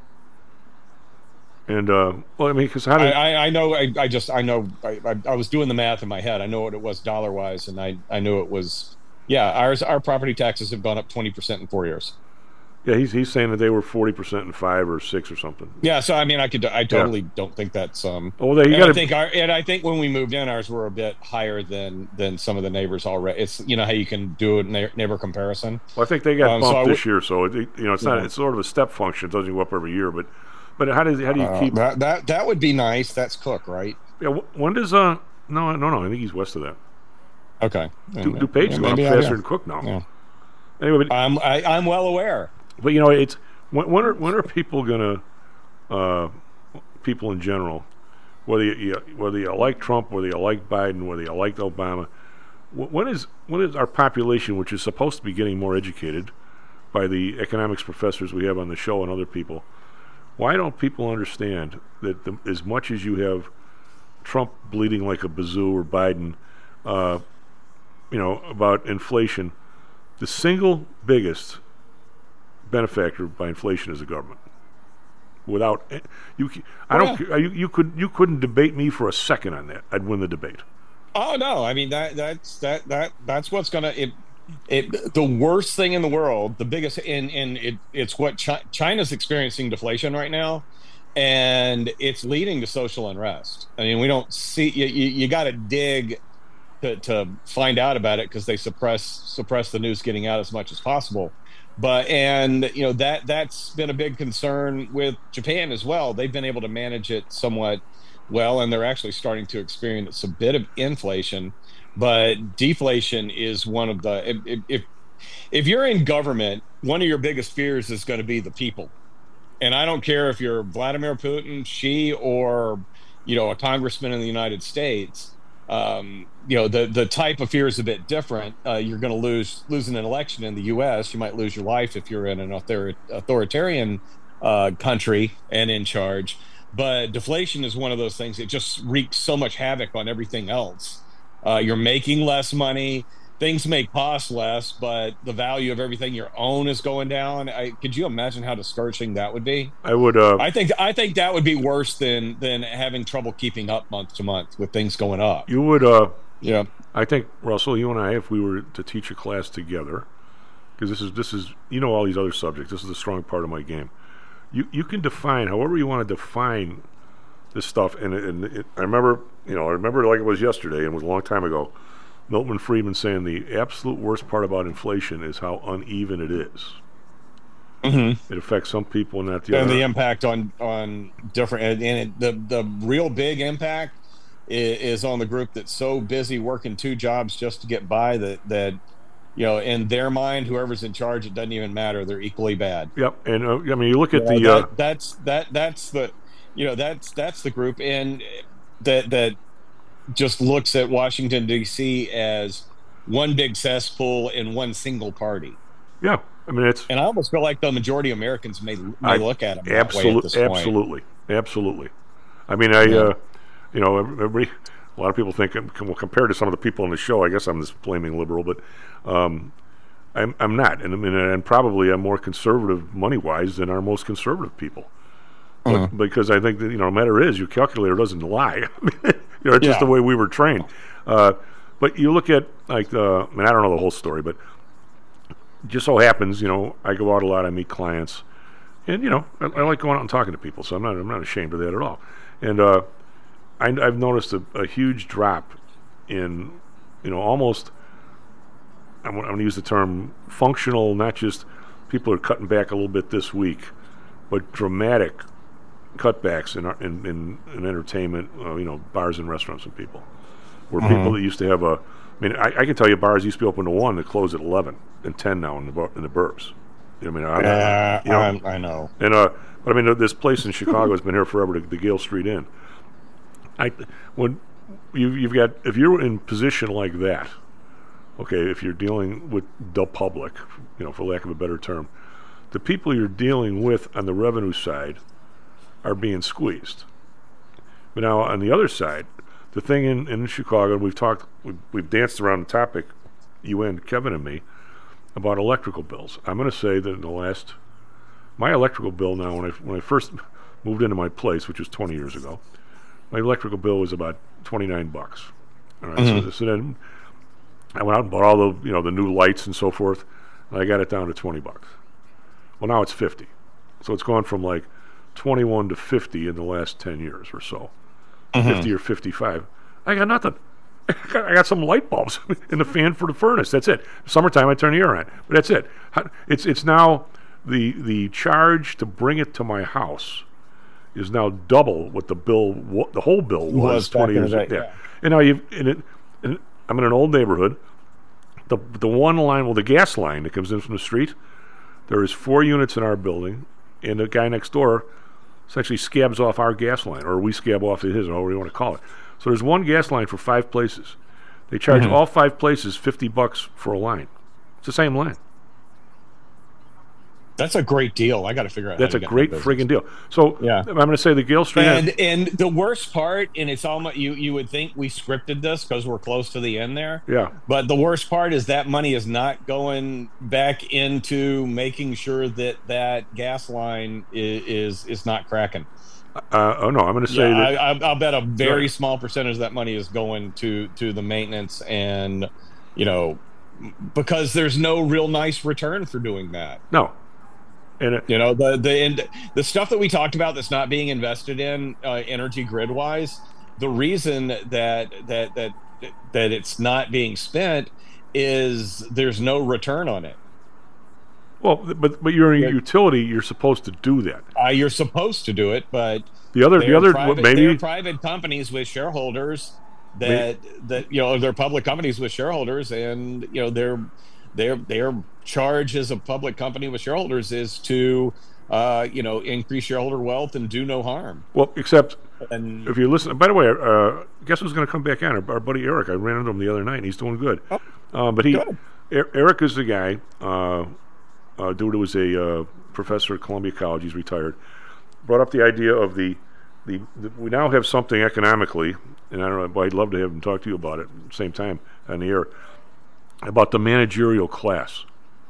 S7: and uh, well, I mean, because how
S9: I,
S7: did
S9: I, I know I, I just I know I, I, I was doing the math in my head. I know what it was dollar wise, and I I knew it was yeah. Ours our property taxes have gone up twenty percent in four years.
S7: yeah, he's he's saying that they were forty percent in five or six or something.
S9: Yeah, so I mean, I could, I totally don't think that's um.
S7: Oh, they you
S9: and
S7: got
S9: I
S7: to
S9: think our, and I think when we moved in, ours were a bit higher than than some of the neighbors already. It's you know how you can do a na- neighbor comparison.
S7: Well, I think they got
S9: Um, so
S7: bumped
S9: I
S7: this
S9: would-
S7: year, so it, you know it's not
S9: Yeah.
S7: it's sort of a step function. It doesn't go up every year, but but how does how do you
S9: Uh,
S7: keep?
S9: that, that that would be nice. That's Cook, right?
S7: Yeah, wh- when does uh no no no I think he's west of that.
S9: Okay.
S7: Du- DuPage's going up
S9: maybe I
S7: faster
S9: am.
S7: than Cook now.
S9: Yeah.
S7: Anyway, but,
S9: I'm I, I'm well aware.
S7: but you know it's when, when are when are people gonna uh people in general, whether you, you whether you like Trump, whether you like Biden, whether you like Obama, wh- when is when is our population, which is supposed to be getting more educated by the economics professors we have on the show and other people, Why don't people understand that the, as much as you have Trump bleeding like a bazoo or Biden, uh, you know, about inflation, the single biggest benefactor by inflation is the government. Without you, I don't.
S9: Yeah.
S7: You, you could you couldn't debate me for a second on that. I'd win the debate.
S9: Oh no! I mean that that's that that that's what's gonna it. It the worst thing in the world, the biggest, and and it it's what Chi- China's experiencing deflation right now, and it's leading to social unrest. I mean, we don't see you. You, you got to dig to to find out about it because they suppress suppress the news getting out as much as possible. But and you know that that's been a big concern with Japan as well. They've been able to manage it somewhat well, and they're actually starting to experience a bit of inflation. But deflation is one of the if, if if you're in government, one of your biggest fears is going to be the people. And I don't care if you're Vladimir Putin, Xi, or you know a congressman in the United States. Um, you know the the type of fear is a bit different. Uh, you're going to lose lose an election in the U S. You might lose your life if you're in an author- authoritarian uh, country and in charge. But deflation is one of those things that just wreaks so much havoc on everything else. Uh, you're making less money. Things may cost less, but the value of everything you own is going down. I, could you imagine how discouraging that would be?
S7: I would. Uh,
S9: I think. I think that would be worse than than having trouble keeping up month to month with things going up.
S7: You would. Uh,
S9: yeah.
S7: I think Russell, you and I, if we were to teach a class together, because this is this is you know all these other subjects. This is a strong part of my game. You you can define however you want to define this stuff, and, and it, I remember, you know, I remember like it was yesterday, and it was a long time ago. Milton Friedman saying the absolute worst part about inflation is how uneven it is.
S9: Mm-hmm.
S7: It affects some people, and not the
S9: and
S7: other.
S9: the impact on on different, and, and it, the the real big impact is, is on the group that's so busy working two jobs just to get by that that you know, in their mind, whoever's in charge, it doesn't even matter. They're equally bad.
S7: Yep, and uh, I mean, you look at
S9: You know,
S7: the.
S9: that,
S7: Uh,
S9: that's that that's the, you know, that's that's the group, and that that just looks at Washington D C as one big cesspool and one single party.
S7: Yeah, I mean it's.
S9: And I almost feel like the majority of Americans may may
S7: I,
S9: look at them that
S7: absolutely,
S9: way at this point.
S7: absolutely, absolutely. I mean, I,
S9: Yeah.
S7: uh, you know, everybody. A lot of people think, well, compared to some of the people on the show, I guess I'm this flaming liberal, but um, I'm I'm not, and I mean, and probably I'm more conservative money-wise than our most conservative people. But,
S9: Uh-huh.
S7: because I think that, you know, no matter it is, your calculator doesn't lie. I mean, you know, it's just
S9: Yeah.
S7: the way we were trained. Uh, but you look at, like, uh, I mean, I don't know the whole story, but it just so happens, you know, I go out a lot, I meet clients, and, you know, I, I like going out and talking to people, so I'm not I'm not ashamed of that at all. And uh, I, I've noticed a, a huge drop in, you know, almost, I'm, I'm going to use the term functional, not just people are cutting back a little bit this week, but dramatic cutbacks in, in, in, in entertainment, uh, you know, bars and restaurants and people. Where
S9: Mm-hmm.
S7: people that used to have a, I mean, I, I can tell you bars used to be open to one that close at eleven and ten now in the bur- in the burbs. I mean, I,
S9: Uh,
S7: you know,
S9: I'm- I know.
S7: And uh, but I mean, this place in Chicago has been here forever, the, the Gale Street Inn. I when you you've got if you're in position like that, okay, if you're dealing with the public, you know, for lack of a better term, the people you're dealing with on the revenue side are being squeezed. But now on the other side, the thing in, in Chicago, we've talked, we've, we've danced around the topic, you and Kevin and me, about electrical bills. I'm going to say that in the last, my electrical bill now, when I when I first moved into my place, which was twenty years ago, my electrical bill was about twenty-nine bucks. All right,
S9: Mhm.
S7: so, so then I went out and bought all the, you know, the new lights and so forth, and I got it down to twenty bucks. Well, now it's fifty. So it's gone from like twenty-one to fifty in the last ten years or so.
S9: Mhm.
S7: fifty or fifty-five. I got nothing. I got, I got some light bulbs in the fan for the furnace. That's it. Summertime, I turn the air on. But that's it. How- It's it's now the the charge to bring it to my house is now double what the bill wa- the whole bill was,
S9: Was back
S7: twenty
S9: in the
S7: years
S9: day,
S7: ago.
S9: yeah.
S7: And now you've and it, and I'm in an old neighborhood. The the one line, well, the gas line that comes in from the street, there is four units in our building, and the guy next door essentially scabs off our gas line, or we scab off his, or whatever you want to call it. So there's one gas line for five places. They charge
S9: Mhm.
S7: all five places fifty bucks for a line. It's the same line.
S9: That's a great deal. I got to figure out.
S7: That's
S9: how
S7: a
S9: to get
S7: great
S9: that business.
S7: friggin' deal. So
S9: Yeah.
S7: I'm going to say the Gale Street.
S9: And and the worst part, and it's almost you you would think we scripted this because we're close to the end there.
S7: Yeah.
S9: But the worst part is that money is not going back into making sure that that gas line is is, is not cracking.
S7: Uh, oh no, I'm going to say
S9: Yeah,
S7: that.
S9: I, I, I'll bet a very
S7: Right.
S9: small percentage of that money is going to to the maintenance, and you know, because there's no real nice return for doing that.
S7: No. And it,
S9: You know, the the and the stuff that we talked about that's not being invested in uh, energy grid wise. The reason that that that that it's not being spent is there's no return on it.
S7: well, but but you're in a utility. You're supposed to do that.
S9: Uh, you're supposed to do it, but
S7: The other, the
S9: they're
S7: other,
S9: private,
S7: maybe
S9: they're private companies with shareholders that that you know they're public companies with shareholders, and you know their their their charge as a public company with shareholders is to uh, you know increase shareholder wealth and do no harm.
S7: Well, except
S9: And
S7: if you listen. By the way, uh, guess who's going to come back on? Our, our buddy Eric. I ran into him the other night, and he's doing good.
S9: Oh,
S7: uh, but he,
S9: good.
S7: Er, Eric is the guy. Uh, uh, dude who was a uh, professor at Columbia College. He's retired. Brought up the idea of the, the, the we now have something economically, and I don't know, but I'd love to have him talk to you about it at the same time on the air, about the managerial class,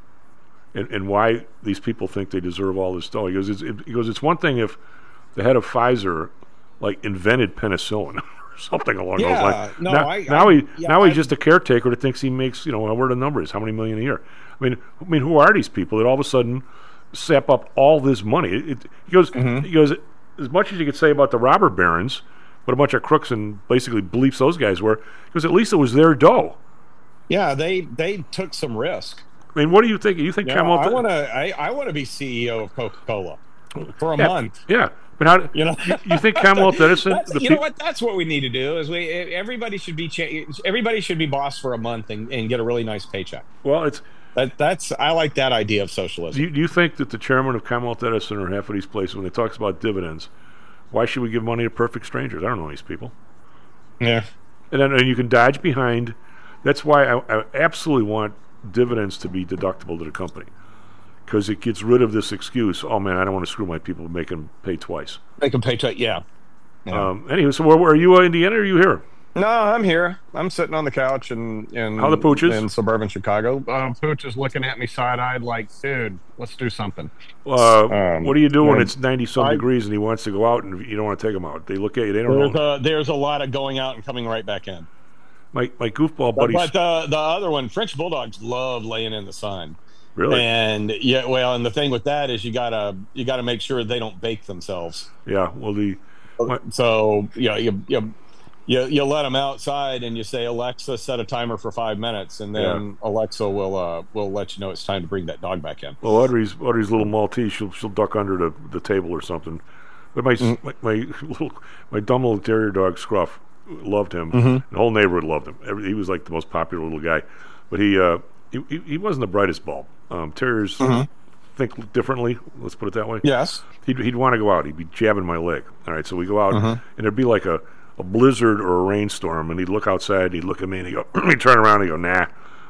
S7: and, and why these people think they deserve all this stuff. He goes, it's, it, he goes, it's one thing if the head of Pfizer like invented penicillin or something along those
S9: Yeah,
S7: lines.
S9: no,
S7: now,
S9: I-
S7: now
S9: I-
S7: he
S9: yeah,
S7: now he's
S9: I-
S7: just a caretaker that thinks he makes, you know, where the number is, how many million a year. I mean, I mean, who are these people that all of a sudden sap up all this money? It, it, he goes,
S9: Mm-hmm.
S7: he goes, as much as you could say about the robber barons, what a bunch of crooks and basically bleeps those guys were, because at least it was their dough.
S9: yeah, they they took some risk.
S7: I mean, what do you think? You think
S9: You
S7: Ken
S9: know, I
S7: Walton-
S9: want to I, I want to be C E O of Coca-Cola for a
S7: yeah,
S9: month.
S7: Yeah, but how?
S9: You know,
S7: you, you think Kamala Edison?
S9: That's-
S7: the
S9: you know
S7: peop-
S9: what? That's what we need to do. Is we everybody should be cha- everybody should be boss for a month and, and get a really nice paycheck.
S7: Well, it's.
S9: That that's I like that idea of socialism.
S7: Do you, do you think that the chairman of Commonwealth Edison or half of these places, when they talks about dividends, why should we give money to perfect strangers? I don't know these people.
S9: Yeah.
S7: And then and you can dodge behind. That's why I, I absolutely want dividends to be deductible to the company, because it gets rid of this excuse. Oh man, I don't want to screw my people, make them pay twice.
S9: Make them pay twice. Yeah. yeah.
S7: Um, anyway, so where, where are you? Uh, Indiana? Or are you here?
S11: No, I'm here. I'm sitting on the couch in in,
S7: How the pooches?
S11: in suburban Chicago. Uh, Pooch is looking at me side-eyed like, dude, let's do something.
S7: Uh,
S11: Um,
S7: what do you do when
S11: yeah.
S7: it's ninety some
S9: I-
S7: degrees and he wants to go out and you don't want to take him out? They look at you. They don't
S9: There's
S7: know.
S9: a, there's a lot of going out and coming right back in.
S7: My my goofball
S9: But,
S7: buddies.
S9: but the the other one, French bulldogs love laying in the sun.
S7: Really?
S9: And yeah, well, and the thing with that is you gotta you gotta make sure they don't bake themselves.
S7: Yeah. Well, the my,
S9: So you know, you you you you let them outside and you say, Alexa, set a timer for five minutes, and then Alexa will uh will let you know it's time to bring that dog back in.
S7: well, Audrey's Audrey's little Maltese. She'll she'll duck under the, the table or something. But my,
S9: Mm.
S7: my my little my dumb little terrier dog Scruff loved him.
S9: Mhm.
S7: The whole neighborhood loved him. Every, he was like the most popular little guy. But he uh he he, he wasn't the brightest bulb. Um, terriers
S9: Mhm.
S7: think differently. Let's put it that way.
S9: Yes.
S7: He'd he'd want to go out. He'd be jabbing my leg. All right, so we go out
S9: Mhm.
S7: and there'd be like a, a blizzard or a rainstorm, and he'd look outside. And he'd look at me and he'd go. He'd turn around and he'd go, nah.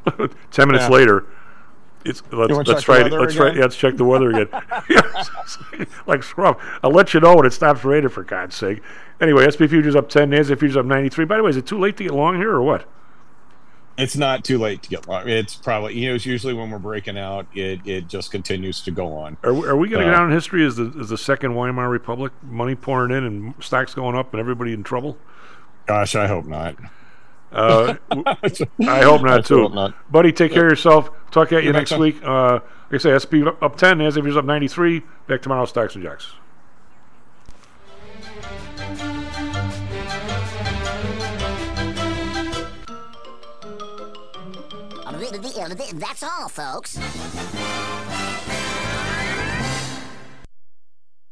S7: Ten minutes
S9: Yeah.
S7: later, it's let's
S9: wanna
S7: let's
S9: check the
S7: try it.
S9: weather
S7: Let's try.
S9: again?
S7: Yeah, let's check the weather again. Like scrub. I'll let you know when it stops raining, for God's sake. Anyway, S and P futures up ten. NASDAQ futures up ninety-three. By the way, is it too late to get long here or what?
S9: It's not too late to get long. It's probably you know it's usually when we're breaking out, it it just continues to go on.
S7: Are we, are we going to
S9: Uh,
S7: go down in history as the as the second Weimar Republic? Money pouring in and stocks going up and everybody in trouble.
S9: Gosh, I hope not.
S7: Uh, w- I hope not
S9: I
S7: too,
S9: hope not.
S7: buddy. Take care of yourself. Talk at you
S9: You
S7: next
S9: betcha.
S7: week. Uh, like I say, S and P up ten, NASDAQ futures up ninety-three. Back tomorrow, stocks and jocks.
S12: That's all, folks.